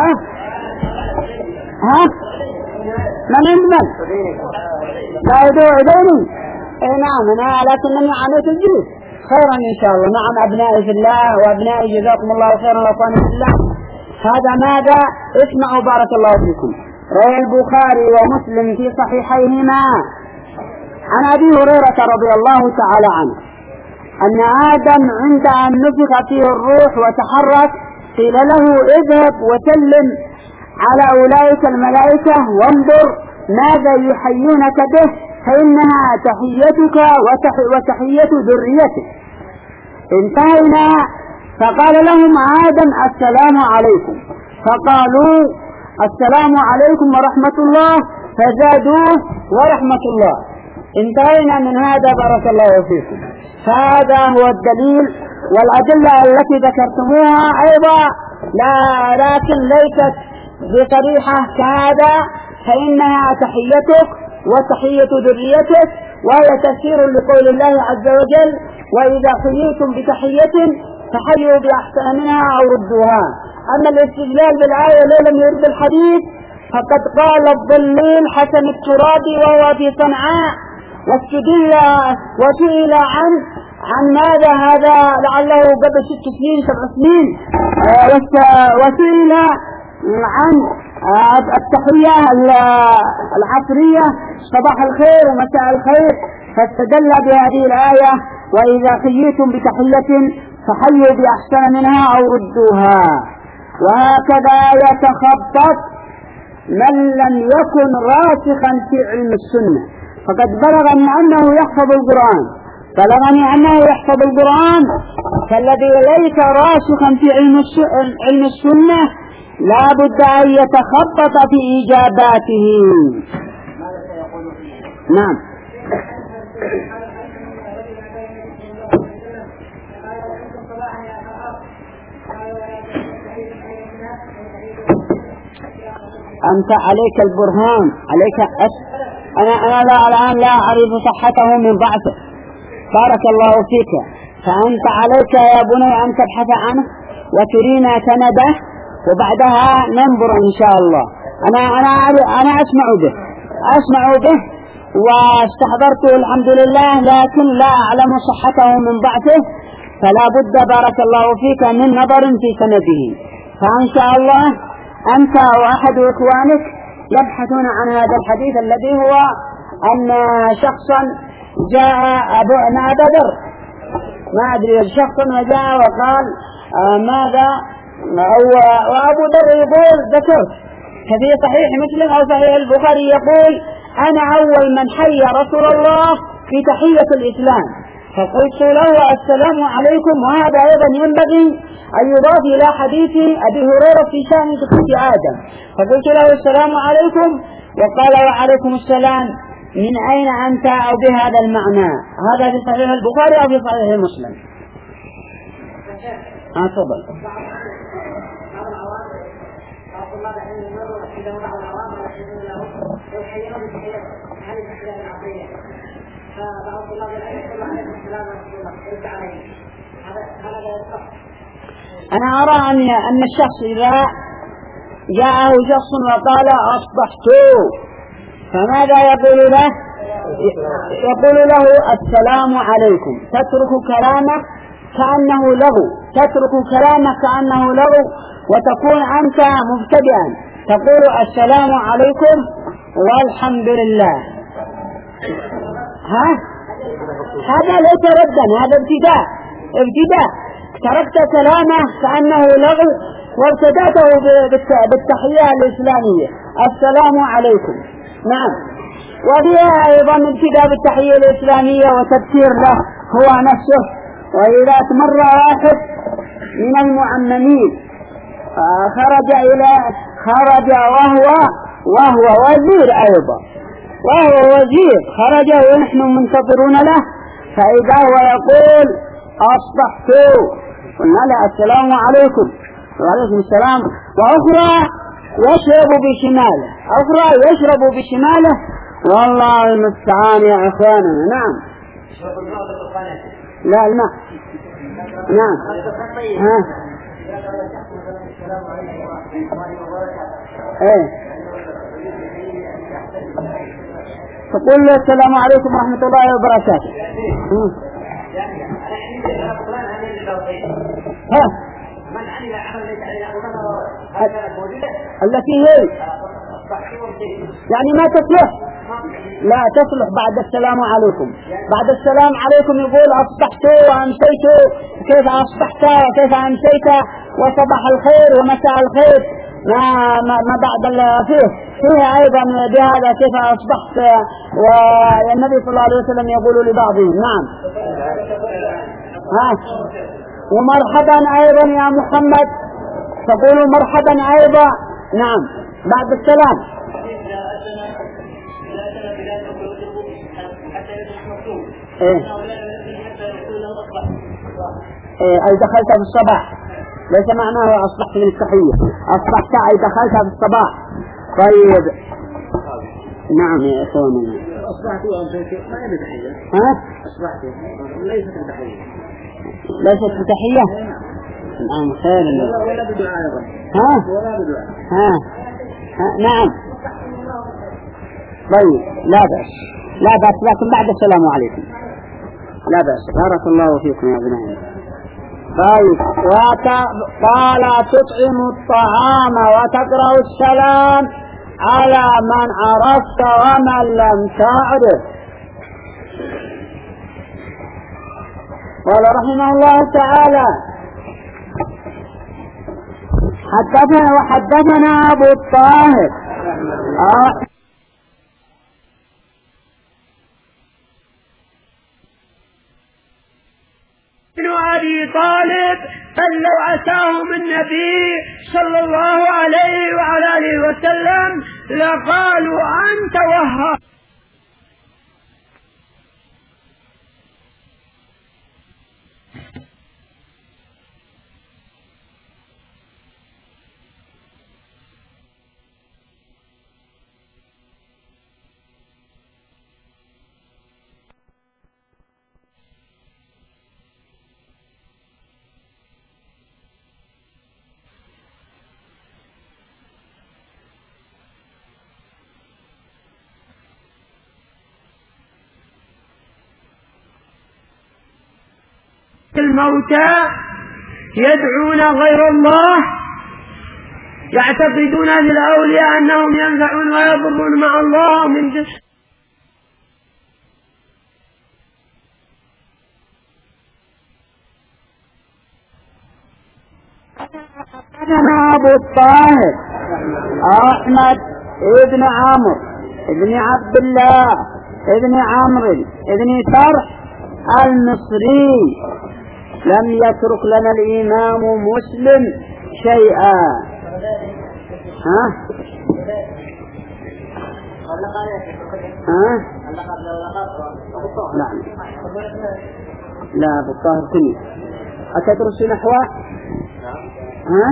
ها من عند من؟ قائد عديني. اي نعم انا لكنني عانيت الجلوس. خيرا ان شاء الله. نعم ابنائي في الله وابنائي جزاكم الله خيرا واخواني في الله. هذا ماذا؟ اسمعوا بارك الله فيكم. روى البخاري ومسلم في صحيحيهما عن أبي هريرة رضي الله تعالى عنه أن آدم عند أن نفخ فيه الروح وتحرك قيل له اذهب وسلم على أولئك الملائكة وانظر ماذا يحيونك به فإنها تحيتك وتحية ذريتك. انتهينا فقال لهم آدم السلام عليكم، فقالوا السلام عليكم ورحمة الله، فزادوه ورحمة الله. انتهينا من هذا بارك الله فيكم. هذا هو الدليل والأدلة التي ذكرتموها أيضا لا لكن ليست بصريحة كهذا، فإنها تحيتك وتحية ذريتك، وهي تفسير لقول الله عز وجل: وإذا حييتم بتحية فحيوا بأحسن منها أو ردوها. أما الاستدلال بالآية لو لم يرد الحديث فقد قال الضليل حسن الترابي وهو في صنعاء، واستدل وسئل عن عن ماذا هذا لعله قبل ست سنين سبع سنين، وسئل عن التحية العصرية صباح الخير ومساء الخير، فاستدل بهذه الآية: وإذا حييتم بتحية فحيوا بأحسن منها أو ردوها. وهكذا يتخبط من لم يكن راسخا في علم السنة. فقد بلغني أنه يحفظ القرآن بلغني أنه يحفظ القرآن فالذي ليس راسخا في علم السنة لا بد أن يتخبط في إجاباته. نعم. أنت عليك البرهان، عليك أس... أنا أنا لا الآن لا أعرف صحته من ضعفه، بارك الله فيك. فأنت عليك يا بني أن تبحث عنه وترينا سنده، وبعدها ننظر إن شاء الله. أنا أنا أنا أسمع به أسمع به واستحضرته الحمد لله، لكن لا أعلم صحته من ضعفه، فلا بد بارك الله فيك من نظر في سنده. فإن شاء الله أنت وأحد إخوانك يبحثون عن هذا الحديث الذي هو أن شخصا جاء أبو مع بدر ما أدري شخصا وجاء وقال آه ماذا، وأبو ذر يقول ذكرت ففي صحيح مسلم أو صحيح البخاري يقول: أنا أول من حي رسول الله في تحية الإسلام. فقلت له: السلام عليكم. وهذا أيضا ينبغي أن يضاف إلى حديث أبي هريرة في شأن دخول آدم. فقلت له: السلام عليكم، وقال: وعليكم السلام، من أين أنت؟ أو بهذا المعنى. هذا في صحيح البخاري أو في صحيح مسلم. آه تفضل. أنا أرى أن أن الشخص إذا جاءه شخص وقال: أصبحت، فماذا يقول له؟ يقول له: السلام عليكم. تترك كلامك كأنه لغو تترك كلامك كأنه لغو وتكون أنت مبتدئا، تقول: السلام عليكم والحمد لله. ها؟ هذا ليس ردا، هذا ابتداء ابتداء تركت كلامه كأنه لغو وابتدأته بالتحية الإسلامية: السلام عليكم. نعم. وفيها أيضا ابتداء بالتحية الإسلامية وتذكير له هو نفسه. وإذا تمر واحد من المعممين خرج إلى خرج وهو وهو وزير أيضا وهو وزير خرج ونحن منتظرون له، فإذا هو يقول: أصبحت، قلنا له: السلام عليكم. وعليكم السلام. وأخرى يشرب بشماله أخرى يشرب بشماله والله المستعان يا إخواننا. نعم. لا الماء. نعم. ها. ايه. تقول له: السلام عليكم ورحمة الله وبركاته. ها. التي هي يعني ما تصلح لا تصلح بعد السلام عليكم. بعد السلام عليكم يقول: أصبحت وأمسيت، كيف أصبحت وكيف أمسيت وصباح الخير ومساء الخير، ما ما, ما بعد فيه فيه أيضا بهذا كيف أصبحت. والنبي صلى الله عليه وسلم يقول لبعضهم: نعم. ها. ومرحبا أيضا يا محمد، تقول مرحبا أيضا. نعم. بعد السلام. إيه. إيه. أي دخلت في الصباح، ليس معناه أصبحت من التحية، أصبحت أي دخلت في الصباح. طيب نعم يا إخواننا. أصبحتوا أمسكوا ما يبي تحية. ها؟ أصبحتوا ليست بتحية. ليست بتحية؟ نعم خير. ولا ولا بدعاء أيضا. ها؟ ولا بدعاء. ها؟ ها؟ نعم. طيب لا بأس لا بأس لكن بعد السلام عليكم. لا بأس. بارك الله فيكم يا ابنائي. طيب قال تطعم الطعام وتقرأ السلام على من عرفت ومن لم تعرف. قال رحمه الله تعالى حدثنا وحدثنا أبو الطاهر آه ابن أبي طالب فلو أتاهم النبي صلى الله عليه وعلى آله وسلم لقالوا أنت وهاب. الموتى يدعون غير الله يعتقدون للأولياء أنهم ينفعون ويضرون مع الله من جسد. حدثنا أبو الطاهر أحمد ابن عمرو ابن عبد الله ابن عمرو ابن فرح المصري لم يترك لنا الإمام مسلم شيئا. ها؟ ها؟ لا لا بالطاهر كله أتدرس نحوه؟ ها؟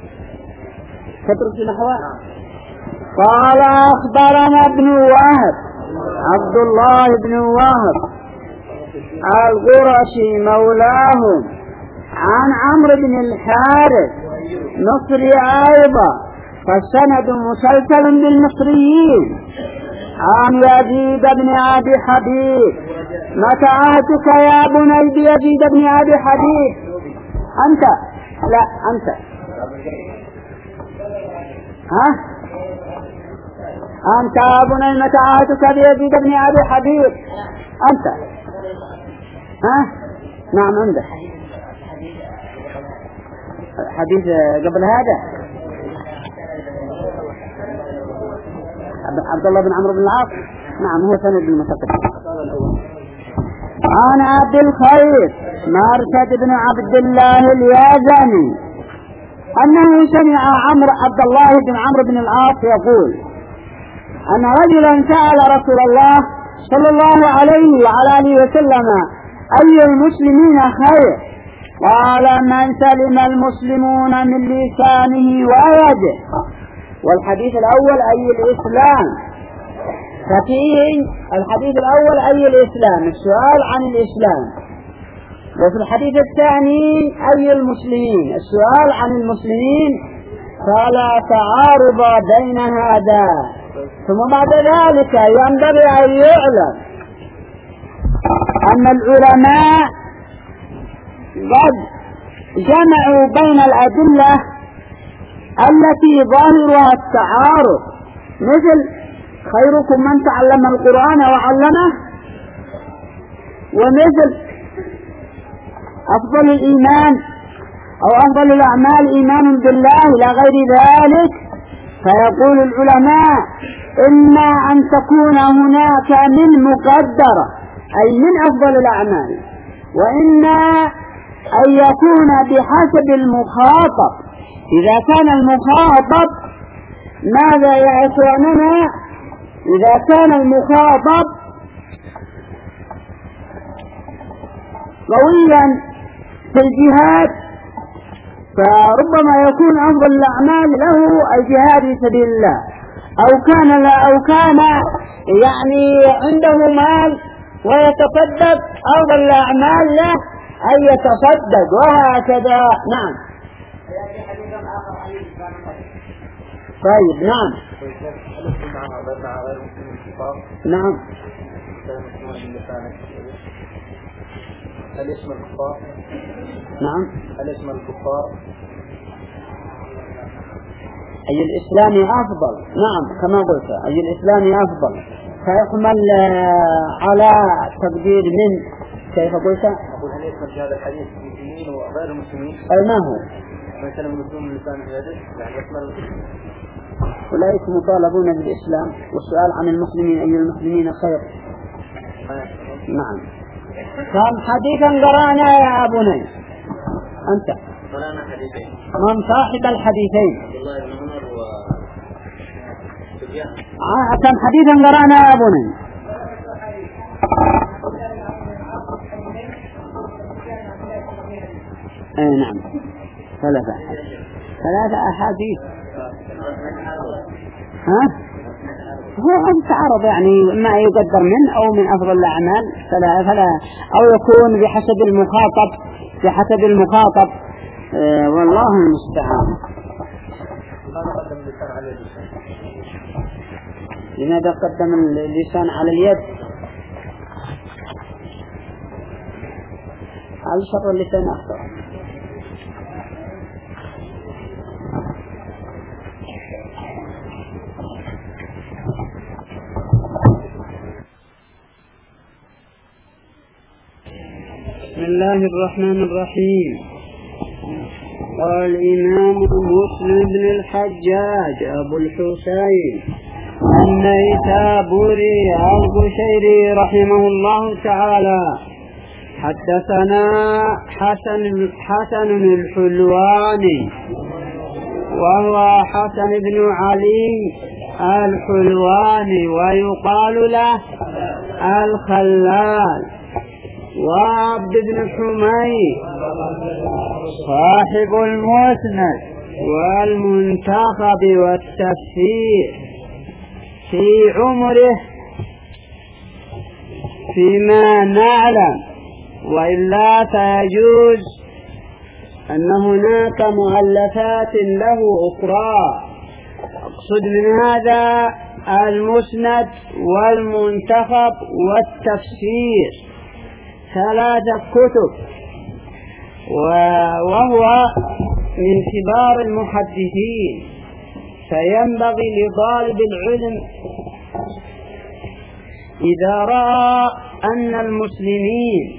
تدرس نحوه؟ قال أخبرنا ابن وهب عبد الله بن وهب القرشي مولاهم عن عمرو بن الحارث مصري أيضا فالسند مسلسل بالمصريين عن يزيد بن أبي حبيب. متى عهدك يا بني بيزيد بن أبي حبيب؟ أنت لا أنت ها أنت يا بني متى عهدك بيزيد بن أبي حبيب؟ أنت ها؟ نعم عنده حديث قبل هذا عبد الله بن عمرو بن العاص. نعم هو سند المتقدم. عن عبد الخير مرثد بن عبد الله اليازني أنه سمع عمرو عبد الله بن عمرو بن العاص يقول أن رجلا سأل رسول الله صلى الله عليه وعلى آله وسلم أي المسلمين خير؟ قال من سلم المسلمون من لسانه ويده. والحديث الأول أي الإسلام، ففيه الحديث الأول أي الإسلام السؤال عن الإسلام، وفي الحديث الثاني أي المسلمين السؤال عن المسلمين، فلا تعارض بين هذا. ثم بعد ذلك ينبغي أن يعلم أن العلماء قد جمعوا بين الأدلة التي ظاهرها التعارض، مثل خيركم من تعلم القرآن وعلمه، ومثل أفضل الإيمان أو أفضل الأعمال إيمان بالله إلى غير ذلك. فيقول العلماء إما أن تكون هناك من مقدرة أي من أفضل الأعمال، وإما أن يكون بحسب المخاطب. إذا كان المخاطب ماذا يا إخواننا؟ إذا كان المخاطب قويا في الجهاد فربما يكون أفضل الأعمال له الجهاد في سبيل الله، أو كان لا أو كان يعني عنده مال ويتصدق، أفضل الأعمال له أن يتصدق، وهكذا. نعم. طيب. نعم. نعم. هل اسم الكفار؟ نعم. هل اسم الكفار؟ أي الإسلام أفضل. نعم كما قلت، أي الإسلام أفضل، فيحمل على تقدير من. كيف قلت؟ أقول هل يشمل في هذا الحديث المسلمين وغير المسلمين؟ أي ما هو؟ من كان المسلم من لسان يده يعني يشمل. أولئك مطالبون بالإسلام، والسؤال عن المسلمين أي المسلمين خير. نعم. كم حديثا قرأنا يا أبني أنت؟ قرأنا حديثين. من صاحب الحديثين؟ عبد الله بن عمر و سفيان. آه كم حديثا قرأنا يا أبني؟ اي نعم ثلاثة ثلاثة أحاديث. ها؟ هو تعرض يعني ما يقدر من أو من أفضل الأعمال فلا فلا أو يكون بحسب المخاطب بحسب المخاطب. آه والله المستعان. لماذا قدم اللسان على اليد؟ على شر اللسان أخطر. بسم الله الرحمن الرحيم. قال الإمام مسلم بن الحجاج أبو الحسين النيسابوري القشيري رحمه الله تعالى حدثنا حسن حسن الحلواني وهو حسن بن علي الحلواني ويقال له الخلال، وعبد بن حميد صاحب المسند والمنتخب والتفسير في عمره فيما نعلم، وإلا فيجوز أن هناك مؤلفات له أخرى. أقصد من هذا المسند والمنتخب والتفسير، ثلاثة كتب، وهو من كبار المحدثين، فينبغي لطالب العلم إذا رأى أن المسلمين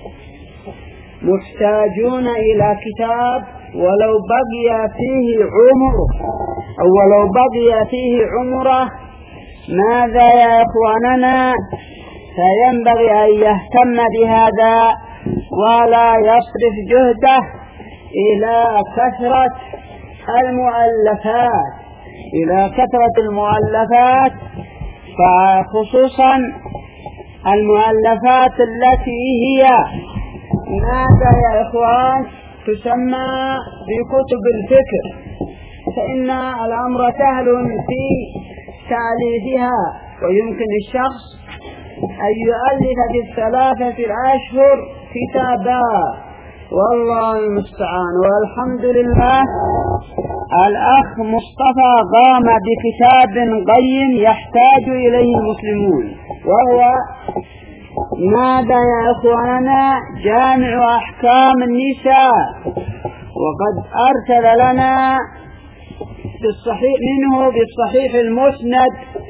محتاجون إلى كتاب ولو بقي فيه عمره أو ولو بقي فيه عمره ماذا يا إخواننا؟ فينبغي أن يهتم بهذا ولا يصرف جهده إلى كثرة المؤلفات إلى كثرة المؤلفات فخصوصا المؤلفات التي هي ماذا يا إخوان تسمى بكتب الفكر، فإن الأمر سهل في تأليفها، ويمكن الشخص أن يؤلف في الثلاثة الأشهر كتابا، والله المستعان. والحمد لله الأخ مصطفى قام بكتاب قيم يحتاج إليه المسلمون، وهو ماذا يا إخواننا؟ جامع أحكام النساء، وقد أرسل لنا بالصحيح منه بالصحيح المسند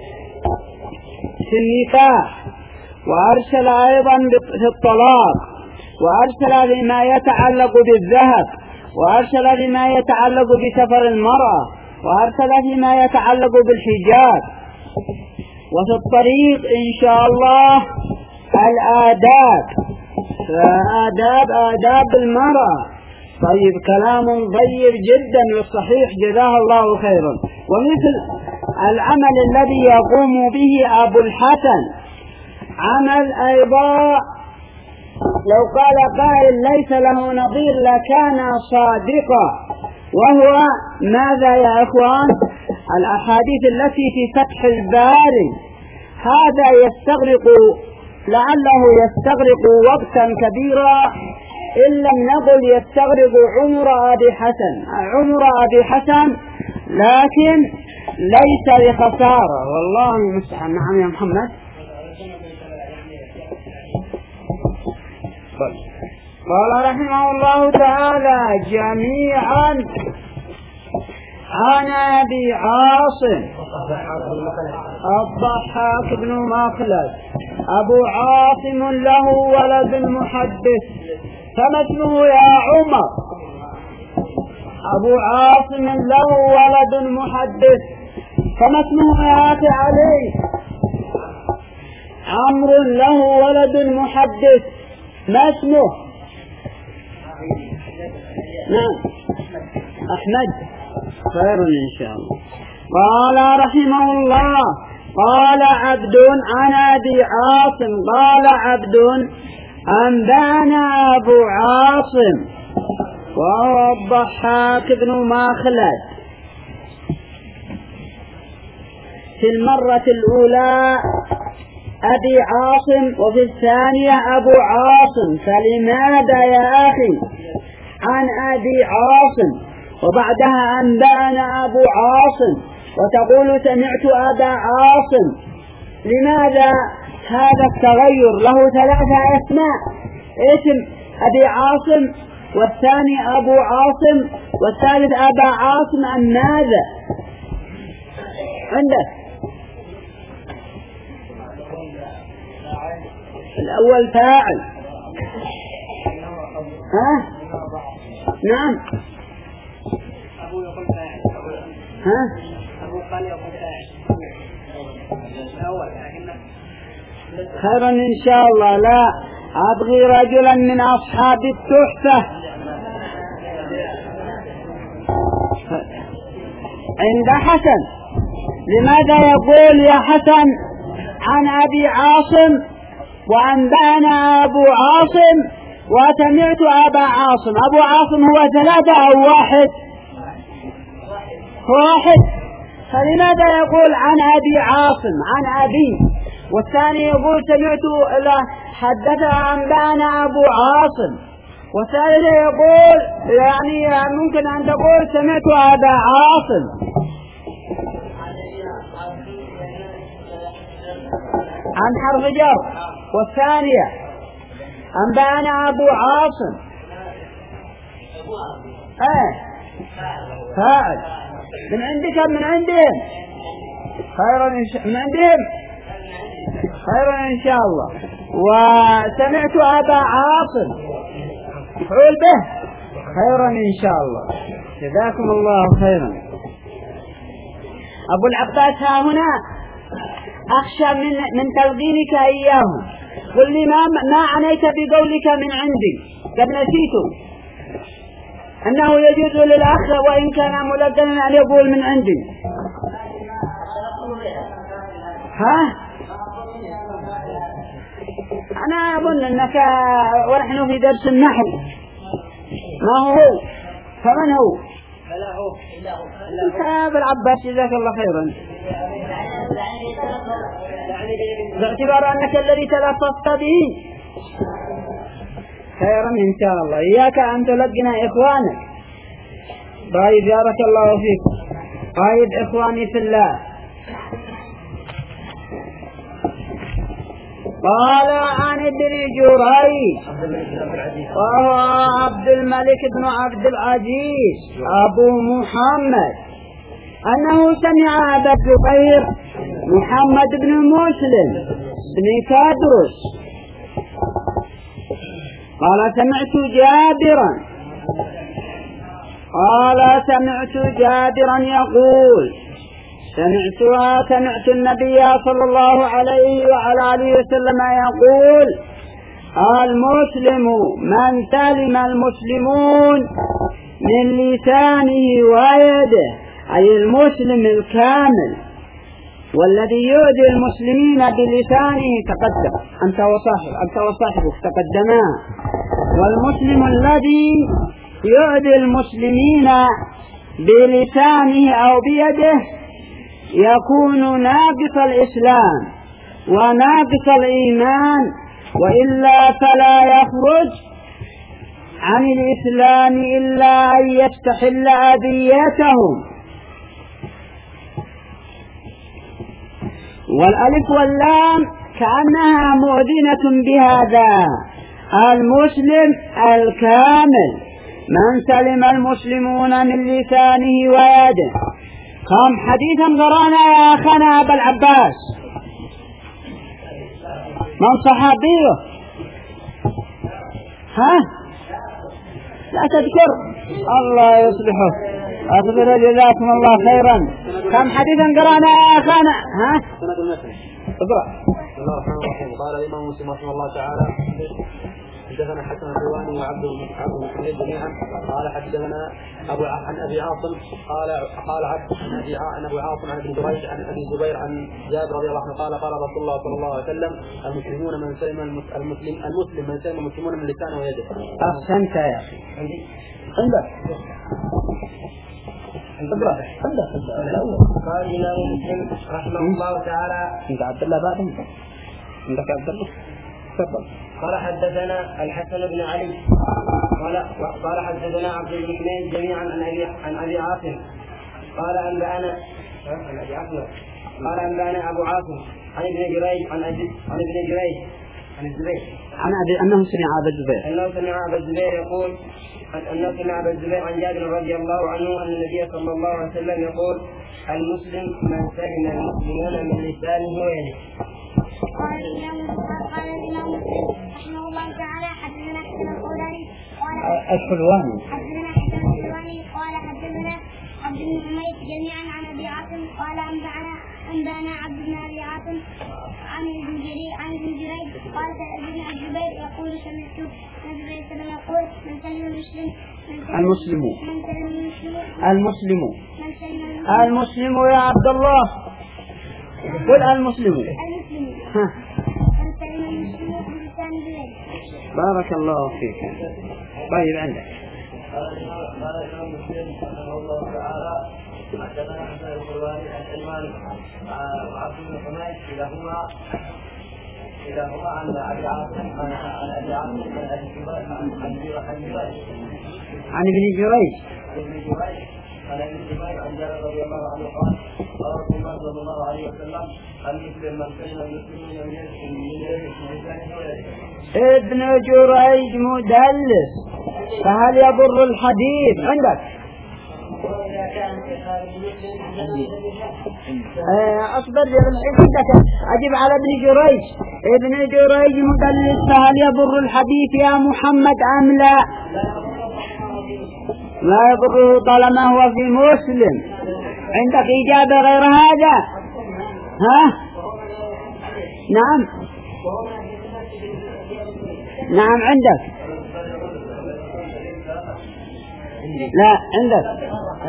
في النكاح، وأرسل أيضا في الطلاق، وأرسل بما يتعلق بالذهب، وأرسل بما يتعلق بسفر المرأة، وأرسل فيما يتعلق بالحجاب، وفي الطريق إن شاء الله الآداب، فآداب آداب المرأة. طيب كلام طيب جدا والصحيح جزاه الله خيرا. ومثل العمل الذي يقوم به أبو الحسن عمل أيضا لو قال قائل ليس له نظير لكان صادقا، وهو ماذا يا إخوان؟ الأحاديث التي في فتح الباري هذا يستغرق لعله يستغرق وقتا كبيرا، إن لم نقل يستغرق عمر أبي حسن عمر أبي حسن لكن ليس بخسارة، والله المستعان. نعم يا محمد. قال رحمه الله تعالى جميعا عن أبي عاصم الضحاك بن مخلد أبو عاصم له ولد محدث، فما اسمه يا عمر؟ أبو عاصم له ولد محدث، فما اسمه يا أخي علي؟ عمرو له ولد محدث، ما اسمه؟ نعم أحمد. خير إن شاء الله. قال رحمه الله قال عبد عن أبي عاصم قال عبد أنبانا أبو عاصم وهو الضحاك بن مخلد. في المرة الأولى أبي عاصم وفي الثانية أبو عاصم، فلماذا يا أخي عن أبي عاصم وبعدها أنبأنا أبو عاصم وتقول سمعت أبا عاصم؟ لماذا هذا التغير؟ له ثلاثة أسماء، اسم أبي عاصم والثاني أبو عاصم والثالث أبا عاصم. أم ماذا عندك؟ الأول فاعل. ها نعم أبو يقول فاعل. ها أبو قال يقول فاعل الأول، لكن خيرا إن شاء الله. لا أبغي رجلا من أصحاب التحفة عند حسن. لماذا يقول يا حسن عن أبي عاصم وأنبأنا أبو عاصم وسمعت أبا عاصم؟ أبو عاصم هو ثلاثة أو واحد؟ واحد. فلماذا يقول عن أبي عاصم عن أبي، والثاني يقول سمعت حدث أنبأنا أبو عاصم، والثالث يقول يعني ممكن أن تقول سمعت أبا عاصم. عن حرف جر. والثانية أنبأنا أبو عاصم ايه فاعل. من عندك من عندهم؟ خيرا إن شاء من عندهم خيرا إن شاء الله. وسمعت أبا عاصم فعل به. خيرا إن شاء الله، جزاكم الله خيرا. أبو العباس ها هنا أخشى من من تلقينك إياهم. قل لي ما ما عنيت بقولك من عندي؟ قد نسيت أنه يجوز للأخ وإن كان ملقنا أن يقول من عندي. ها أنا أظن أنك ونحن في درس النحو. ما هو فمن هو؟ أبو العباس جزاك الله خيرا، باعتبار أنك الذي تلفظت به. خيرا إن شاء الله. إياك أن تلقنا إخوانك. طيب بارك الله فيك. طيب إخواني في الله. قال عن ابن جريج وهو عبد الملك بن عبد العزيز أبو محمد أنه سمع أبا الزبير محمد بن مسلم بن كادرس قال سمعت جابرا قال سمعت جابرا يقول سمعتها سمعت النبي صلى الله عليه وعلى آله وسلم يقول المسلم من سلم المسلمون من لسانه ويده، أي المسلم الكامل، والذي يؤذي المسلمين بلسانه تقدم أنت وصاحب أنت وصاحبك تقدما. والمسلم الذي يؤذي المسلمين بلسانه أو بيده يكون ناقص الإسلام وناقص الإيمان، وإلا فلا يخرج عن الإسلام إلا أن يستحل أذيتهم. والألف واللام كأنها مؤذنة بهذا. المسلم الكامل من سلم المسلمون من لسانه ويده. كم حديثا قرانا يا أخانا أبا العباس؟ من صحابيه؟ ها؟ لا تذكر. الله يصلحه. أصبر جزاكم الله خيرا. كم حديثا قرانا يا أخانا؟ ها؟ سند المتن. اقرأ. بسم الله الرحمن الرحيم. قال الإمام مسلم رحمه الله تعالى: حدثنا حسن الحلواني وعبد المحمد جميعا قال حدثنا ابو عن ابي عاصم قال قال عبد عن ابي عن ابو عاصم عن ابن جريج عن ابي زبير عن جابر رضي الله عنه قال قال رسول الله صلى الله عليه وسلم: المسلمون من سلم المسلم المسلم من سلم المسلمون من لسانه ويده. احسنت يا اخي. عندي عندك اقرا عندك الاول. قال الإمام مسلم رحمه الله تعالى: انت عبد الله بعدهم عندك عبد الله. تفضل. قال حدثنا الحسن بن علي قال قال حدثنا عبد الرحمن جميعا عن ابي عن ابي عاصم قال انبانا عن ابي عاصم قال انبانا ابو عاصم عن ابن جريج عن عن ابن جريج عن الزبير عن ابي انه سمع ابا الزبير انه سمع ابا الزبير يقول انه سمع ابا الزبير عن جابر رضي الله عنه ان النبي صلى الله عليه وسلم يقول: المسلم من سلم المسلمون من لسانه ويده. قال الإمام قال الإمام مسلم رحمه الله تعالى: حدثنا حسن القولاني قال الحلواني حدثنا حسن الحلواني قال حدثنا عبد بن حميد جميعا عن أبي عاصم قال أنبأنا أنبأنا عبد بن أبي عاصم عن ابن جرير عن ابن جريج قال: سألنا الزبير يقول: سمعت النبي صلى الله عليه وسلم يقول: من سلم المسلم المسلم من سلم المسلم المسلم من سلم المسلم يا عبد الله. قل المسلم. المسلم ها. من سلم المسلم بلسان بيده. بارك الله فيك. طيب عندك. قال الإمام مسلم رحمه الله تعالى: حدثنا حسن الحلواني عن سلمان وعبد بن حميد كلاهما كلاهما عن ابي عاصم عن ابي عاصم عن ابي جبير عن ابن جريج عن ابن جبير عن ابن جبير عن جابر رضي الله عنه قال: قال رسول الله صلى الله عليه وسلم: المسلم من سلم المسلمين من يده من لسانه ويده. ابن جريج مدلس، فهل يضر الحديث؟ عندك اصبر يا ابن عندك اجب على ابن جريج. ابن جريج مدلس، فهل يضر الحديث يا محمد ام لا؟ لا يضره طالما هو في مسلم. عندك اجابه غير هذا؟ ها؟ نعم نعم عندك. لا عندك.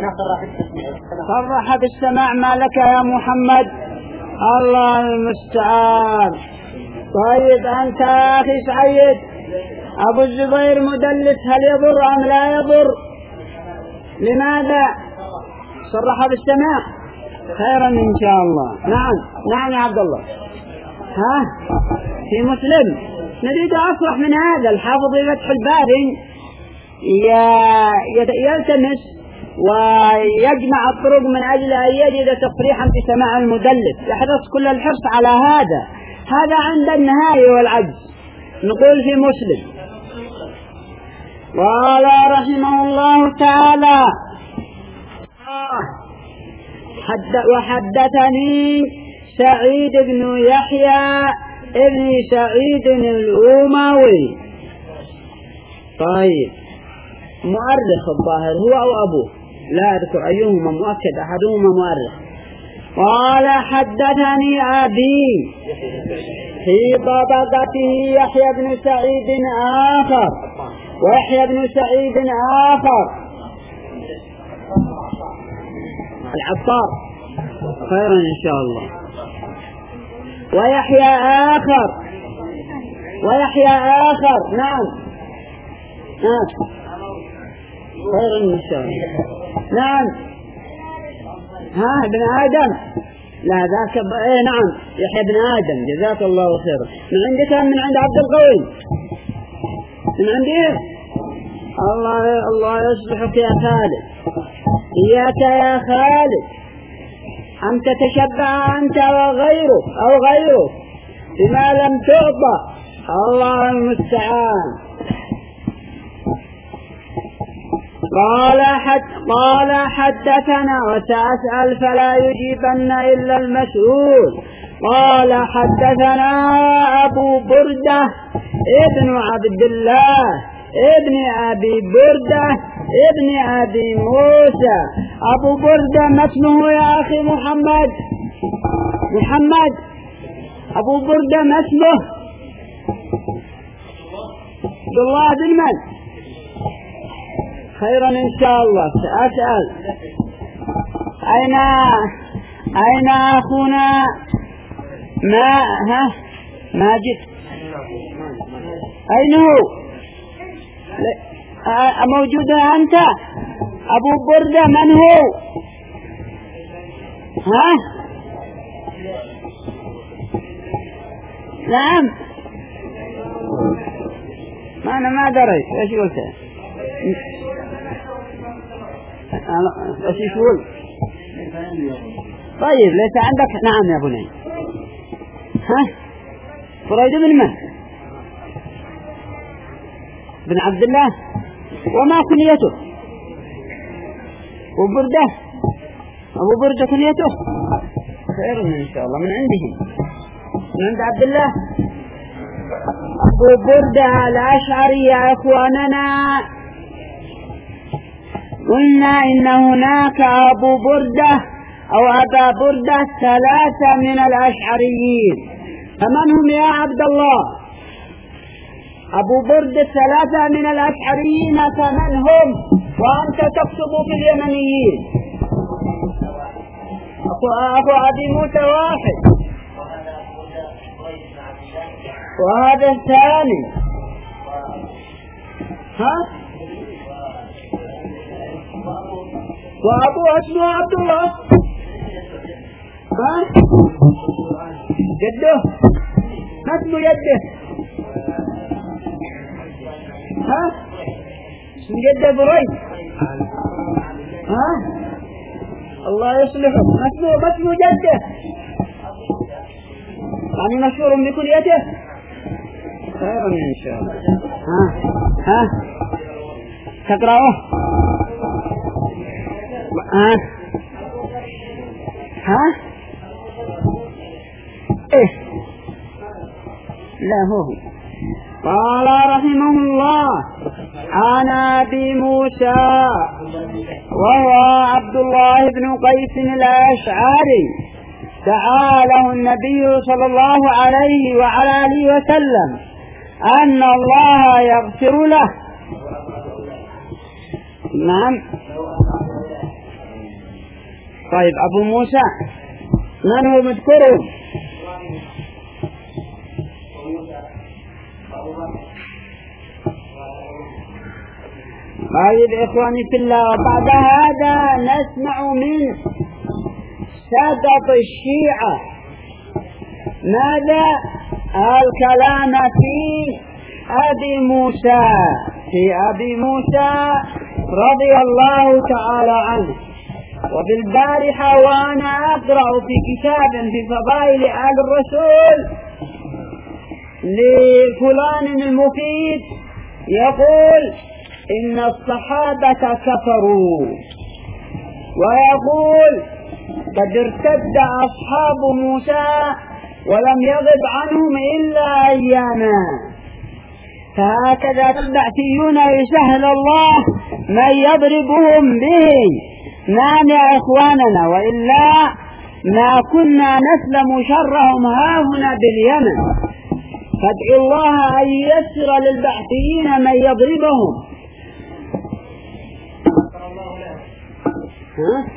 صرح بالسماع ما لك يا محمد. الله المستعان. طيب أنت يا أخي سعيد، أبو الزبير مدلس، هل يضر أم لا يضر؟ لماذا صرح بالسماع؟ خيرا إن شاء الله. نعم نعم يا عبد الله. ها في مسلم. نريد أصرح من هذا. الحافظ فتح الباري يلتمس ويجمع الطرق من أجل أن يجد تصريحا بسماع المدلس. يحرص كل الحرص على هذا. هذا عند النهاية والعجز. نقول في مسلم. قال رحمه الله تعالى: حد وحدثني سعيد بن يحيى ابن سعيد الأموي. طيب مؤرخ الظاهر هو أو أبوه، لا أذكر أيهما مؤكد، أحدهما مؤرخ. قال: حدثني أبي في طبقته يحيى بن سعيد آخر ويحيى بن سعيد آخر العطار، خيرا إن شاء الله. ويحيى آخر ويحيى آخر نعم نعم خيرا إن شاء الله. نعم ها ابن آدم لا ذاك ب... ايه نعم يحيى بن آدم جزاك الله خيرا. من عندك من عند عبد القوي من عندي. الله الله يصلحك يا خالد. إياك يا خالد أن تتشبع أنت وغيرك أو غيرك بما لم تعطى. الله المستعان. قال حد قال حدثنا وسأسأل فلا يجيبن إلا المسؤول. قال حدثنا أبو بردة ابن عبد الله ابن أبي بردة ابن أبي موسى. أبو بردة ما اسمه يا أخي محمد؟ محمد أبو بردة ما اسمه؟ عبد الله بن من؟ خيرا إن شاء الله. سأسأل أين أين أخونا ما ها ماجد؟ أين هو؟ موجود أنت؟ أبو بردة من هو؟ ها؟ نعم ما أنا ما دريت إيش قلت؟ إيش يقول؟ طيب ليس عندك؟ نعم يا بني. ها؟ فريد بن من؟ بن عبد الله. وما كنيته؟ أبو بردة. أبو بردة كنيته خير إن شاء الله. من عندهم من عند عبد الله. أبو بردة الأشعري يا أخواننا قلنا إن هناك أبو بردة أو أبا بردة ثلاثة من الأشعريين. فمن هم يا عبد الله؟ أبو بردة ثلاثة من الأشعريين فمن هم؟ وأنت تكتب في اليمنيين. أخو, أخو أبي موسى واحد وهذا الثاني. ها؟ وأبوه اسمه عبد الله. ها؟ جده ما اسمه جده؟ ها؟ اسمه جده بريد. ها؟ الله يصلحه. ما اسمه ما اسمه جده يعني مشهور بكليته خيرا إن شاء الله. ها ها تقرأه. ها ها إيه لا هو. قال رحمه الله عن أبي موسى وهو عبد الله بن قيس الأشعري دعا له النبي صلى الله عليه وعلى آله وسلم أن الله يغفر له. نعم. طيب أبو موسى من هو مذكره؟ طيب إخواني في الله. وبعد هذا نسمع من سادة الشيعة ماذا؟ الكلام في أبي موسى في أبي موسى رضي الله تعالى عنه. وبالبارحة وأنا أقرأ في كتاب في فضائل آل الرسول لفلان المفيد يقول إن الصحابة كفروا ويقول قد ارتد أصحاب موسى ولم يغب عنهم إلا أياما. فهكذا البعثيون يسهل الله من يضربهم به. نعم يا إخواننا وإلا ما كنا نسلم شرهم هاهنا باليمن. فادعوا الله أن يسر للبعثيين من يضربهم. ها؟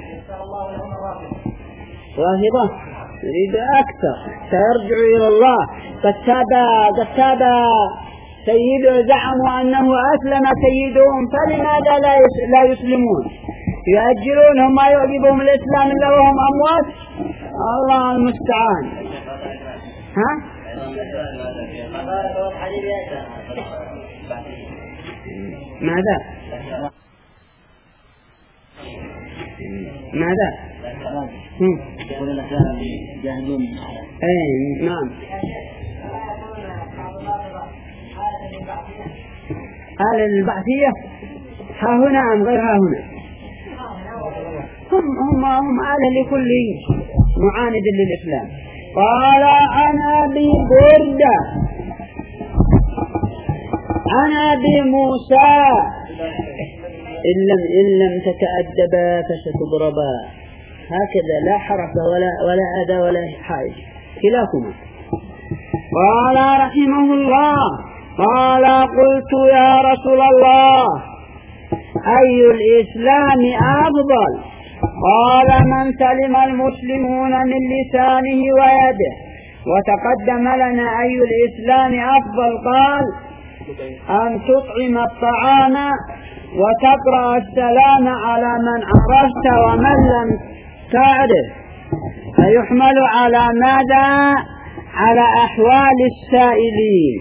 راهبة يريد أكثر سيرجع إلى الله. قد سيد زعموا أنه أسلم سيدهم فلماذا لا يسلمون؟ يؤجلون هم ما يعجبهم الإسلام إلا وهم أموات. الله المستعان. ها ماذا ماذا اي نعم. قال البعثية ها هنا أم غير ها هنا؟ هم هم هم آله لكل معاند للإسلام. قال عن أبي بردة عن أبي موسى إن لم, إن لم تتأدبا فستضربا. هكذا لا حرف ولا, ولا أذى ولا حائج كلاكما. قال رحمه الله قال قلت يا رسول الله أي الإسلام أفضل؟ قال من سلم المسلمون من لسانه ويده. وتقدم لنا أي الإسلام أفضل قال أن تطعم الطعام وتقرأ السلام على من عرفت ومن لم تعرف. فيحمل على ماذا؟ على أحوال السائلين.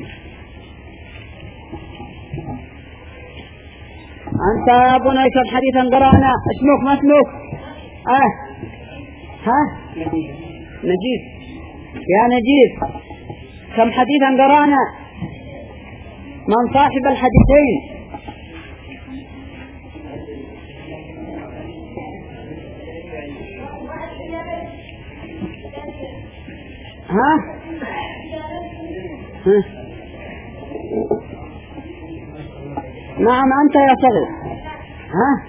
أنت يا ابني كم حديثا قرأنا؟ اسمك ما اسمك؟ أه ها نجيب يا نجيب كم حديثا قرأنا؟ من صاحب الحديثين؟ ها ها نعم أنت يا صغير. ها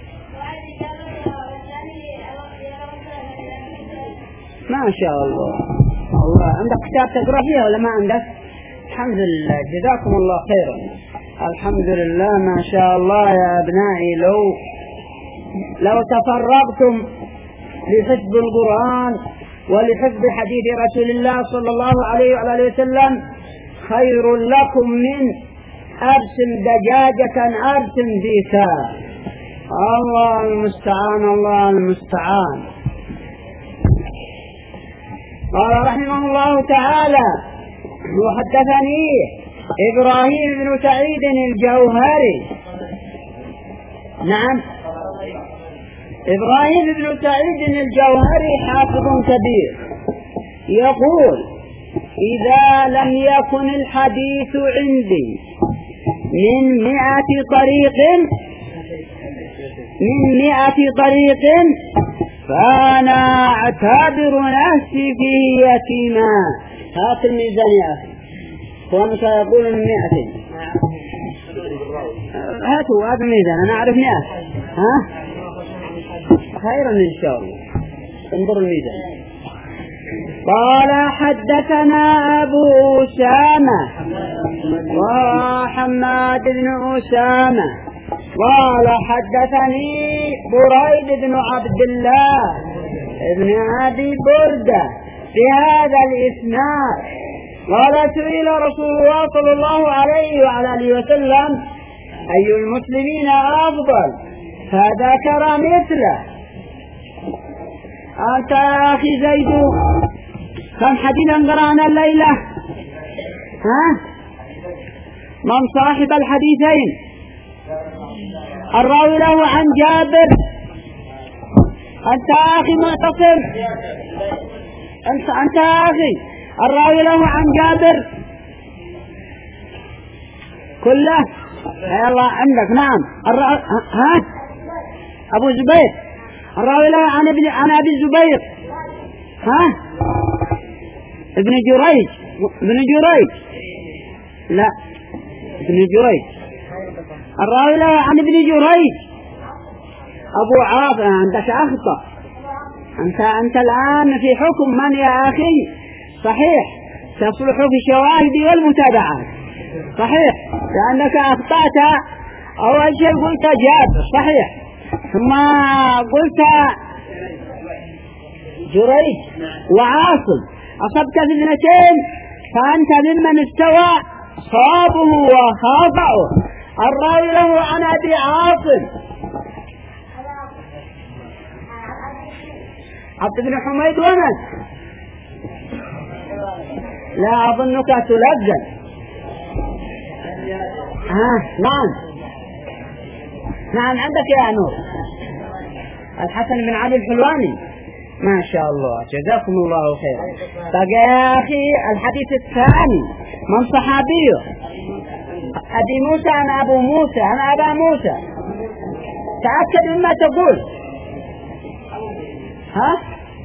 ما شاء الله. الله عندك كتاب تقرأ فيها ولا ما عندك؟ الحمد لله جزاكم الله خيرا. الحمد لله ما شاء الله يا أبنائي. لو لو تفرغتم لحفظ القرآن ولحفظ حديث رسول الله صلى الله عليه وآله وسلم خير لكم من أرسم دجاجة أرسم ديكا. الله المستعان الله المستعان. قال رحمه الله تعالى وحدثني إبراهيم بن سعيد الجوهري. نعم إبراهيم بن سعيد الجوهري حافظ كبير يقول إذا لم يكن الحديث عندي من مئة طريق من مئة طريق فأنا أعتبر نفسي فيه يتيما. هات الميزان يا أخي. وأنت يقول مئة. هاتوا هذا الميزان أنا أعرف مئة. ها خيرا إن شاء الله. انظر الميزان. قال حدثنا أبو أسامة وحماد بن أسامة قال حدثني بريد بن عبد الله ابن أبي بردة بهذا الإسناد قال سئل رسول الله صلى الله عليه وعلى آله وسلم أي المسلمين أفضل فذكر مثله. أنت يا أخي زيد كم حديثا قرأنا الليلة؟ ها من صاحب الحديثين؟ الراوي له عن جابر. أنت يا أخي معتصم أنت أنت يا أخي الراوي له عن جابر كله. يا الله عندك. نعم الرا... ها أبو زبير الراوي له عن ابن عن أبي الزبير. ها ابن جريج ابن جريج لا ابن جريج الراوي له عن ابن جريج أبو عاصم. أنت أخطأ. أنت أنت الآن في حكم من يا أخي؟ صحيح تصلح في الشواهد والمتابعات صحيح لأنك أخطأت. أول شيء قلت جابر صحيح ثم قلت جريج وعاصم أصبت في اثنتين فأنت ممن استوى صابه وخاطئه. الراوي له عن أبي عاصم عبد بن حميد ومن؟ لا أظنك تلجل. ها نعم نعم عندك يا نور. الحسن بن علي الحلواني ما شاء الله جزاكم الله خيرا. بقى يا أخي الحديث الثاني من صحابيه؟ أبي موسى أنا أبو موسى أنا أبا موسى. تأكد مما تقول. ها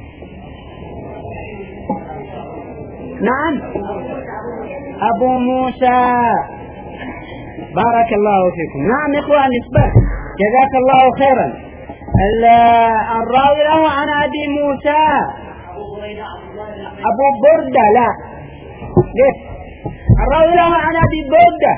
نعم أبو موسى بارك الله فيكم. نعم إخوان اصبر جزاك الله خيرا. الراوي له عن أبي موسى أبو بردة. لا ليه الراوي له عن أبي بردة.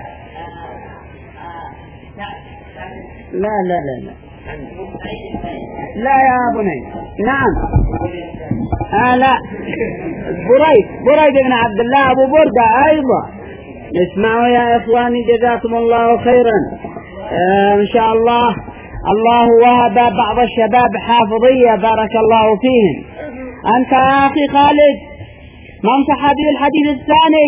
لا لا لا لا لا يا بني. نعم آه لا بريد بريد بن عبد الله أبو بردة أيضا. اسمعوا يا إخواني جزاكم الله خيرا. آه إن شاء الله الله وهب بعض الشباب حافظية بارك الله فيهم. أنت يا أخي خالد من صحابي الحديث الثاني؟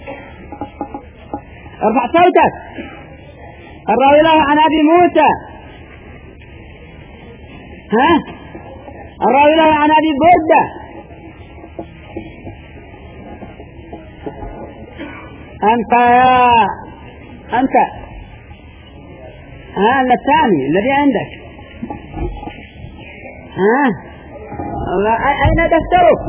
ارفع صوتك. الراوي له عن أبي موسى. ها الراوي له عن أبي بردة. أنت يا أنت ها الثاني الذي عندك. ها أين دفترك؟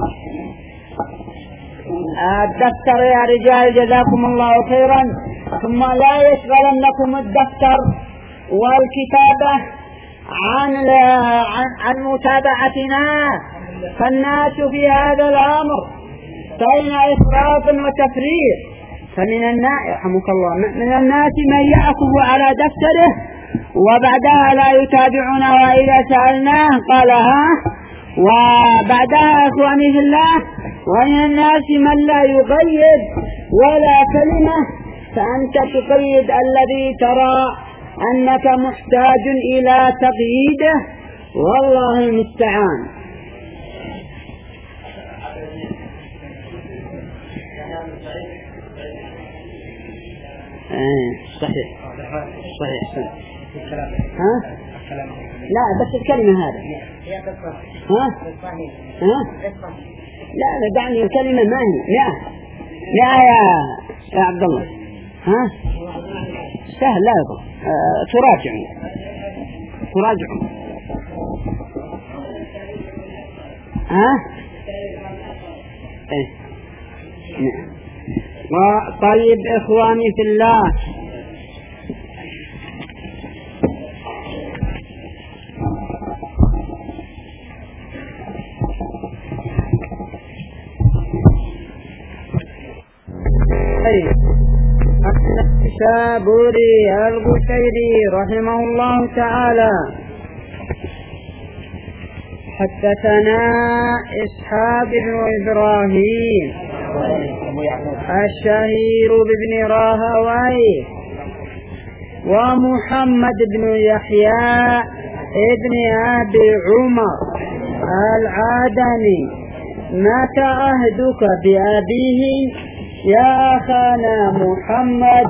الدفتر يا رجال جزاكم الله خيرا. ثم لا يشغلنكم الدفتر والكتابة عن عن متابعتنا، فالناس في هذا الأمر بين إفراط وتفريط. فمن الناس يرحمك الله من الناس من يأخذ على دفتره وبعدها لا يتابعنا وإذا سألناه قال ها، وبعدها إخواني في الله ومن الناس من لا يقيد ولا كلمة، فأنت تقيد الذي ترى أنك محتاج إلى تقييده والله المستعان. صحيح صحيح. ها لا بس الكلمة هذا ها ها لا لا دعني الكلمة ما هي لا لا يا يا عبد الله. ها سهل لا يضر. أه تراجع تراجع ها ايه نعم. وطيب إخواني في الله الشابوري القشيري رحمه الله تعالى حدثنا إسحاق بن إبراهيم الشهير بابن راهويه ومحمد بن يحيى ابن أبي عمر العادني. متى عهدك بأبيه يا أخانا محمد؟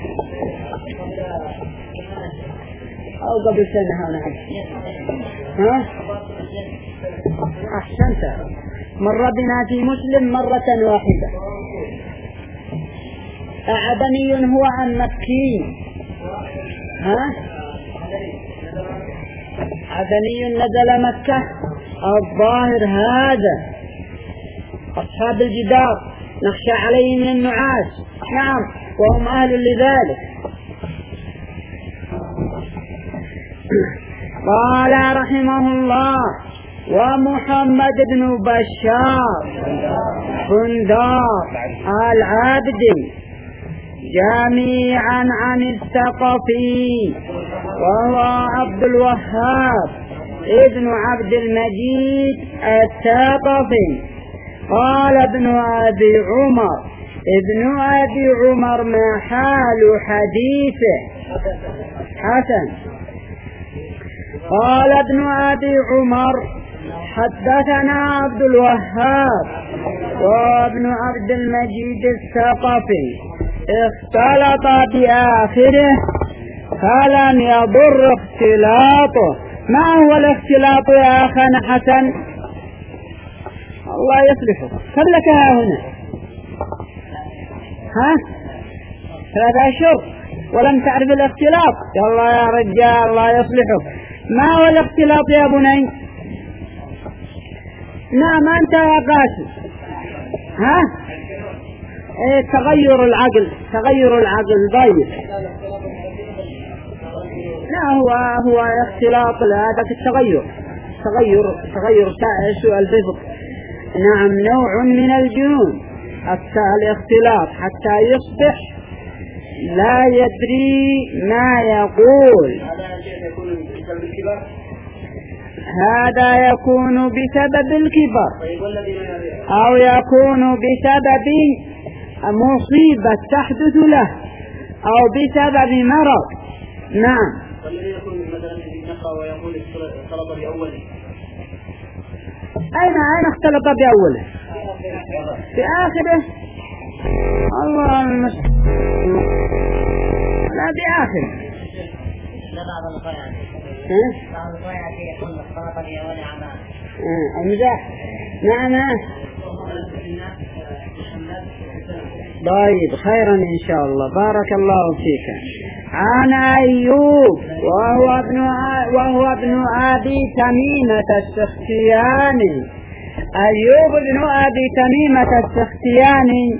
أو قبل سنة هنا ها أحسنت. مر بنا في مسلم مرة واحدة. أعدني هو عن مكي؟ ها عدني نزل مكة الظاهر هذا. أصحاب الجدار نخشى عليهم من النعاس. نعم وهم أهل لذلك. قال رحمه الله ومحمد بن بشار بندار العبدي جميعا عن الثقفي وهو عبد الوهاب ابن عبد المجيد الثقفي. قال ابن أبي عمر ابن أبي عمر ما حال حديثه؟ حسن. قال ابن أبي عمر حدثنا عبد الوهاب وابن عبد المجيد الثقفي اختلط بآخره فلم يضر اختلاطه. ما هو الاختلاط يا أخانا حسن؟ الله يصلحه. كم لك هنا؟ ها؟ ثلاثة أشهر ولم تعرف الاختلاط؟ يلا يا رجال الله يصلحه. ما هو الاختلاط يا بني؟ نعم أنت يا قاسم. ها؟ ايه تغير العقل، تغير العقل ضيق. لا هو هو اختلاط هذا التغير، تغير تغير سوء البفق. نعم نوع من الجنون الاختلاط حتى يصبح لا يدري ما يقول. هذا يكون بسبب الكبر أو يكون بسبب مصيبة تحدث له أو بسبب مرض. نعم. والذي يكون مثلا نقى ويقول اختلط بأوله. أين أين اختلط بأوله؟ في آخره. الله المستعان. لا بآخره. لا بعض القواعد. ها؟ بعض القواعد يكون اختلط بأوله عمام. آه المزاح. نعم. طيب خيرا إن شاء الله. بارك الله فيك. عن أيوب وهو ابن وهو ابن أبي تميمة السختياني. أيوب ابن أبي تميمة السختياني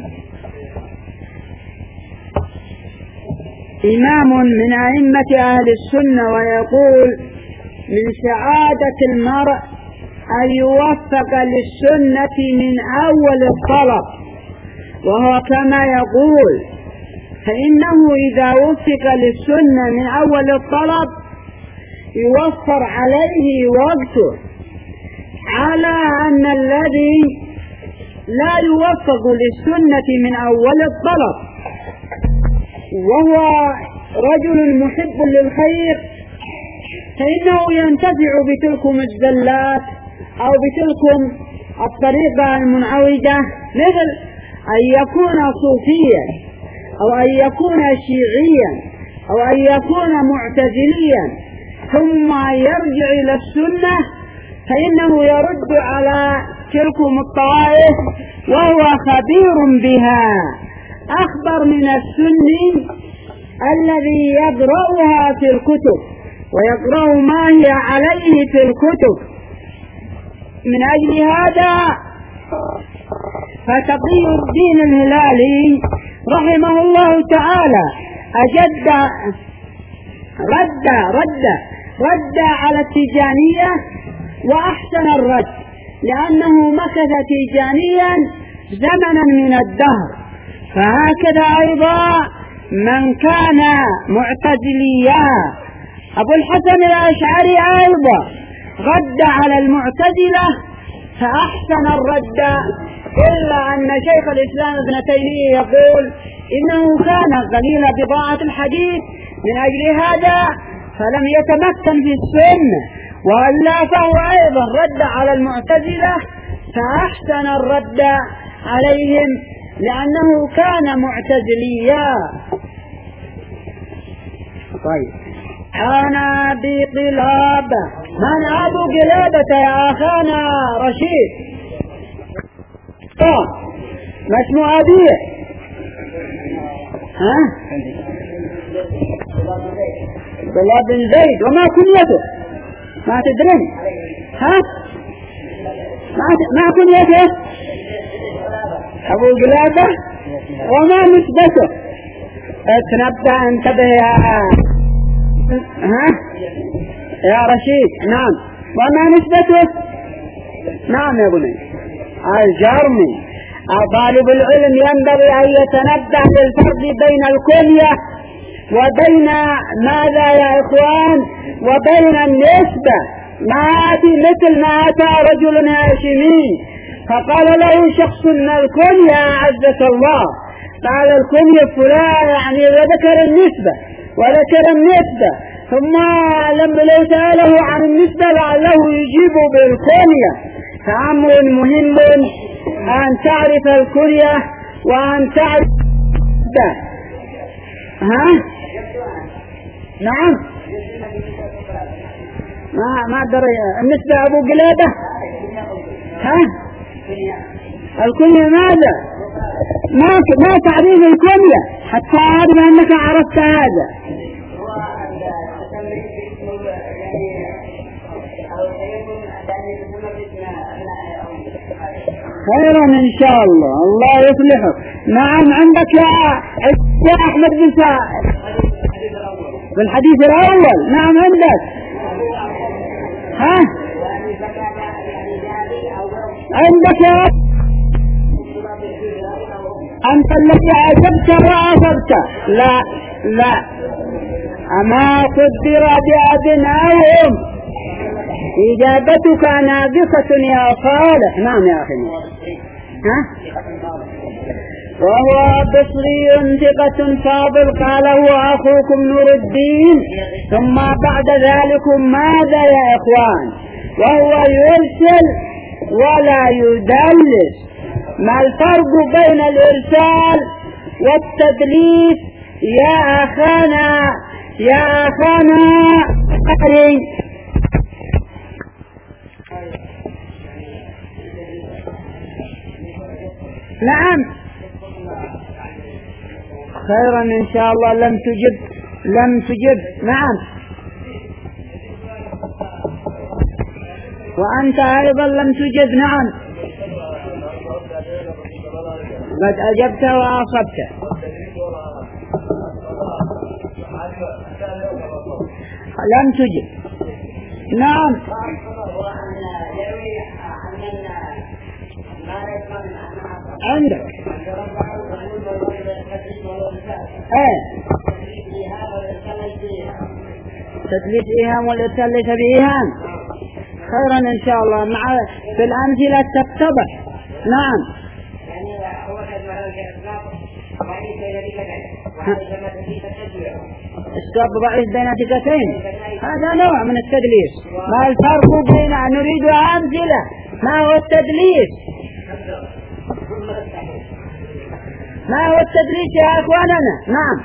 إمام من أئمة أهل السنة، ويقول من سعادة المرء أن يوفق للسنة من أول الطلب، وهو كما يقول فإنه إذا وفق للسنة من أول الطلب يوفر عليه وقته، على أن الذي لا يوفق للسنة من أول الطلب وهو رجل محب للخير فإنه ينتفع بتلكم الزلات أو بتلكم الطريقة المنعوجة، مثل أن يكون صوفيا أو أن يكون شيعيا أو أن يكون معتزليا ثم يرجع إلى السنة، فإنه يرد على تلكم الطوائف وهو خبير بها، أخبر من السني الذي يقرأها في الكتب ويقرأ ما هي عليه في الكتب. من أجل هذا فتقي الدين الهلالي رحمه الله تعالى أجد رد رد رد على التيجانية وأحسن الرد، لأنه مكث تيجانيا زمنا من الدهر. فهكذا أيضا من كان معتزليا أبو الحسن الأشعري أيضا رد على المعتزلة فأحسن الرد، إلا أن شيخ الإسلام ابن تيمية يقول إنه كان قليل بضاعة الحديث، من أجل هذا فلم يتمكن في السنة، وإلا فهو أيضا رد على المعتزلة فأحسن الرد عليهم لأنه كان معتزليا. طيب أنا أبي قلابة. من أبو قلابة يا أخانا رشيد؟ طيب ما اسمه أبيه؟ ها؟ عبد الله بن زيد. وما كنيته؟ ما تدرين؟ ها؟ ما كنيته؟ أبو قلابة. وما نسبته؟ اتنبه انتبه يا ها يا رشيد. نعم. وما نسبته؟ نعم يا بني. الجرمي. طالب العلم ينبغي أن يتنبه للفرق بين الكنية وبين ماذا يا إخوان وبين النسبة. ما أتي مثل ما أتى رجل هاشمي فقال له شخص من الكنية عزك الله، قال الكنية فلان يعني وذكر النسبة وذكر النسبة، ثم لما لو سأله عن النسبة لعله يجيب بالكنية. فأمر مهم أن تعرف الكنية وأن تعرف ده. ها نعم ما ما أدري النسبة أبو قلابة. ها الكنية ماذا؟ ما ما تعريف الكنية حتى أعرف أنك عرفت هذا. خيرا إن شاء الله الله يصلحه. نعم عندك يا أحمد بن سعد في الحديث الأول. نعم عندك. ها عندك يا أنت الذي عجبت وعصبت. لا لا أما قدر بأبنائهم إجابتك ناقصة يا صالح. نعم يا أخي. ها وهو بصري ثقة فاضل قال هو أخوكم نور الدين. ثم بعد ذلك ماذا يا إخوان؟ وهو يرسل ولا يدلس. ما الفرق بين الإرسال والتدليس يا أخانا يا أخانا أخي؟ نعم خيرا إن شاء الله. لم تجب لم تجب. نعم وأنت أيضا لم تجب. نعم قد أجبت وأصبت. لم تجب. نعم عندك ايه تدليس إيهام والإرسال ليس بإيهام. خيرا إن شاء الله. مع في الأمثلة تتضح. نعم اسقاط ضعيف بين ثقتين هذا نوع من التدليس. ما الفرق بين نريد أمثلة ما هو التدليس؟ ما هو التدليس يا أخواننا؟ نعم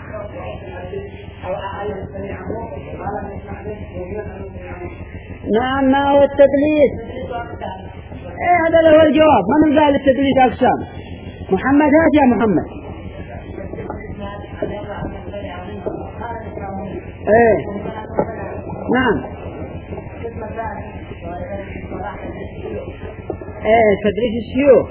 نعم ما هو التدليس؟ ايه هذا هو الجواب. من قال التدليس أقسام؟ محمد هات يا محمد. ايه نعم ايه تدريس الشيوخ.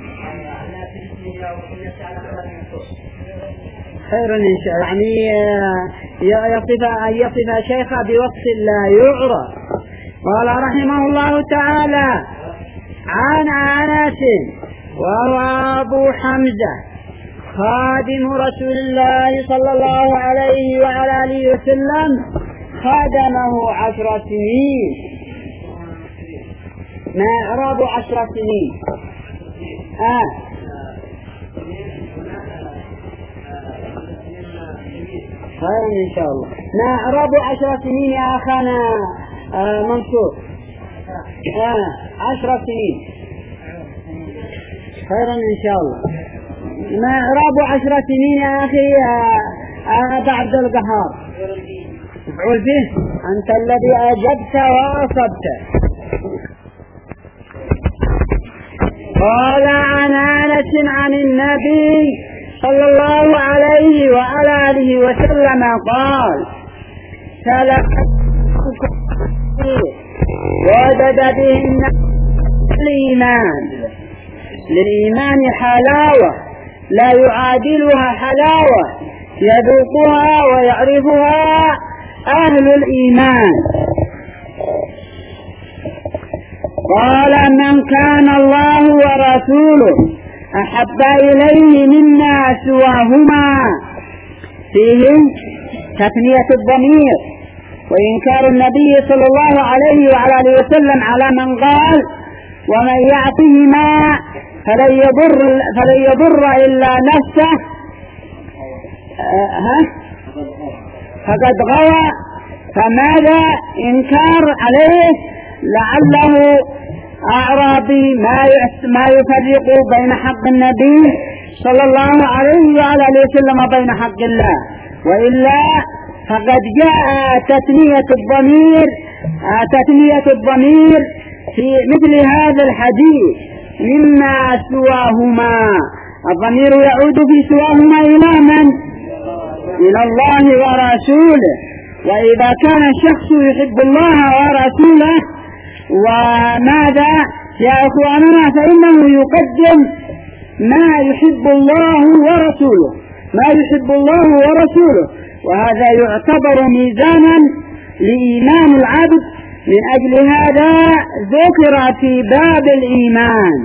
خيرا إن شاء الله. يعني يصف يصف شيخ بوصف لا يعرف. قال رحمه الله تعالى عن أنس وهو أبو حمزة خادم رسول الله صلى الله عليه وعلى آله وسلم خادمه عشر سنين. ما إعراب عشر سنين؟ آه خيرا إن شاء الله. ما إعراب عشر سنين يا أخانا آه منصور؟ آه عشر سنين. خيرا إن شاء الله. ما إعراب عشر سنين يا أخي آه أبا عبد القهار؟ مفعول به. أنت الذي أجبت وأصبت. قال عن أنس عن النبي صلى الله عليه وعلى آله وسلم قال ثلاث وجد بهن الإيمان. للإيمان حلاوة لا يعادلها حلاوة يذوقها ويعرفها أهل الإيمان. قال من كان الله ورسوله أحب إليه مما سواهما فيه تثنية الضمير وإنكار النبي صلى الله عليه وعلى آله وسلم على من قال ومن يعطهما فلن يضر, فلن يضر إلا نفسه أه فقد غوى فماذا إنكار عليه؟ لعله أعرابي ما ما يفرق بين حق النبي صلى الله عليه وعلى آله وسلم وبين حق الله، وإلا فقد جاء تثنية الضمير تثنية الضمير في مثل هذا الحديث مما سواهما. الضمير يعود في سواهما إلى من؟ إلى الله ورسوله. وإذا كان الشخص يحب الله ورسوله وماذا يا أخواننا فإنه يقدم ما يحب الله ورسوله ما يحب الله ورسوله وهذا يعتبر ميزانا لإيمان العبد. من أجل هذا ذكر في باب الإيمان.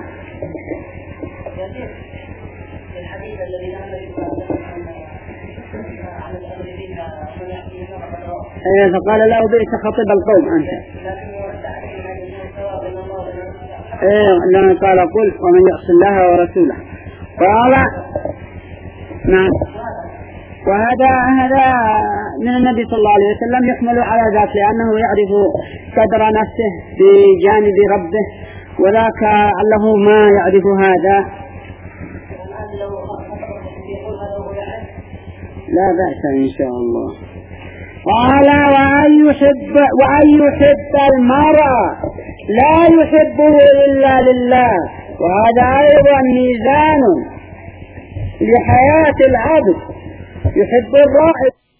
فقال له بئس خطيب القوم أنت. إيه لما قال قل ومن يعص الله ورسوله قال نعم. وهذا هذا من النبي صلى الله عليه وسلم يحمل على ذلك لأنه يعرف قدر نفسه بجانب ربه، وذاك الله ما يعرف هذا. لا بأس إن شاء الله. قال وأن يحب, وأن يحب المرء لا يحبه إلا لله، وهذا أيضا ميزان لحياة العبد. يحب الرائد